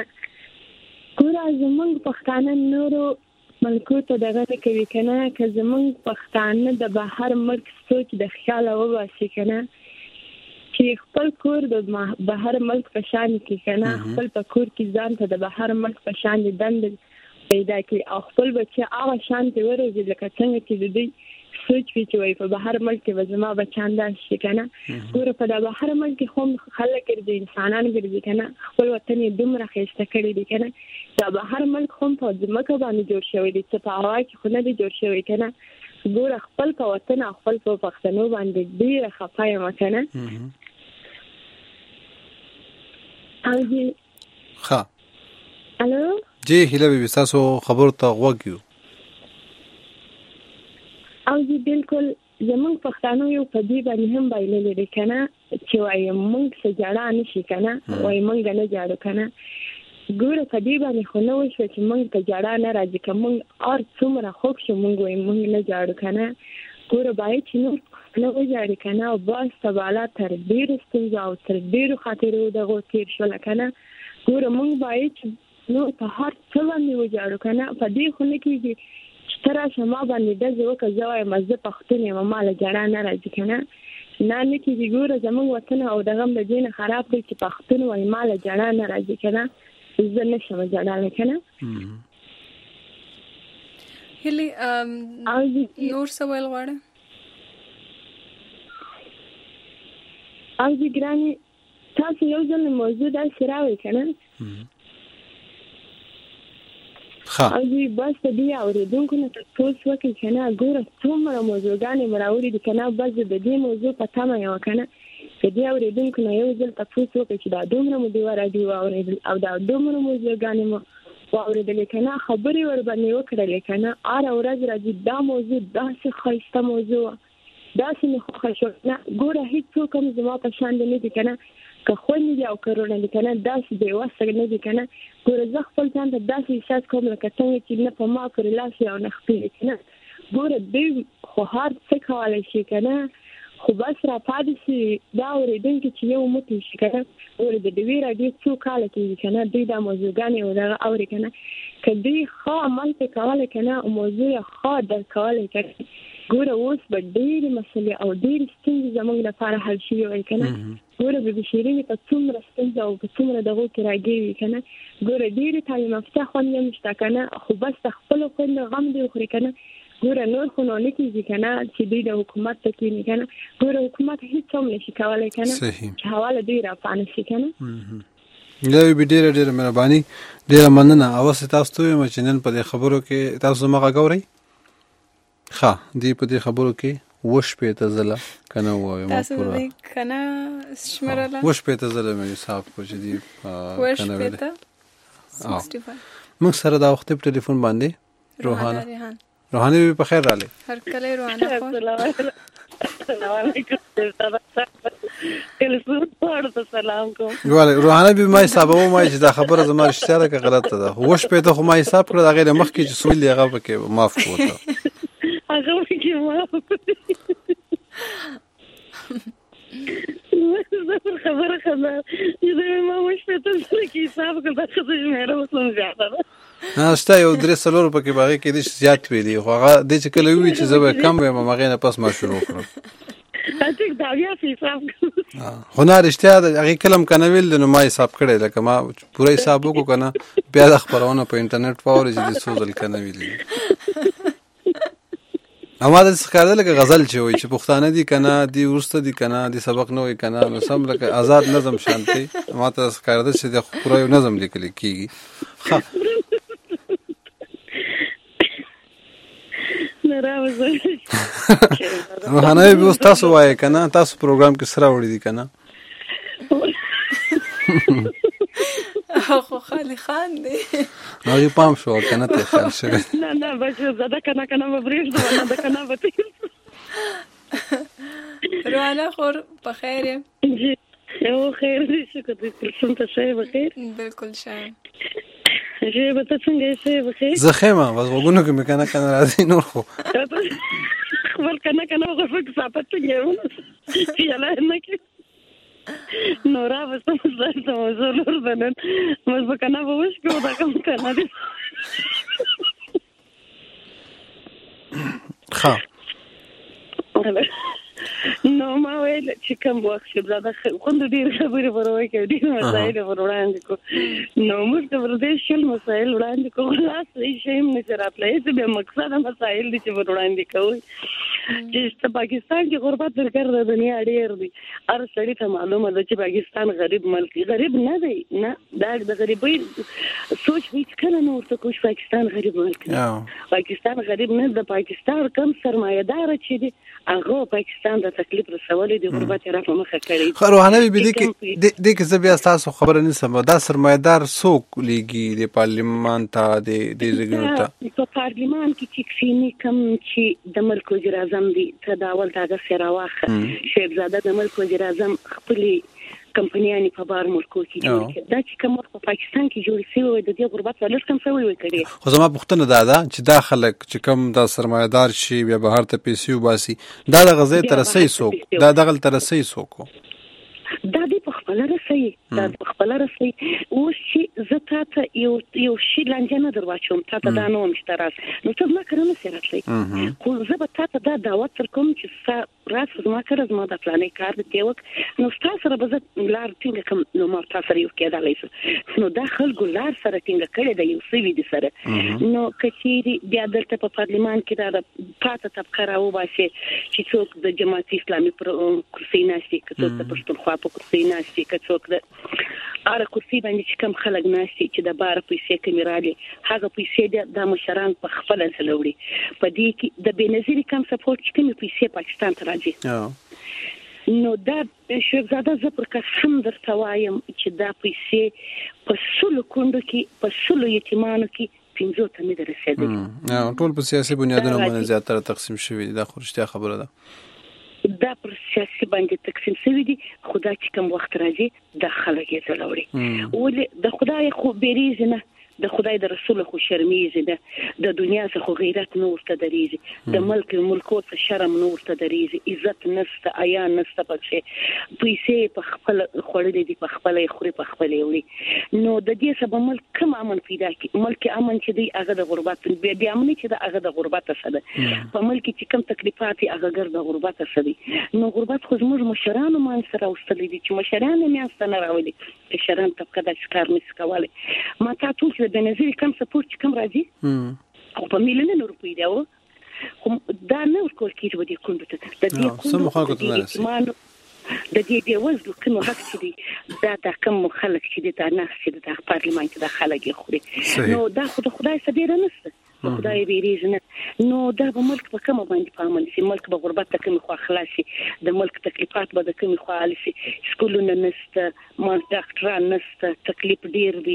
Speaker 7: ګوره زمونږ پښتانه نورو ملکو ته دغه نه کوي کنه که زمونږ پښتانه د بهر ملک سوچ د خیاله وباسي کنه چې خپل کور د بهر ملک په شان کې کنه خپل په کور کې ځان ته د بهر ملک په شان د دند پیدا کړي او خپل بچي هغه شان ته وروزي لکه څنګه چې د دوی سوچ وي چې وایي په بهر ملک کې به زما بچیان داسې شي که نه ګوره په دا بهر ملک کې خو خلک ګرځي انسانان ګرځي که نه خپل وطن یې دومره ښایسته کړی دی که نه دا بهر ملک خو په ځمکه باندې جوړ شوی دی څه په هوا کې خو نه دی جوړ شوی که نه ګوره خپل په وطن او خپل په پښتنو باندې ډېره خفه یم که نه او جی
Speaker 2: ښه
Speaker 7: الو
Speaker 2: جی هیله بیبي ستاسو خبرو ته غوږ یو
Speaker 7: او جی بالکل زمونږ پښتانو یو په دې باندې هم بایللی دی که نه چې وایي مونږ څه جاړه نه شي که نه وایي مونږ نه جاړو که نه ګوره په دې باندې خو نه وشوه چې مونږ ته جاړه نه راځي که مونږ هر څومره خوږ شو مونږ وایي مونږ نه جاړو که نه ګوره باید چې نور نه وجاړي که نه او بس تباله تر ډېرو ستونزو او تر ډېرو خاطرو دغو تېر شوله که نه ګوره مونږ باید چې نور په هر څه باندې وجاړو که نه په دې خو نه کېږي چې ته راشه ما باندې ډزې وکړه زه وایم زه پښتون یم ما له جاړه نه راځي که نه نه نه کېږي ګوره زمونږ وطن او دغه هم د دې نه خراب دی چې پښتون وایي ما له جاړه نه راځي که نه زه نه شم جاړلی که نه
Speaker 1: هیلې نور څه ویل غواړې
Speaker 7: او دې ګرانې تاسو یو ځل موضوع داسې راوړئ که نه او دې بس د دې اورېدونکو نه تپوس وکړئ که نه ګوره څومره موضوعګانې مو راوړي دي که نه بس د دې موضوع په تمه یم که نه د دې اورېدونکو نه یو ځل تپوس وکړئ چې دا دومره مو دې راډیو واورېدل او دا دومره موضوعګانې مو واورېدلې که نه خبرې ورباندې وکړلې که نه هره ورځ راځي دا موضوع داسې ښایسته موضوع داسې مې خوښه شوه نه ګوره هېڅوک هم زما په شان دی نه دي که نه که خوندې دي او که رونه دي که نه داسې بېوسه نه دي که نه ګوره زه خپل ځان ته داسې احساس کوم لکه څنګه چې نه په ما پورې لاس وي او نه خپې وي که نه ګوره دوی خو هر څه کولی شي که نه خو بس را پاتې شي دا اورېدونکي چې یو موټی شي که نه ولې د ډوي راډیو څو کاله کېږي که نه دوی دا موضوعګانې او دغه اوري که نه که دوی ښه عمل پرې کولی که نه موضوع یې ښه درک کولی که نه ګوره اوس به ډېرې مسلې او ډېرې ستونزې زموږ لپاره حل شوي وای که نه ګوره بېبي شیرینې په څومره ستونزه او په څومره دغو کې راګیر وي که نه ګوره ډېرې تعلیم یافته خویندې هم شته که نه خو بس د خپلو خویندو غم دې وخوري که نه ګوره نور خو نو نه کېږي که نه چې دوی د حکومت ته کښېني که نه ګوره حکومت هېڅ هم نه شي کولی که نه چې حواله دوی راپانه شي که نه
Speaker 2: دا وي ډېره ډېره مهرباني ډېره مننه اوس تاسو ته وایم چې نن په دې خبرو کې تاسو زما غږ اورئ ښه دې په دې خبرو کې اووه شپېته ځله که نه ووایم
Speaker 1: تاسو دې که نه شمېرله
Speaker 2: اووه شپېته ځله مې حساب کړو چې دې
Speaker 1: اووه شپېته
Speaker 2: موږ سره دا وخت په ټلیفون باندې روحانه روحانه بي په خیر راغلی
Speaker 1: هر کله روحانه خو
Speaker 10: السلام علیکم سلام کوم
Speaker 2: وعلیکم روحانه بي ما حساب و ما چې دا خبره زما رښتیا ده که غلطه ده اووه شپېته خو ما حساب کړه د هغې نه مخکې چې سویل یې هغه پکې معاف کړو ته
Speaker 10: هغه پکې معاف خبره خبره چې ما اووه شپېته ځله کې حساب کړه دا ښځه شمېره اوس هم زیاته ده
Speaker 2: شته یو درې څلور پکې به هغې کېدای شي زیات ویلي خو هغه دې چې کله ووایي چې زه به کم ویم هغې نه پس ما شروع کړم خو نه رښتیا ده هغې کله هم که نه ویل دی نو ما حساب کړی لکه ما پوره حساب وکړو که نه بیا دا خپرونه په انټرنېټ واورې چې دې څو ځل که نه ویلي اما داسې ښکارېده لکه غزل چې وایي چې پښتانه دي که نه دي وروسته دي که نه دي سبق نه وایي که نه نو سم لکه آزاد نظم شانتې ما ته ښکارېده چې د پوره یو نظم لیکلی کېږي ښه روحانه بي اوس تاسو وایئ که نه تاسو پروګرام کې څه راوړي دي که نه
Speaker 1: خو خالي خان دی
Speaker 2: هغې پام شو که نه ته خیال شوی
Speaker 10: نه نه بچه زده که نه که نه به پرېږدم نه ده که نه به تېر
Speaker 1: روحانه خور په خیر یم
Speaker 10: جی یو خیر دی شکر دی کلسوم ته ښه یې بخیر
Speaker 1: بلکل ښه یم
Speaker 10: ژبې به ته څنګه یې ښه یې بخیر
Speaker 2: زه ښه یم بس غوږونو کې مې که نه که نه راځي نور خو
Speaker 10: خپل که نه که نه غوږ کثافت څنګه یې ونه یاله نه کړي نو را به څه مسله ته موضوع لور ده نن بس به که نه به وشکو دا کوم که نه دی
Speaker 2: ښه
Speaker 10: نو ما ویل چې کوم وخت شهزاده خوند ډېر خبرې پر وکړې ډېر مسایل پر وړاندې کو نو موږ د دې شل مسایل وړاندې کو خلاص یې شی هم نه راتلای چې به مقصد مسایل دي چې پر وړاندې کوي چې پاکستان کې غربت درګر د دنیا ډېر دی هر سړي ته معلومه ده چې پاکستان غریب ملک غریب نه دی نه دا د غریبۍ سوچ هیڅ کله نه ورته کوي پاکستان غریب ملک پاکستان غریب نه د پاکستان کم سرمایه‌دار چې دی هغه پاکستان د تکلیف رسولې د غربت را په مخه کړی
Speaker 2: خو روحانه بي دې کې دې کې زه بیا ستاسو خبره نیسم دا سرمایه‌دار څوک لیږي د پارلمان ته د دې ځایونو ته
Speaker 10: په پارلمان کې چې کښېني کوم چې د ملک وزیر اعظم دی ته د اول دغه سره واخه شهزاده د ملک وزیر اعظم خپلې کمپنیانې په بار ملکو کې جوړ کړي دا چې کوم په پاکستان کې جوړ شوی وي د دې غربت ولر کم شوی وي کړي
Speaker 2: خو زما پوښتنه دا ده چې دا خلک چې کوم دا سرمایه‌دار شي بیا بهر ته پیسې وباسي دا د غزې ترسي څوک دا دغه ترسي څوک
Speaker 10: دا دې په خپل رسي دا په خپل رسي اوس چې زه تاسو یو یو شی لاندې نه درواچوم تاسو دا نو مشترک نو څه ما کړنه سره راتلی خو زه به تاسو دا دعوت کوم چې راز ما کړز ما د پلانې کار دی وک نو تاسو سره به لار ټینګ کوم نو ما تاسو سره یو کېدلای شي نو دا خلکو لار سره ټینګ کړی دی یو سوي دي سره نو کچېری بیا دلته په پارلمان کې دا پاتې طبقه راو باسي چې څوک د جماعت اسلامي پر کرسي ناشتي کڅوک د پښتونخوا په کرسي ناشتي کڅوک د اره کرسي باندې چې کم خلک ناشتي چې د بار پیسې کمی رالي هغه پیسې د مشران په خپل سلوړي په دې کې د بنظیري کم سپورټ چې کمی پیسې پاکستان ته راځي نو دا شهزاده زه پر قسم درته وایم چې دا پیسې په سلو کونډو کې په سلو یتیمانو کې پنځو ته مې درسېدلي
Speaker 2: ټول په سیاسي بنیادونو باندې زیاتره تقسیم شوي دي دا خو رښتیا خبره ده
Speaker 10: دا پر سیاسي باندې تقسیم شوي دي خدا چې کوم وخت راځي دا خلک یې ځلوړي ولې د خدای خو بیریږي نه د خدای د رسول خو شرمېږي ده د دنیا څخه غیرت نور ته درېږي د ملک ملکو څخه شرم نور ته درېږي عزت نشته حیا نشته پکې پیسې په خپل خوړلې دي په خپل خوري په خپل وړي نو د دې سبب ملک کم امن پیدا کی ملک امن چې دی هغه د غربت بیا امن چې د هغه د غربت سره په ملک چې کم تکلیفات هغه ګر د غربت سره نو غربت خو زموږ مشرانو مان سره واستلې دي چې مشران یې ستنه راولي مشران طبقه د کار نس کوله ما ته ټول چې د نظر کم سپورت چې کم راځي او په میلیونونو روپۍ دا و دا نه ورکول کېږي و دې کونډو ته د دې
Speaker 2: سم خلکو ته نه
Speaker 10: د دې د وزلو کوم حق چې دی دا د کوم خلک چې د تناس چې د پارلمان کې د خلک خوري نو دا خو خدای سره نشته خدای بیریږي نو دا به ملک په کومه باندې پامن سي ملک به غربت ته کوم خو خلاصي د ملک تکلیفات به د کوم خو حالسي سکولونه نشته ما ډاکټران نشته تکلیف ډیر دي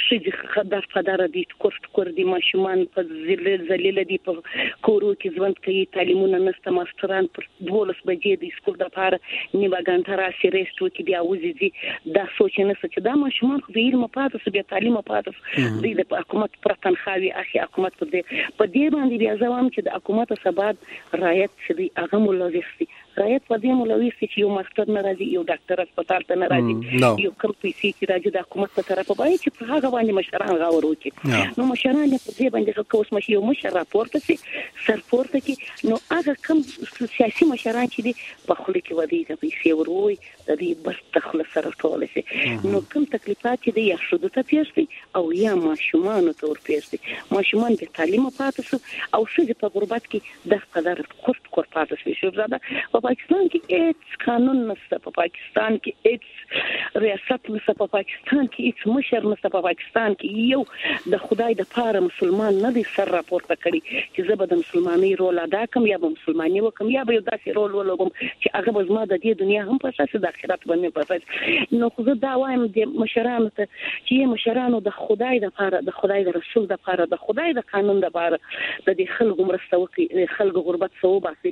Speaker 10: شې خدای فدار دي کورت کور دي ماشومان په ذلیل ذلیل دي په کورو کې ژوند کوي تعلیمونه نشته ماستران پر دولس بجې د سکول د پاره نیمه غنټه راشي ریسټو کې بیا وځي دا سوچ نه چې دا ماشومان خو د علم پاتې بیا تعلیم پاتې دي د حکومت پر تنخواوي اخی حکومت په دې باندې بیا ځوام چې د حکومت سباد رعایت چې هغه مولوي رعایت په دې مولوي چې یو ماستر ناراضي یو ډاکټر هسپتال ته ناراضي یو کوم پیسې چې راځي د حکومت په طرف باندې چې په هغه باندې مشران غاور وکړي نو مشران په دې باندې کوم مشر یو مشر راپورته سي سرپورته کې نو هغه کوم سیاسي مشران چې دي په خله کې ودی د پیسې وروي د دې بس تخلص سره ټول سي نو کوم تکلیفات چې دي یا شودو ته پیښتي او یا ماشومان ته ور پیښتي ماشومان د تعلیم پاتې او شې په غربت کې د قدر کورت کور پاتې شي شو زده په پاکستان کې هیڅ قانون نشته په پاکستان کې هیڅ ریاست نشته په پاکستان کې هیڅ مشر نشته په پاکستان کې یو د خدای د پاره مسلمان نه دي سر راپورته کړي چې زه به د مسلمانۍ رول ادا کوم یا به مسلمانۍ وکم یا به داسې رول ولوم چې هغه به زما د دې دنیا هم په اساس د آخرت باندې په اساس نو خو زه دا وایم د مشرانو ته چې مشرانو د خدای د پاره د خدای د رسول د پاره د خدای د قانون د پاره د دې خلکو مرسته وکړي خلکو غربت سو باسي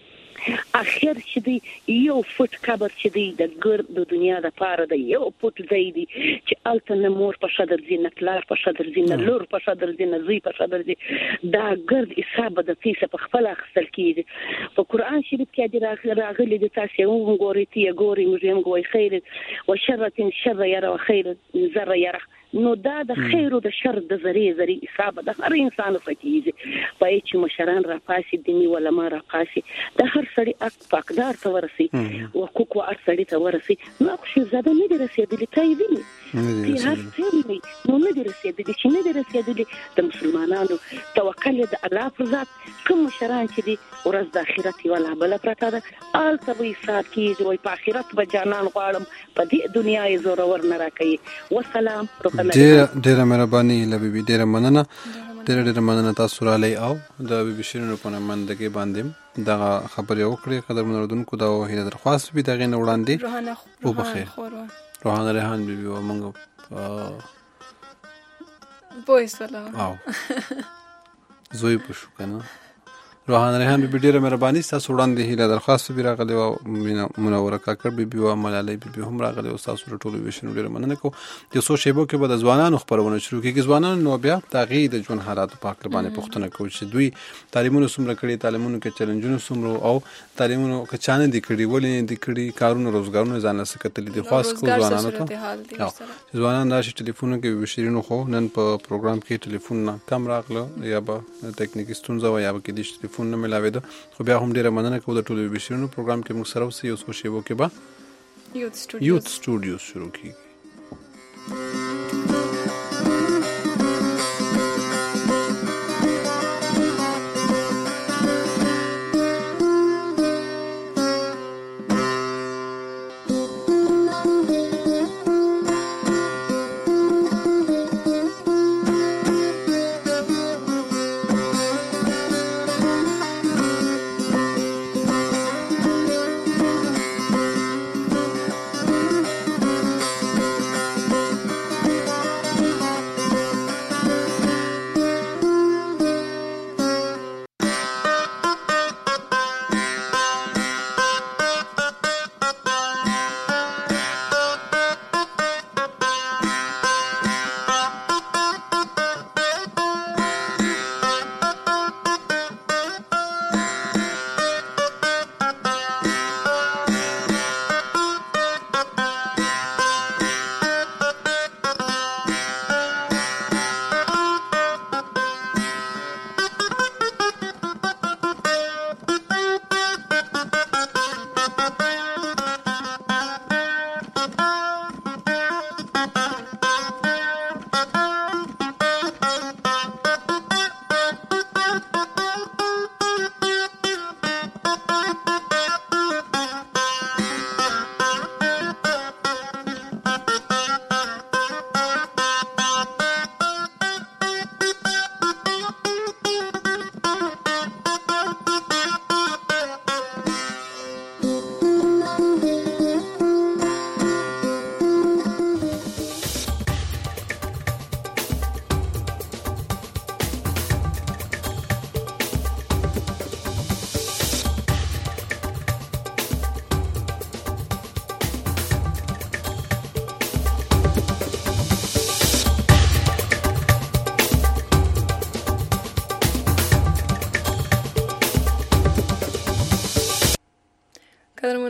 Speaker 10: اخر چې دی یو فوت قبر چې دی د ګرد د دنیا د پاره د یو فوت ځای دی چې الته نه مور په شادر زینه کلار په شادر زینه لور په شادر زینه زوی په شادر زینه دا ګرد حساب د پیسه په خپل اخستل کیږي په قران شریف کې دی راغلي د تاسو وګورئ تی ګورئ موږ هم ګوي خیر او شر شر یره خیر زر یره نو دا د خیر او د شر د زری زری حساب د هر انسان فکیږي پای چې مشران را پاسي دني ولا ما را پاسي د هر سړي اک پاکدار ته ورسي او کوکو ار سړي ته ورسي نو خو زده نه دي رسیدلې تای ویني په هر څه نو نه دي رسیدلې چې نه دي رسیدلې د مسلمانانو توکل د الله پر ذات کوم مشران چې دي ورځ د اخرت ولا بل پرته ده آل تبي ساتي وي په اخرت به جانان غواړم په دې دنیا یې زور ور نه راکړي والسلام
Speaker 2: ډېر ډېر مهرباني لبي ډېر مننه ډېر ډېر مننه تاسو را لې او د بي بي شیرینو په نمائندګۍ باندې دا خبرې وکړې قدر منوردونکو دا هیله درخواست به دغه نه وړاندې او بخیر روحانه ریحان بي بي و موږ
Speaker 1: بوي سلام
Speaker 2: او زوی پښو کنه روحانه ریحان بي بي ډېر مهرباني تاسو وړاندې هیله درخواست به راغلی او منوره کاکړ بي بي او ملالۍ بي بي هم راغلی او تاسو ټول ویشنو ډېر مننه کو د سو شیبو کې به د ځوانانو خبرونه شروع کیږي ځوانان نو بیا تغیر د ژوند حالات په اړه باندې پوښتنه کوي چې دوی تعلیمونو سمره کړي تعلیمونو کې چیلنجونو سمره او تعلیمونو کې چانه دي کړي ولې دي کړي کارونه روزګارونه ځان له سکتلې دي خاص کو ځوانانو ته ځوانان د ټلیفون کې وشیرینو خو نن په پروګرام کې ټلیفون نه کم راغله یا به ټیکنیکي ستونزه و یا به کې د ټلیفون نه ملاوي ده خو بیا هم ډیره مننه کوم د ټولو ویشنو پروګرام کې موږ سره اوسې یو څو شیبو کې به
Speaker 1: یوت سټوډیوز
Speaker 2: یوت سټوډیوز شروع کیږي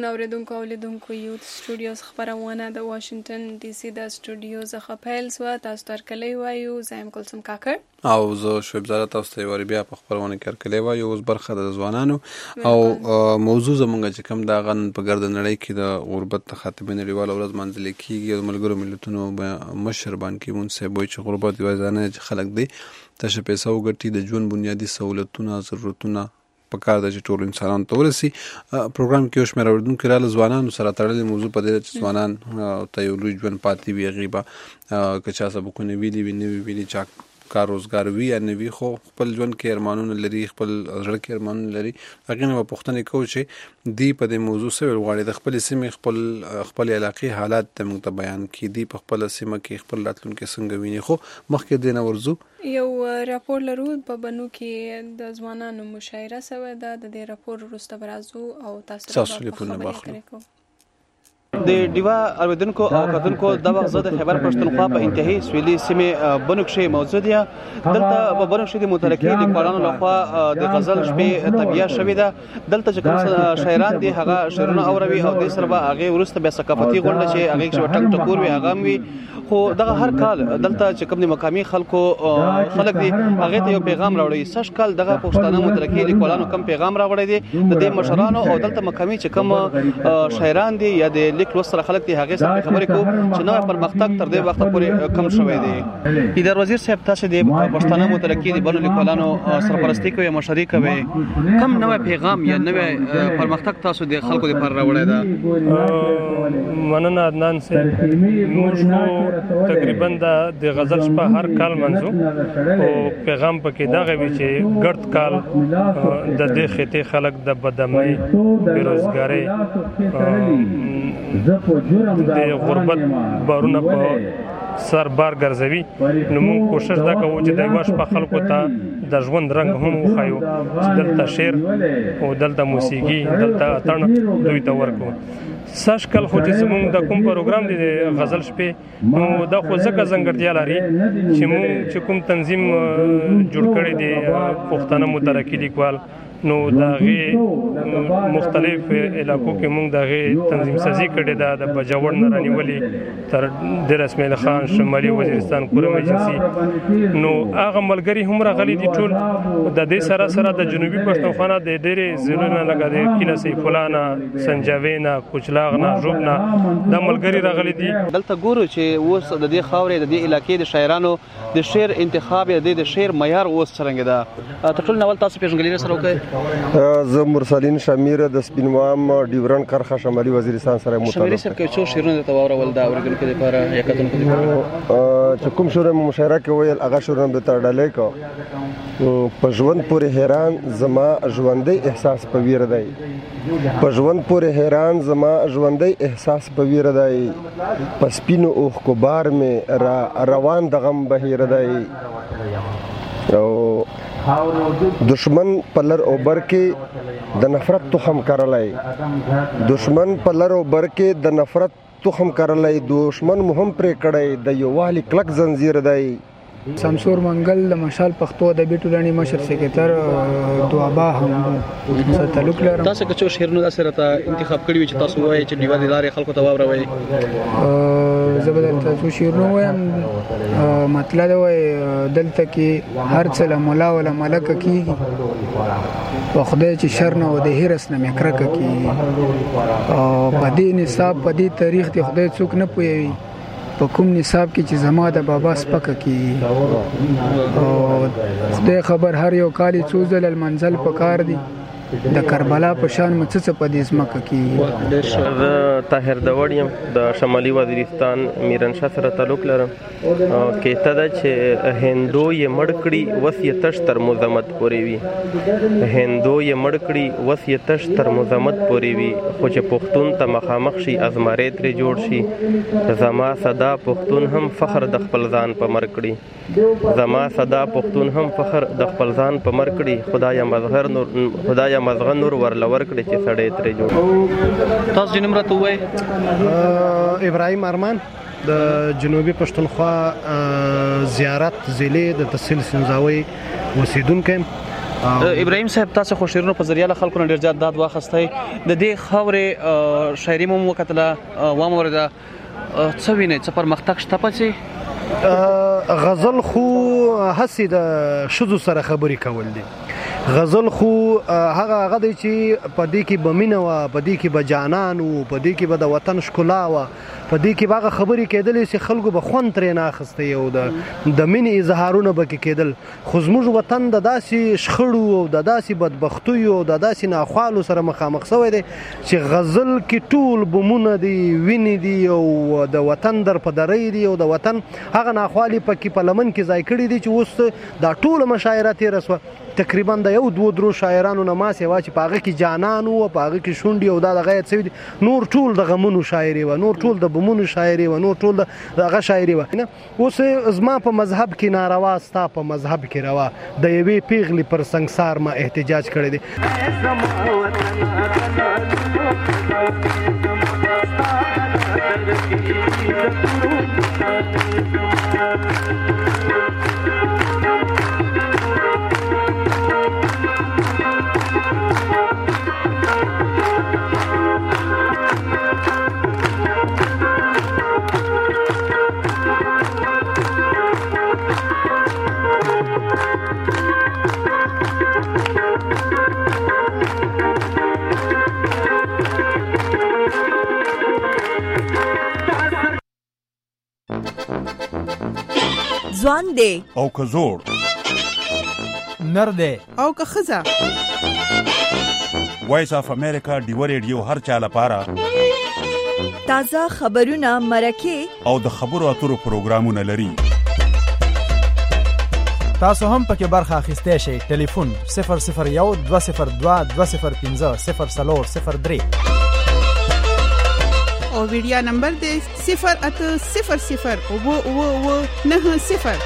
Speaker 1: محترمو اوریدونکو او لیدونکو یوت سټوډیوز خبرونه د واشنگټن ډي سي د سټوډیو څخه پیل سو. تاسو تر کلی وایو زایم کلثوم کاکړ
Speaker 2: او زه شعیب زاده. تاسو ته وری بیا په خبرونه کې کلی وایو. اوس برخه د ځوانانو او موضوع زمونږ چې کوم دا غن په ګرد نړۍ کې د غربت د خاتمې نړیواله ورځ منځل کېږي. د ملګرو ملتونو مشر بان کی مون سه بوي چې غربت یوه ځانه چې خلک دی تشه پیسې وګټي د ژوند بنیادی سہولتونه ضرورتونه په کار د ټول انسانانو ته ورسي. پروګرام کې یو شمېر اوریدونکو راله ځوانانو سره تړلې موضوع په دې چې ځوانان ته یو لوی ژوند پاتې وي هغې به که چا سبقونه ویلي وي نه وي ویلي چا کار روزګار وي یا نه وي خو خپل ژوند کې ارمانونه لري خپل زړه کې ارمانونه لري. هغې نه به پوښتنې کوو چې دوی په دې موضوع څه ویل غواړي د خپلې سیمې خپل خپلې علاقې حالات ته موږ ته بیان کړي. دوی په خپله سیمه کې خپل راتلونکی څنګه ویني. خو مخکې دې نه ورځو
Speaker 1: یو راپور لرو په بنو کې د ځوانانو مشاعره سوې ده. د دې راپور وروسته به راځو او تاسو ته به خبرې کوو.
Speaker 3: د ډیوا اوریدونکو او کتونکو د وخت زه د خیبر پښتونخوا په انتهایی سویلي سیمې بنو کې موجود یم. دلته په بنو کې د مترقي لیکوالانو لخوا د غزل شپې طبیعه شوې ده. دلته چې کوم شاعران دي هغه شعرونه اوروي او د سره به هغه ورسته به ثقافتي غونډه چې هغه کې ټنګ ټکور وي هغه وي. خو دغه هر کال دلته چې کوم د مقامي خلکو خلک دي هغه ته یو پیغام راوړي. سش کال دغه پښتانه مترقي لیکوالانو کوم پیغام راوړي دي د دې مشرانو او دلته مقامي چې کوم شاعران دي یا د لیک لوستره خلک دي هغه سره خبرې کوو چې نوې پرمختګ تر دې وخت پورې کم شوی دی. اداره وزیر صاحب تاسو د پښتانه مترقي د بنو لیکوالانو سرپرستی کوي مشري کوي کوم نوې پیغام یا نوې پرمختګ تاسو د خلکو لپاره راوړی ده؟
Speaker 11: مننه عدنان صاحب. موږ تقریبا د غزل شپه هر کال منځو او پیغام پکې دغه وی چې ګرد کال د دې خطې خلک د بدامنۍ بیروزګارۍ د غربت بارونه په سر بار ګرځوي. نو موږ کوشش دا کوو چې د یوه شپه خلکو ته د ژوند رنګ هم وښایو چې دلته شعر او دلته موسیقي دلته اتڼ دوی ته ورکو. سږ کال خو چې زموږ د کوم پروګرام دی د غزل شپې نو دا خو ځکه ځانګړتیا لري چې موږ چې کوم تنظیم جوړ کړی دی پښتانه مترقي لیکوال نو د هغې مختلف علاقو کې موږ د هغې تنظیم سازي کړې ده. د بجاوړ نه رانیولې تر دیر اسماعیل خان شمالي وزیرستان کورم ایجنسي نو هغه ملګري هم راغلي دي ټول. د دې سره سره د جنوبي پښتونخوا نه د ډېرې ضلعونه لکه د کیله سیفالله نه سنجاوي نه کوچلاغ نه ژوب نه دا ملګري راغلي دي.
Speaker 3: دلته ګورو چې اوس د دې خاورې د دې علاقې د شاعرانو د شعر انتخاب یا د شعر معیار اوس څرنګه ده؟ تر ټولو اول تاسو پیژنګلي سره وکړئ.
Speaker 23: زه مرسلین شمیر د سپینوام ډیورن کرخه شمالي وزیرستان سره متعلق.
Speaker 3: شمالي سره کې څو شعرونه ته واورول دا اوریدونکو لپاره یا کتونکو لپاره
Speaker 23: چې کوم شعر مشاعره کې ویل هغه شعرونه به تر ډلې کو په ژوند پورې حیران زما ژوندۍ احساس په ویر دی. په ژوند پورې حیران زما ژوندۍ احساس په ویر دی. په سپینو اوښکو بار مې را روان د غم بهیر دی. او دشمن په لر او بر کې د نفرت تخم کرلی. دشمن په لر او بر کې د نفرت تخم کرلی. دشمن مو هم پرې کړی د یووالي کلک زنځیر دی.
Speaker 24: شمشور منګل د مشال پښتو ادبي ټولنې مشر سکرټر دوابا هم سره تعلق لرم.
Speaker 3: تاسو که څو شعرونه داسې راته انتخاب کړي وي چې تاسو وایي چې ډیوا د لارې خلکو ته واوروئ؟
Speaker 24: زه به درته څو شعرونه وایم. مطلب دا وایي دلته کې هر څه له ملا ولا ملکه کېږي په خدای چې شر نه و د هرس نه مې کرکه کېږي. په دې نصاب په دې تاریخ د خدای څوک نه پوهوي په کوم نصاب کې چې زما د بابا سپکه کېږي. او خدای خبر هر یو کال څو ځله المنزل په کار دی د کربلا په شان مڅڅ په دې ځمکه کې.
Speaker 25: زه طاهر داوړ یم د شمالي وزیرستان میرنشاه سره تعلق لرم. کیته ده چې هندو یې مړ کړي وس یې تش تر مزمت پورې وي. هندو یې مړ کړي وس یې تش تر مزمت پورې وي. خو چې پښتون ته مخامخ شي ازمارې ترې جوړ شي. زما صدا پښتون هم فخر د خپل ځان په مر کړي. زما صدا پښتون هم فخر د خپل ځان په مر کړي. خدای مظهر نور خدای مزغه نور ورلور کړي چې سړی ترې جوړ.
Speaker 3: تاسو جنوم راته ووایئ.
Speaker 26: ابراهیم ارمان د جنوبي پښتونخوا زیارت ضلع د تحصیل سنځاوي اوسیدونکی
Speaker 3: ابراهیم صاحب تاسو خو شعرونو په ذریعہ خلکو نه ډیر زیات داد واخستای د دې خاورې شاعري مو وکړه و مورده څه ویني څه پر مختک شته پڅي
Speaker 26: غزل خو هسي د شذو سره خبري کول دي غزل خو هغه هغه دی چې په دې کې بمینه وا په دې کې بجانان او په دې کې به د وطن ښکلا وا په دې کې باغه خبرې کېدلې چې خلکو به خوند ترې نه اخیستی او د د مینې اظهارونه به کې کېدل خو زموږ وطن د داسې شخړو او د داسې بدبختیو او د داسې ناخوالو سره مخامخ شوی دی چې غزل کې ټول بمونه دي وینې دي او د وطن در په درۍ دي او د وطن هغه ناخوالي پکې په لمن کې ځای کړي دي چې اوس دا ټوله مشاعره تېره سوه تقریبا د یو دوه درو شاعرانو نه ما سیوا چې په هغه کې جانان او په هغه کې شونډې او دا دغه یې څه دي نور ټول د غمونو شاعري و نور ټول د بمونو شاعري و نور ټول دغه شاعري و اوس زما په مذهب کې ناروا ستا په مذهب کې روا د یوې پیغلې پر سنگسار ما احتجاج کړی دی
Speaker 5: ځوان دی
Speaker 9: او که زوړ
Speaker 12: نر دی
Speaker 5: او که ښځه
Speaker 9: وایس اف امریکا ډیو ریډیو هر چا لپاره
Speaker 5: تازه خبرونه مرکې او
Speaker 9: د خبرو اترو پروګرامونه لري
Speaker 12: تاسو هم پکې برخه اخیستی شئ ټلیفون صفر صفر یو دوه صفر دوه دوه صفر پنځه صفر څلور صفر درې
Speaker 13: او ویډیا نمبر دی صفر اته صفر صفر اوه اوه اوه نه صفر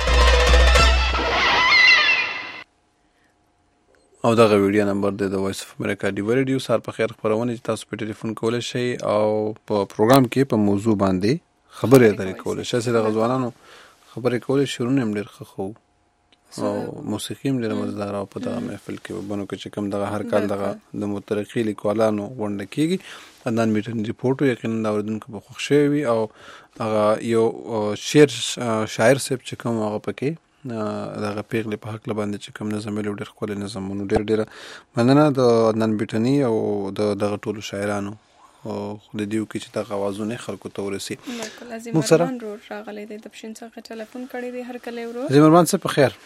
Speaker 2: او دغه ویډیو نمبر دی د وایس اف امریکا ډیو ریډیو سار په خیر خبرونه چې تاسو په ټلیفون کولای شئ او په پروګرام کې په موضوع باندې خبرې اترې کولای شئ چې د غزوانانو خبرې کولای شروع نیم ډیر خو او موسیقي هم ډیره مزدار او په دغه محفل کې بنو کې چې کوم دغه هر کال دغه د مترقي لیکوالانو غونډه کیږي عدنان میټن ریپورټ یقینا د اوریدونکو په خوښ شوی او هغه یو شعر شاعر صاحب چې کوم هغه پکې دغه پیغلې په حق باندې چې کوم نظم له ډیر خپل نظمونو ډیر ډیر مننه د عدنان میټنی او د دغه ټولو شاعرانو او د دیو کې چې دغه اوازونه خلکو ته ورسي
Speaker 1: مو سره راغلي د تپشین څخه ټلیفون کړی دی هر کله ورو
Speaker 2: زمرمان څه په خیر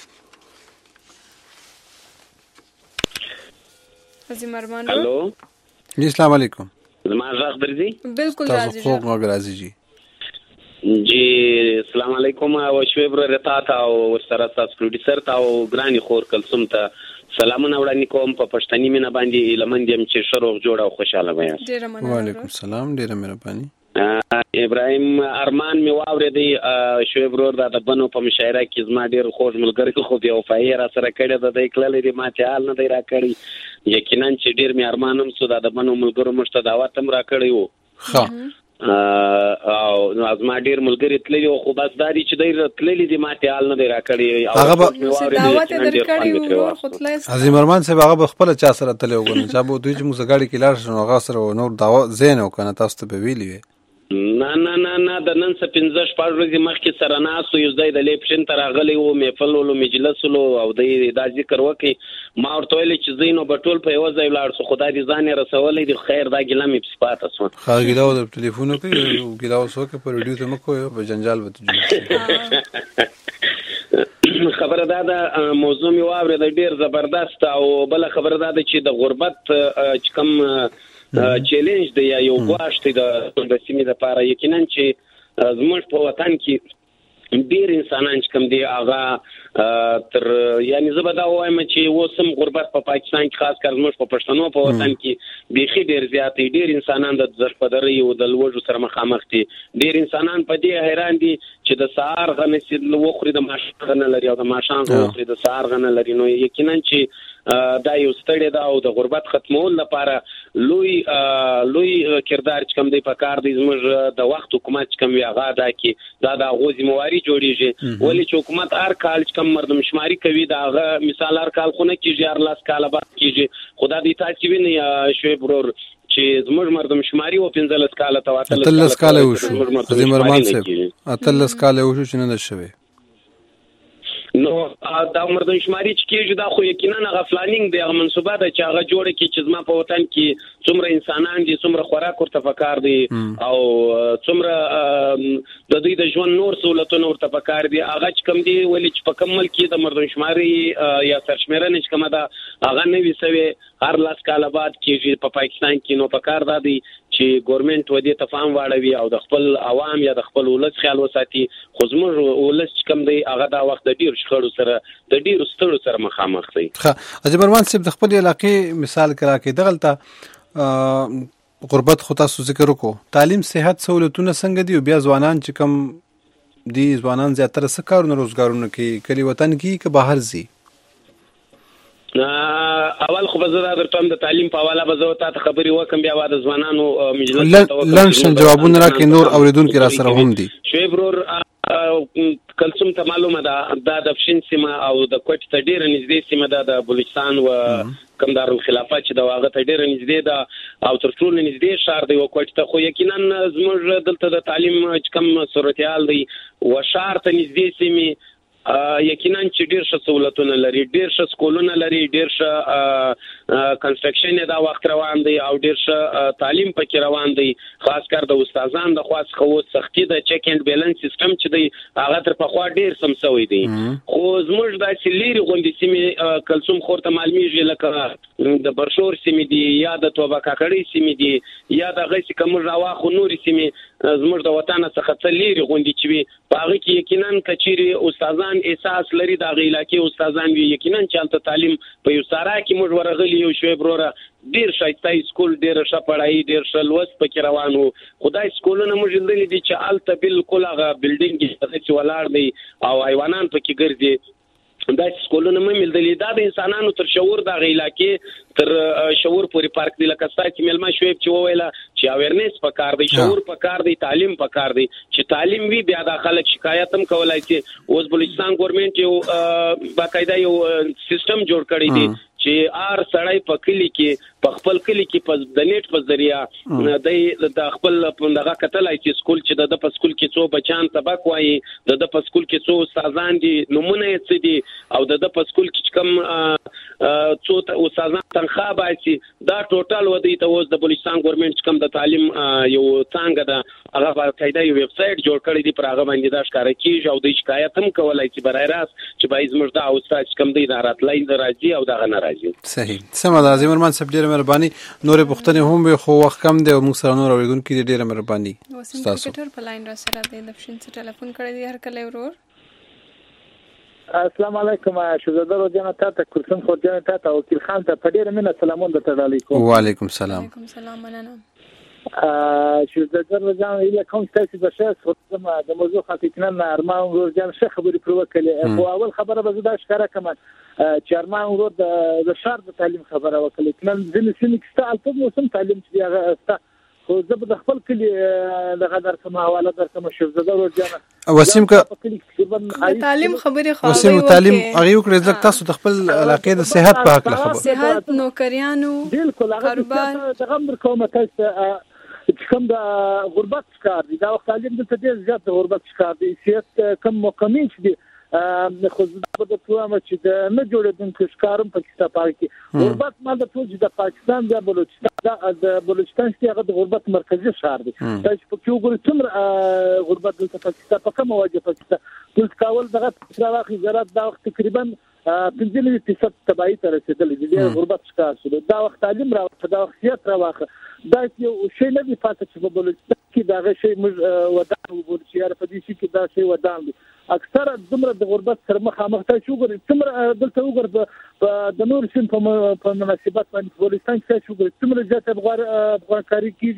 Speaker 1: زمرمان
Speaker 14: الو
Speaker 2: جی السلام علیکم
Speaker 14: زما غږ درځي
Speaker 1: بالکل راځي
Speaker 2: تاسو خو غږ راځي جی
Speaker 14: جی السلام علیکم او شویب رتا تا او سره تاسو پروډوسر تا او ګرانی خور کلثوم ته سلامونه وړاندې کوم په پښتني مینه باندې لمندیم چې شروع جوړ او خوشاله وای
Speaker 1: ډیر مننه
Speaker 2: وعلیکم السلام ډیر مهرباني
Speaker 14: ابراهيم ارمان می واورېدی شویب ورور د بنو په مشاعره کې زما ډیر خوږ ملګری خو دی او فایر سره کړی د دې کلل دی ما ته حال نه دی را کړی یقینا چې ډیر می ارمانم سو د بنو ملګرو مشته دعوت هم را کړی وو
Speaker 2: ها
Speaker 14: او نو ازما ډیر ملګری تللی او خو بس دادی چې ډیر تللی دی ما ته حال نه دی را کړی
Speaker 2: او
Speaker 1: دعوت درکړی وو خدای
Speaker 2: عظیم ارمان صاحب هغه خپل چا سره تللی وګورئ چې ابو دوی چې موږ غاړي کې لاړ شنو هغه سره نور دعوت زین او کنه تاسو ته به ویلی وي
Speaker 14: نه نه نه نه د نن څه پنځه شپږ ورځې مخکې سره ناستو یو ځای د لیپشن ته راغلی وو محفل ولو مجلس ولو او د دا ذکر وکړي ما ورته ویلې چې زینو به ټول په یوه ځای ولاړ سو خدای دې ځان یې رسولی دی خیر دا ګیله مې پسې پاته سوه
Speaker 2: ښه ګیله د ټلیفون وکړئ ګیله اوس وکړئ په ریډیو ته مه کوئ په جنجال به ته جوړ
Speaker 14: خبره دا ده موضوع مې واورېده ډېر زبردست او بله خبره دا ده چې د غربت چې کوم چیلنج دی یا یو ګواښ دی د سیمې لپاره یقینا چې زموږ په وطن کې ډېر انسانان چې کوم دی هغه تر یعنی زه به دا وایم چې اوس هم غربت په پاکستان کې خاص کر زموږ په پښتنو په وطن کې بیخي ډېر زیات دی ډېر انسانان د زرپدرۍ او د لوږو سره مخامخ دي ډېر انسانان په دې حیران دي چې د سهار غنه وخوري د ماښام غنه لري او د ماښام وخوري د سهار غنه لري نو یقینا چې دا یو ستړی ده او د غربت ختمول لپاره لوی لوی کردار چې کوم دی په کار دی زموږ د وخت حکومت چې کوم وی هغه دا کې دا د غوځي مواري جوړیږي ولې چې حکومت هر کال چې کوم مردم شماري کوي دا هغه مثال هر کال خو نه کیږي هر لاس کال بعد کیږي خدا دې تاسو ویني شعیب برور چې زموږ مردم شماري و پنځلس کال ته واته
Speaker 2: اتلس کال وشو عظیم ارمان صاحب اتلس کال وشو چې نه شوي
Speaker 14: نو دا مردم شماري چې کېږي دا خو یقینا هغه پلانینګ دی هغه منصوبه ده چې هغه جوړه کړي چې زما په وطن کې څومره انسانان دي څومره خوراک ورته پکار دي او څومره د دوی د ژوند نور سہولتونه ورته پکار دي هغه چې کم دي ولې چې په کمل کې د مردم شماري یا سرشمیرنه چې کومه ده هغه نه وي سوي هر لاس کال بعد کېږي په پاکستان کې نو پکار ده دي چې ګورنمنت ودی ته فهم واړوي او د خپل عوام یا د خپل ولس خیال وساتي خو زموږ ولس کم دی هغه دا وخت د ډیر شخړو سره د ډیر ستړو سره مخامخ دی.
Speaker 2: ښه عظیم ارمان صاحب د خپل علاقې مثال کرا کې دغلته غربت خو تاسو ذکر وکړو تعلیم صحت سہولتونه څنګه دي او بیا ځوانان چې کم دي ځوانان زیاتره څه کارونه روزګارونه کوي کلی وطن کې که بهر ځي؟
Speaker 14: اول خو بزرا درته د تعلیم په حواله به زه ته خبري وکم بیا د ځوانانو مجلس
Speaker 2: ته لنډ جوابونه راکې نور اوریدونکو را سره هم دي.
Speaker 14: شعیب برور کلثوم ته معلومه ده دا د پښین سیمه او د کوټ ته ډیره نږدې سیمه ده د بلوچستان و کم دارالخلافه چې د واغه ته ډیره نږدې ده او تر ټولو نږدې شهر دی و کوټ ته خو یقینا زموږ دلته د تعلیم کم صورتحال دی و شهر ته نږدې سیمه یقینا چې ډیر ښه سہولتونه لري ډیر ښه سکولونه لري ډیر ښه کنسټرکشن دا وخت روان دی او ډیر ښه تعلیم پکې روان دی خاص کر د استادانو د خاص خو سختي د چک اینڈ بیلانس سیستم چې دی هغه تر په خوا ډیر سمسوي دی خو زموږ د سلیری غونډې سیمه کلثوم خورته معلومیږي لکه د برشور سیمه دی یا د توبه کاکړی سیمه دی یا د غیس کوم راواخو نور سیمه زموږ د وطن څخه تلری غونډې چې وي په هغه کې یقینا کچيري استادان احساس لري د علاقې استادان وی یقینا چې تعلیم په یو سارا کې موږ ورغلی یو شوی بروره ډیر شایسته سکول ډیر ښه پړای ډیر ښه لوست پکې روانو خدای سکولونه موږ لیدل دي چې الته بالکل هغه بلډینګ چې ولاړ دی او حیوانات پکې ګرځي دا سکولونه مې ملدلې دا د انسانانو تر شعور د علاقې تر شعور پورې پارک دی لکه ستاسو ملما شویب چې وویلا چې اویرنس پکار دی شعور پکار دی تعلیم پکار دی چې تعلیم وی بیا د خلک شکایت هم کولای شي اوس بلوچستان ګورنمنت یو باقاعده یو سیستم جوړ کړی دی چې ار سړی په کلی کې په خپل کلی کې په د نیټ په ذریعہ د خپل دغه کتلای چې سکول چې د په سکول کې څو بچان سبق وایي د په سکول کې څو استادان دي نمونه یې څه دي او د په سکول کې کوم څو استادان تنخواه باسي دا ټوټل ودی ته اوس د بلوچستان ګورنمنت کوم د تعلیم یو څنګه ده هغه باقاعده یو ویب سټ جوړ کړی دی پر هغه باندې دا ښکارا کیږي او د شکایت هم کولای چې برای راست چې بای زموږ د استاد کوم دی د راتلای د راځي او دغه نه
Speaker 2: صحیح سم ده عظیم ارمان صاحب ډیره مهرباني نور پوښتنه هم به خو وخت کم دی او موږ سره نور اوریدونکو کې ډیره مهرباني
Speaker 1: تاسو په لاین را سره د نفشن څخه ټلیفون کړی دی هر کله ورور
Speaker 15: السلام علیکم شهزاده روزانه تاسو کلثوم خورجان تاسو او وکیل خان ته په ډیره مینه سلامون درته علیکم
Speaker 2: وعلیکم السلام
Speaker 1: وعلیکم السلام مننه
Speaker 15: شهزاده روزانه اله کوم تاسو به شاس خدام د موضوع خاطرنه ارمان روزانه څه خبرې پرو وکړي خو اول خبره به زده ښکارا کما چې ارمان ورو د شهر د تعلیم خبره وکړي نن ځینې سیمې کې ستاسو موسم تعلیم چې هغه خو زه به خپل کلی دغه درکمه حواله درکمه شهزاده روزانه
Speaker 2: وسیم کا
Speaker 1: تعلیم خبرې خو
Speaker 2: وسیم تعلیم هغه وکړي ځکه تاسو د خپل علاقې د صحت په حق خبر
Speaker 1: صحت نوکریانو
Speaker 15: بالکل هغه دغه امر کومه تاسو چې کوم د غربت ښکار دي دا وخت تعلیم د ډېر زیات غربت ښکار دي چې کوم مقامین دي خو زه به تاسو هم چې د نه جوړېدونکو ښکارم پاکستان پاکي غربت ما د ټول د پاکستان د بلوچستان د بلوچستان چې هغه د غربت مرکزی ښار دی چې په کیو ګل څومره غربت د پاکستان په کومه وجه پاکستان د کاول دغه راخي زراعت دا وخت تقریبا پنځه نوي فیصد تبعی ته رسیدلې دي غربت ښکار شو دا وخت تعلیم راوخه دا وخت سیاست راوخه دا یو شی نه دی پاتې چې په بلوچستان کې دا شی موږ ودان وګورئ چې په دې کې دا شی ودان دي اکثره دمره د غربت سره مخامخ ته شو ګورئ څومره دلته وګورئ د نور سیم په مناسبت باندې بلوچستان کې شو ګورئ څومره زیات افغان افغان کاری کیږي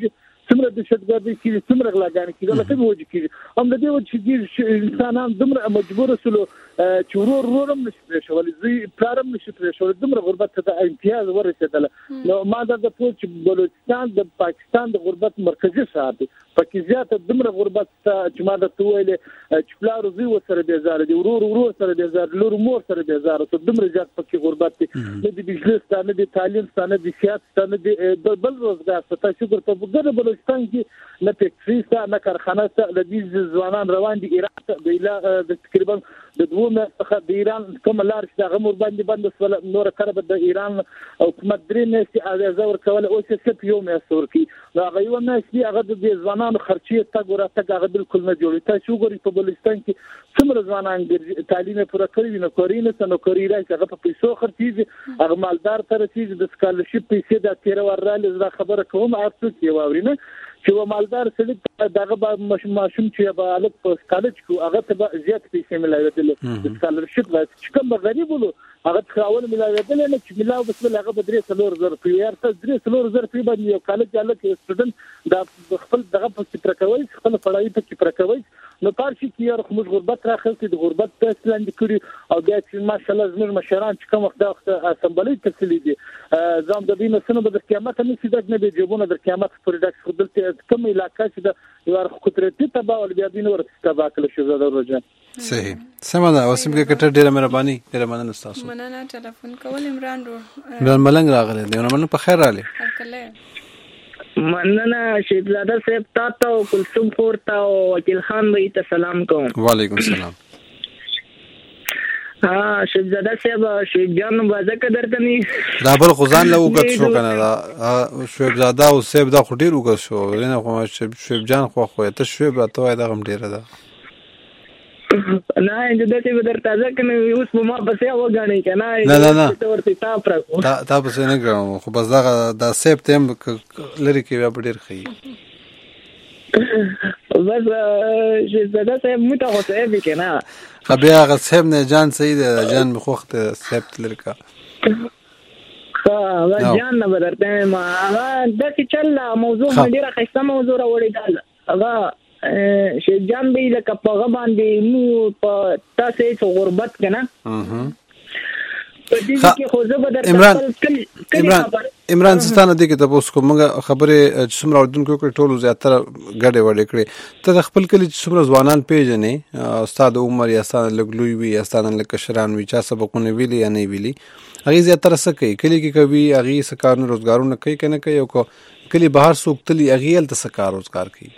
Speaker 15: څومره دهشتګردي کیږي څومره غلاګانې کیږي لکه به وجه کیږي هم د دې وجه چې انسانان دومره مجبور سلو چې ورور ورورم نشي پرېښولی زوی پلارم نشي پرېښولی دومره غربت ته د امتیاز ورسېدله نو ما دا د پوه چې بلوچستان د پاکستان د غربت مرکزي ښار دی پکې زیاته دومره غربت ته چې ما درته وویلې چې پلار زوی ورسره بېزاره دی ورور ورور سره بېزاره لور مور سره بېزاره ته دومره زیات پکې غربت دی نه د بجلي شته نه د تعلیم شته نه د سیاست شته نه د بل روزګار شته تا شکر ته په ګڼه بلوچستان کې نه فیکټري شته نه کارخانه شته د دې ځوانان روان دي ایران ته د تقریبا د دوه میاشتو څخه د ایران کومه لار چې هغه مور باندې بنده شوله نوره کله به د ایران حکومت درې میاشتې اجازه ورکوله اوس یې صرف یو میاشت ورکوي نو هغه یوه میاشت دي هغه د دې ځوانانو خرچې تګ ورتګ هغه بالکل نه جوړوي تاسو وګورئ په بلوچستان کې څومره ځوانان تعلیم یې پوره کړی وي نوکري نشته نوکري راشي هغه په پیسو خرڅېږي هغه مالدار ته رسېږي د سکالرشپ پیسې دا تېره ور رالې زه خبره کوم هر څوک یې واوري نه چې و مالدار سړي دغه به ماشوم چې به هلک په کالج کې هغه ته به زیات پیسې ملاوېدلې د سکالرشپ چې کوم به غریب ولو هغه ته اول ملاوېدلې نه چې ملاو بسم هغه به درې څلور زره روپۍ یار ته درې څلور زره روپۍ باندې یو کالج هلک سټوډنټ دا خپل دغه پسې پوره کوی خپل پړاوي پسې پوره کوی نو کار شي چې یار خو موږ غربت راخلتي د غربت تاسو لاندې کړي او بیا چې ماشاءالله زموږ مشران چې کوم وخت دا وخت اسمبلی ترسلي دي ځم د دې نسنه به د قیامت نه سي دغه نه به جوبونه د قیامت پر ډاکټر خدلته کوم علاقې چې د یو قدرتي تبا ول بیا دین ورته تبا کله شو زړه روزه
Speaker 2: صحیح سمه ده وسیم کې کټر ډیره مهرباني ډیره مننه تاسو
Speaker 1: مننه ټلیفون کول عمران رو
Speaker 2: عمران ملنګ راغلی دی عمران په خیر رالی
Speaker 17: مننه شهزاده صاحب تاسو او کلثوم خور ته او وکیل خان بھائی ته سلام کوم
Speaker 2: وعلیکم السلام
Speaker 17: ها شهزاده صاحب شیخ جان مبارک درته ني
Speaker 2: دا بل خزان له وکړ شو کنه دا شهزاده او صاحب دا خټیر وکړ شو نه خو شیخ جان خو خو ته شیخ راته دا غم ډیره ده
Speaker 17: نه انده دې به در تازه کنه اوس په ما پسې وګڼي کنه
Speaker 2: نه نه نه
Speaker 17: ته ورته تا پر
Speaker 2: تا تا پسې نه کوم خو بس دا دا سیب تیم لري کې بیا ډیر خي
Speaker 17: بس شهزاده صاحب مو ته خو صاحب کنه
Speaker 2: خبیا غ صاحب نه جان سید جان مخوخت صاحب لرکا
Speaker 17: ها و جان نه بدرته ما هغه د څه چل موضوع ډیره خسته موضوع راوړی دا هغه شیخ جان به لکه په غ باندې مو په تاسو ته غربت کنه
Speaker 2: عمران عمران عمران ستانه دي کې تاسو کوم خبره چې څومره اردوونکو کې ټولو زیاتره غړې وړې کړې ته خپل کلی چې څومره ځوانان پیژنې استاد عمر یا استاد لګلوي وي یا استاد لکشران وي چا سبقونه ویلي یا نه ویلي هغه زیاتره څه کوي کلی کې کوي هغه سکارونه روزګارونه کوي کنه کوي او کلی بهر سوکتلی هغه ال تسکار روزګار کوي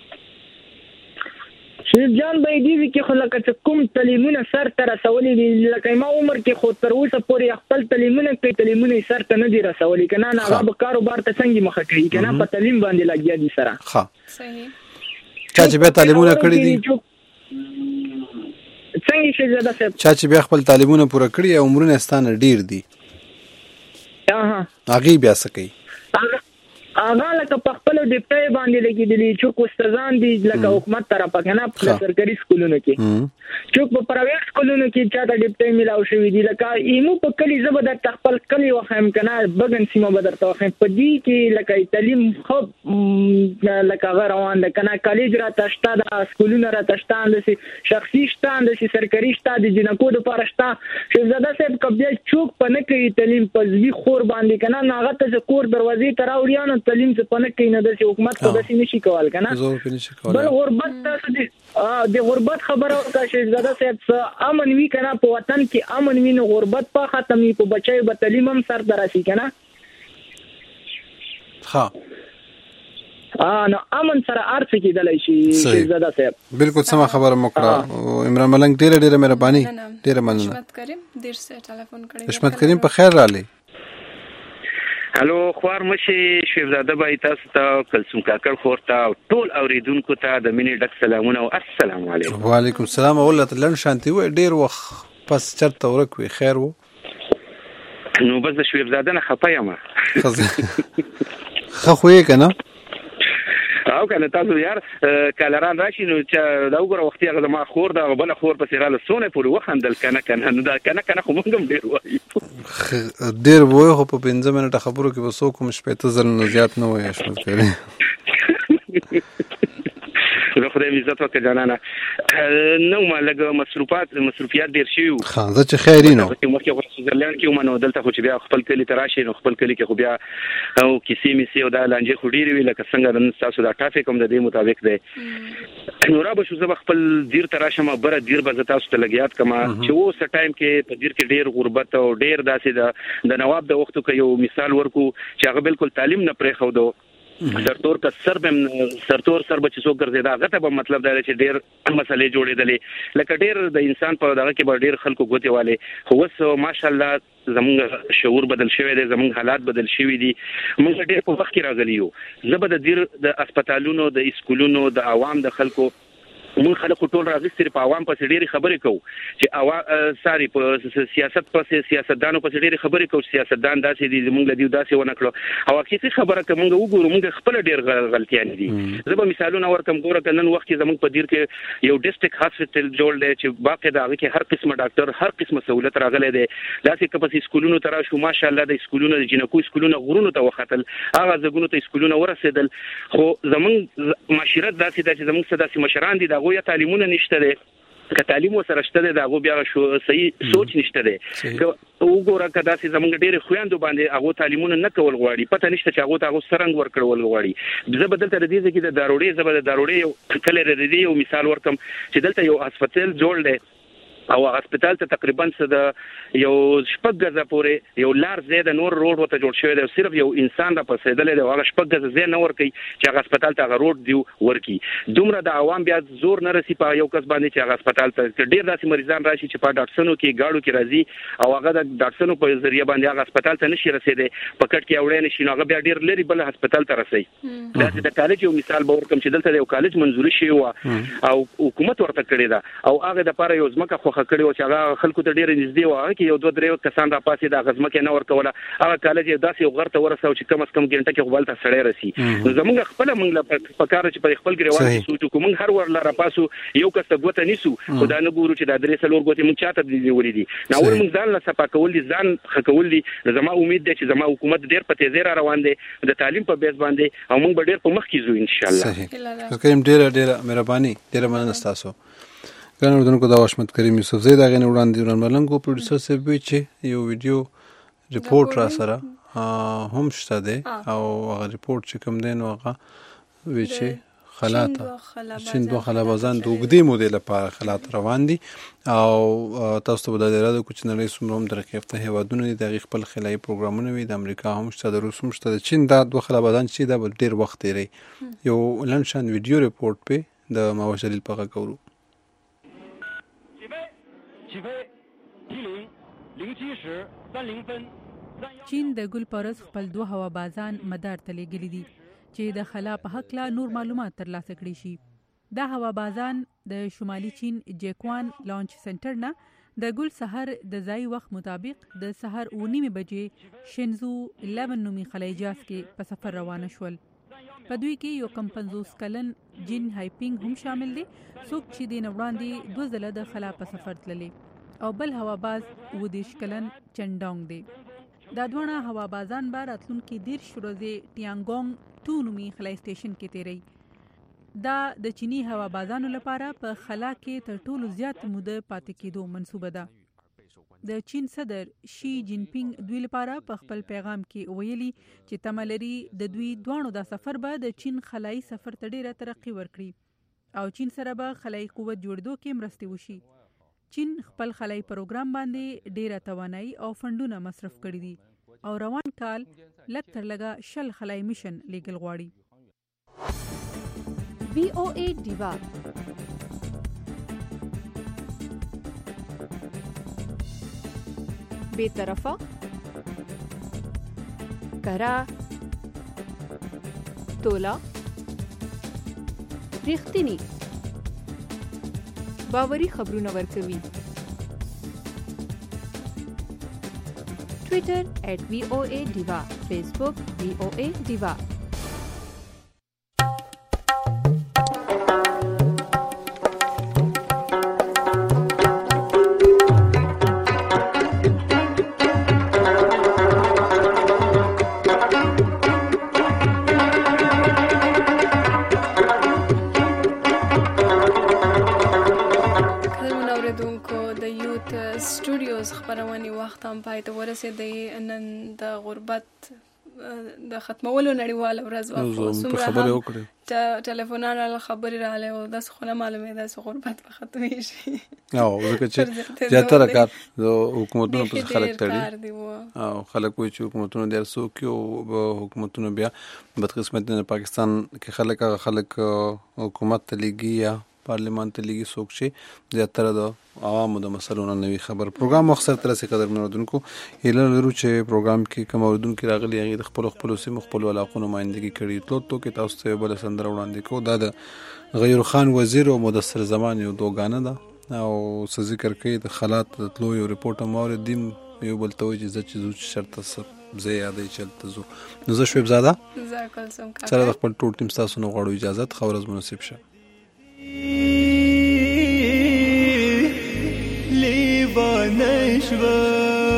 Speaker 17: شیخ جان به دې کې خو لکه کوم تعلیمونه سر تر رسولي دي لکه ما عمر کې خو تر اوسه پورې خپل تعلیمونه کې تعلیمونه سر ته نه دي رسولي کنه نه هغه به کاروبار ته څنګه مخ کوي کنه په تعلیم باندې لګیا دي سره
Speaker 2: ها صحیح چا چې به تعلیمونه کړی دي
Speaker 17: څنګه شي زده صاحب
Speaker 2: چا چې به خپل تعلیمونه پوره کړی او عمرونه ستانه ډیر دي
Speaker 17: اها
Speaker 2: هغه بیا سکی
Speaker 17: هغه لکه په خپل ډیپټي باندې لګیدلی چې کوستزان دي لکه حکومت طرف کنه په سرکاري سکولونو کې چې په پرایویټ سکولونو کې چې دا ډیپټي ملاو شوی دي لکه ایمو په کلی زبر د خپل کلی وخم کنه بغن سیمه بدر ته وخم په دې کې لکه تعلیم خو لکه روان ده کنه کالج را تشتا د سکولونو را تشتا د شخصي شتان د سرکاري شتا د جنکو د پارشتا چې زده صاحب کبه چوک پنه کوي تعلیم پزوی خور باندې کنه ناغه ته کور دروازې تراوریان تعلیم څه پنه کوي نه د حکومت په داسې نشي کول کنه
Speaker 2: زور په نشي کول
Speaker 17: بل غربت تاسو دي د غربت خبره وکړه چې زده صاحب امن وی کنه په وطن کې امن وی نه غربت په ختمي په بچي په تعلیم هم سر دراسي کنه
Speaker 2: ها
Speaker 17: ا نو امن سره ارڅ کېدلای شي چې زده صاحب
Speaker 2: بالکل سم خبره مکړه عمران ملنګ ډیره ډیره مهرباني ډیره مننه
Speaker 1: حشمت کریم ډیر سره ټلیفون کړی
Speaker 2: حشمت کریم په خیر رالی
Speaker 18: هلو خوار مشي شهزاده بای تاسو ته کلثوم کاکړ خور ته ټول اوریدونکو ته د مینې ډک سلامونه او السلام علیکم
Speaker 2: وعلیکم السلام اولت لن شانتي و ډیر وخت پس چرته ورکوي خیر وو
Speaker 18: نو بس د شهزاده نه خپایم
Speaker 2: خو خو یې کنه
Speaker 18: او کنه تاسو یار کالران راشي نو چې دا وګوره وختي هغه ما خور دا بل خور په سیراله سونه پورې وخندل کنه کنه نو دا کنه کنه خو موږ ډیر وایو
Speaker 2: ډیر وای خو په پنځه منټه خبرو کې وسو کوم شپه ته زر نه زیات نه وای شمت کړي
Speaker 18: زه خدای دې عزت وکړي جانانه نو ما لګ مصروفات مصروفیات ډیر شي
Speaker 2: خان زه چې خیرینو
Speaker 18: چې مخکې په سویټزرلند کې ومنو دلته خو چې بیا خپل کلی تراشي نو خپل کلی کې خو بیا او کیسې می سي او دا لانجه خو ډیر وی لکه څنګه نن تاسو دا ټافیک هم د دې مطابق دی نو را به شو زه خپل دیر تراشم بره دیر به تاسو ته لګیات کما چې و س ټایم کې په دیر کې ډیر غربت او ډیر داسې د د نواب د وختو کې یو مثال ورکو چې هغه بالکل تعلیم نه پرې خو دو سرتور کا سر بم سرتور سر بچ سو ګرځیدا هغه ته به مطلب دا چې ډیر مسلې جوړېدلې لکه ډیر د انسان په دغه کې به ډیر خلکو ګوتې والے خو وس ماشاءالله زمونږ شعور بدل شوی دی زمونږ حالات بدل شوی دي موږ ډیر په وخت کې راغلی یو زبر د دیر د هسپتالونو د اسکولونو د عوام د خلکو موږ خلک ټول راغستري په عوام په ډېری خبرې کوو چې اوا ساري په سیاست په سیاستدانو په ډېری خبرې کوو سیاستدان داسې دي موږ لدی داسې ونه کړو او حقیقي خبره کوم موږ وګورو موږ خپل ډېر غلطیان دي زه به مثالونه ورکم ګوره کنن وخت زموږ په دیر کې یو ډیسټریکټ هاسپټل جوړ دی چې باقاعده هغه کې هر قسمه ډاکټر هر قسمه سہولت راغلي دي داسې کپس اسکولونو ترا شو ماشاءالله د اسکولونو د جنکو اسکولونو غرونو ته وختل هغه زګونو ته اسکولونو ورسېدل خو زموږ معاشرت داسې د زموږ سداسي مشران دي دغه تعلیمونه نشته دي که تعلیم وسره شته دي دغه بیا شو صحیح سوچ نشته دي که وګوره کدا چې زمونږ ډېر خويندو باندې هغه تعلیمونه نه کول غواړي پته نشته چې هغه تاسو سرنګ ور کړول غواړي زه بدل تر دې چې د داروړې زبر د داروړې کله ردی یو مثال ورکم چې دلته یو هسپتال جوړ دی او هسپتال ته تقریبا څه د یو شپږ غزه پورې یو لار زیاده نور روډ وته جوړ شوی دی صرف یو انسان را پسېدل دی هغه شپږ غزه زیاده نه ورکی چې هغه هسپتال ته روډ دی ورکی دومره د عوام بیا زور نه رسی په یو کس باندې چې هغه هسپتال ته ډیر داسې مریضان راشي چې په ډاکټرانو کې گاډو کې راځي او هغه د ډاکټرانو په ذریعہ باندې هغه هسپتال ته نشي رسیدي په کټ کې اورې نشي هغه بیا ډیر لري بل هسپتال ته رسي دا د کالج یو مثال به ورکم چې دلته یو کالج منځوري شي او حکومت ورته کړی دا او هغه د لپاره یو ځمکه خوخه کړی او چې هغه خلکو ته ډیر نږدې و چې یو دوه درې کسان را پاسې د غزمکه نه ورکوله هغه کالج داسې یو غرته ورساو چې کم از کم ګنټه کې خپل ته سړی رسی زمونږ خپل موږ په کار چې په خپل ګریوان سوچو کوم هر ور لاره پاسو یو کس ته ګوته نیسو خدای نه ګورو چې د درې سلور ګوته موږ چاته دی ولې دي نو موږ ځان له صفا کول دي ځان خکول دي زما امید ده چې زما حکومت ډیر په تیزه را روان دي د تعلیم په بیس باندې او موږ ډیر په مخ کې ځو ان شاء الله
Speaker 2: صحیح کریم ډیر ډیر مهرباني ډیر مننه تاسو ګانو دونکو دا واشمت کریم یوسف زید هغه نه وړاندې ورملنګو پروډوسر سه وی چې یو ویډیو ریپورت را سره هم شته دی او هغه ریپورت چې کوم دی نو هغه وی چې خلات چین دوه خلابازان د وګدي مودیل لپاره خلات روان دي او تاسو به د اراده کوچ نه سمروم درکېفته هوادونه دي د خپل خلای پروګرامونه وي د امریکا هم شته د روس هم شته د چین دا دوه خلابازان چې دا ډیر وخت لري یو لنشن ویډیو ریپورت په د ماوشلیل پغه کورو
Speaker 4: چین د ګل پرس خپل دوه هوابازان مدار ته لېږلي دي چې د خلا په حق لا نور معلومات ترلاسه کړي شي دا هوابازان د شمالي چین جیکوان لانچ سنټر نه د ګل سحر د ځای وخت مطابق د سحر اوه نیمې بجې شنزو الیون نومي خلای جاز کې په سفر روانه شول په دوی کې یو کم پنځوس کلن جین هایپینګ هم شامل دی څوک چې د وړاندې دوه ځله د خلا په سفر تللی او بل هواباز اووه دېرش کلن چنډانګ دی دا دواړه هوابازان به راتلونکي دېرش ورځې ټیانګونګ ټو نومي خلای سټیشن کې تیری دا د چینی هوابازانو لپاره په خلا کې تر ټولو زیات موده پاتې کېدو منصوبه ده د چین صدر شي جین پینګ دوی لپاره په خپل پیغام کې ویلي چې تمه لري د دوی دواړو دا سفر به د چین خلایي سفر ته ډیره ترقی ورکړي او چین سره به خلایي قوت جوړېدو کې مرستې وشي چین خپل خلایي پروګرام باندې ډیره توانایي او فندونه مصرف کړي دي او روان کال لږ تر لږه شل خلایي میشن لیګل غواړي
Speaker 16: وی او ای ډیوا بے طرفه کرا تولا رښتینی باوري خبرونه ورکوي ټوئیټر ایٹ وی او ای ډیوا فیسبوک وی او ای ډیوا
Speaker 1: د یوت سټوډیوز خبرونې وخت هم پای ته ورسېدی. نن د غربت د ختمولو نړیواله ورځ وه.
Speaker 2: خبرې وکړې
Speaker 1: ټلیفونونه له خبرې راغلی او داسې خو نه معلومېده چې غربت به ختمېږي.
Speaker 2: او ځکه چې زیاتره کار د حکومتونو پسې خلک تړي او خلک وایي چې حکومتونه ډېر څوک او حکومتونه بیا بدقسمتي د پاکستان کې خلک هغه خلک حکومت ته لیږي یا پارلیمان ته لیږي څوک چې زیاتره د عوامو د مسلو نه نوي خبر. پروګرام مختصر تر رسې قدر منوردونکو هیله لرو چې پروګرام کې کوم اوریدونکي راغلي هغې د خپلو خپلو سیمو خپلو علاقو نمایندګي کړي. تلو تو کې تاسو ته یو بله سندره وړاندې کوو. دا د غیر خان وزیر او مدثر زمان یو دوګانه ده او څه ذکر کوي د خلات د تلو یو رپورټ هم واورېد. دیم یو بل ته وایي چې زه چې ځو چې شرطه څه ځای یادوي چې هلته ځو. نو زه شعیب زاده سره د خپل ټول ټیم ستاسو نه غواړو اجازت. ښه ورځ مناسب شه.
Speaker 6: لیوانشوم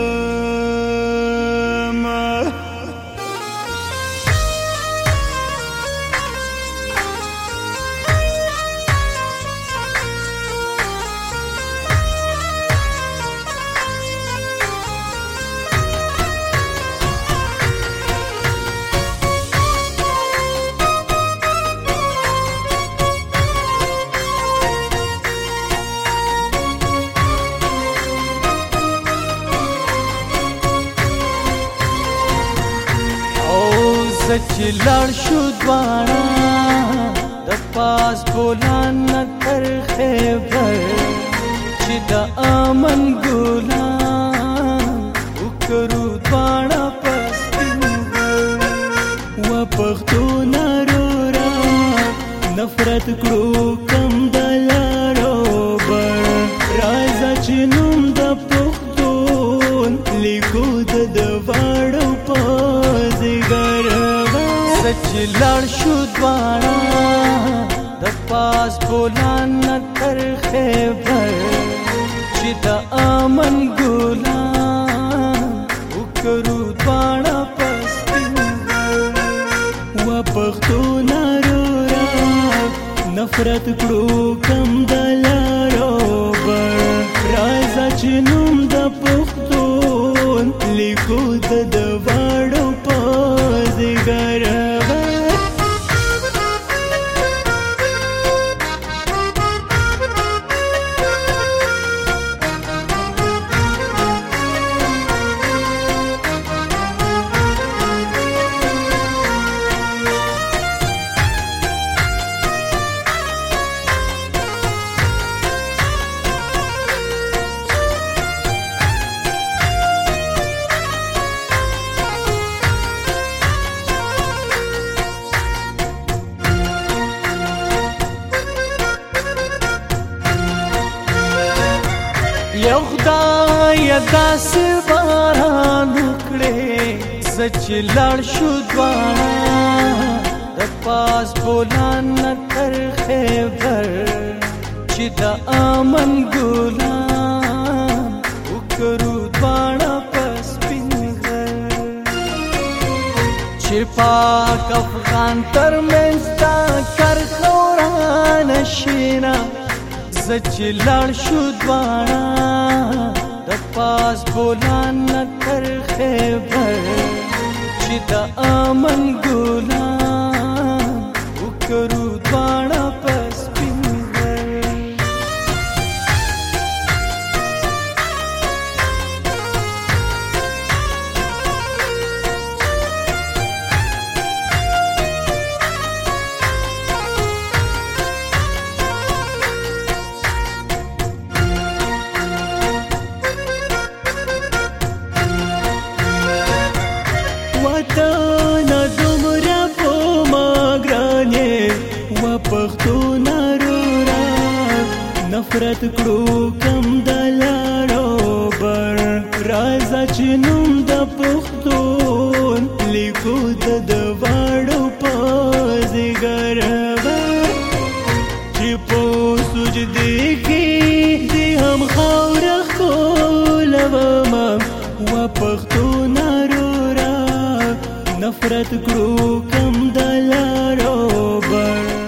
Speaker 6: چې لړ شو دواړه د پاس بولان تر خیبر چې د امن ګلان وکړو دواړه پس و پښتون رورا نفرت کړو کم دلارو بر راځه چې نوم د پښتون لیکو د دواړو پازګر چې لړ شو دواړه د پاس بولان تر خیبر چې د امن ګلان وکړو دواړه پس و پښتون رورا نفرت کړو کم دلارو بر راځه چې نوم د پښتون لیکو د دواړو پازګر یو خدای داسې باران وکړې زه چې لاړ شو دواړه د پاس بولان تر خیبر چې د امن ګلان وکړو دواړه په سپین غر چې پاک افغان ترمنځ دا کرښه ورانه شینه زه چې لاړ شو دواړه د پاس بولان تر خیبر چې د امن ګلان وکړو دواړه په سپین غر پښتون رورا نفرت کړو کم دلارو بر راځه چې نوم د پښتون لیکو د دواړو پازګر چې په سجدې کې دې هم خاوره ښکلوم و پښتون رورا نفرت کړو کم دلارو بر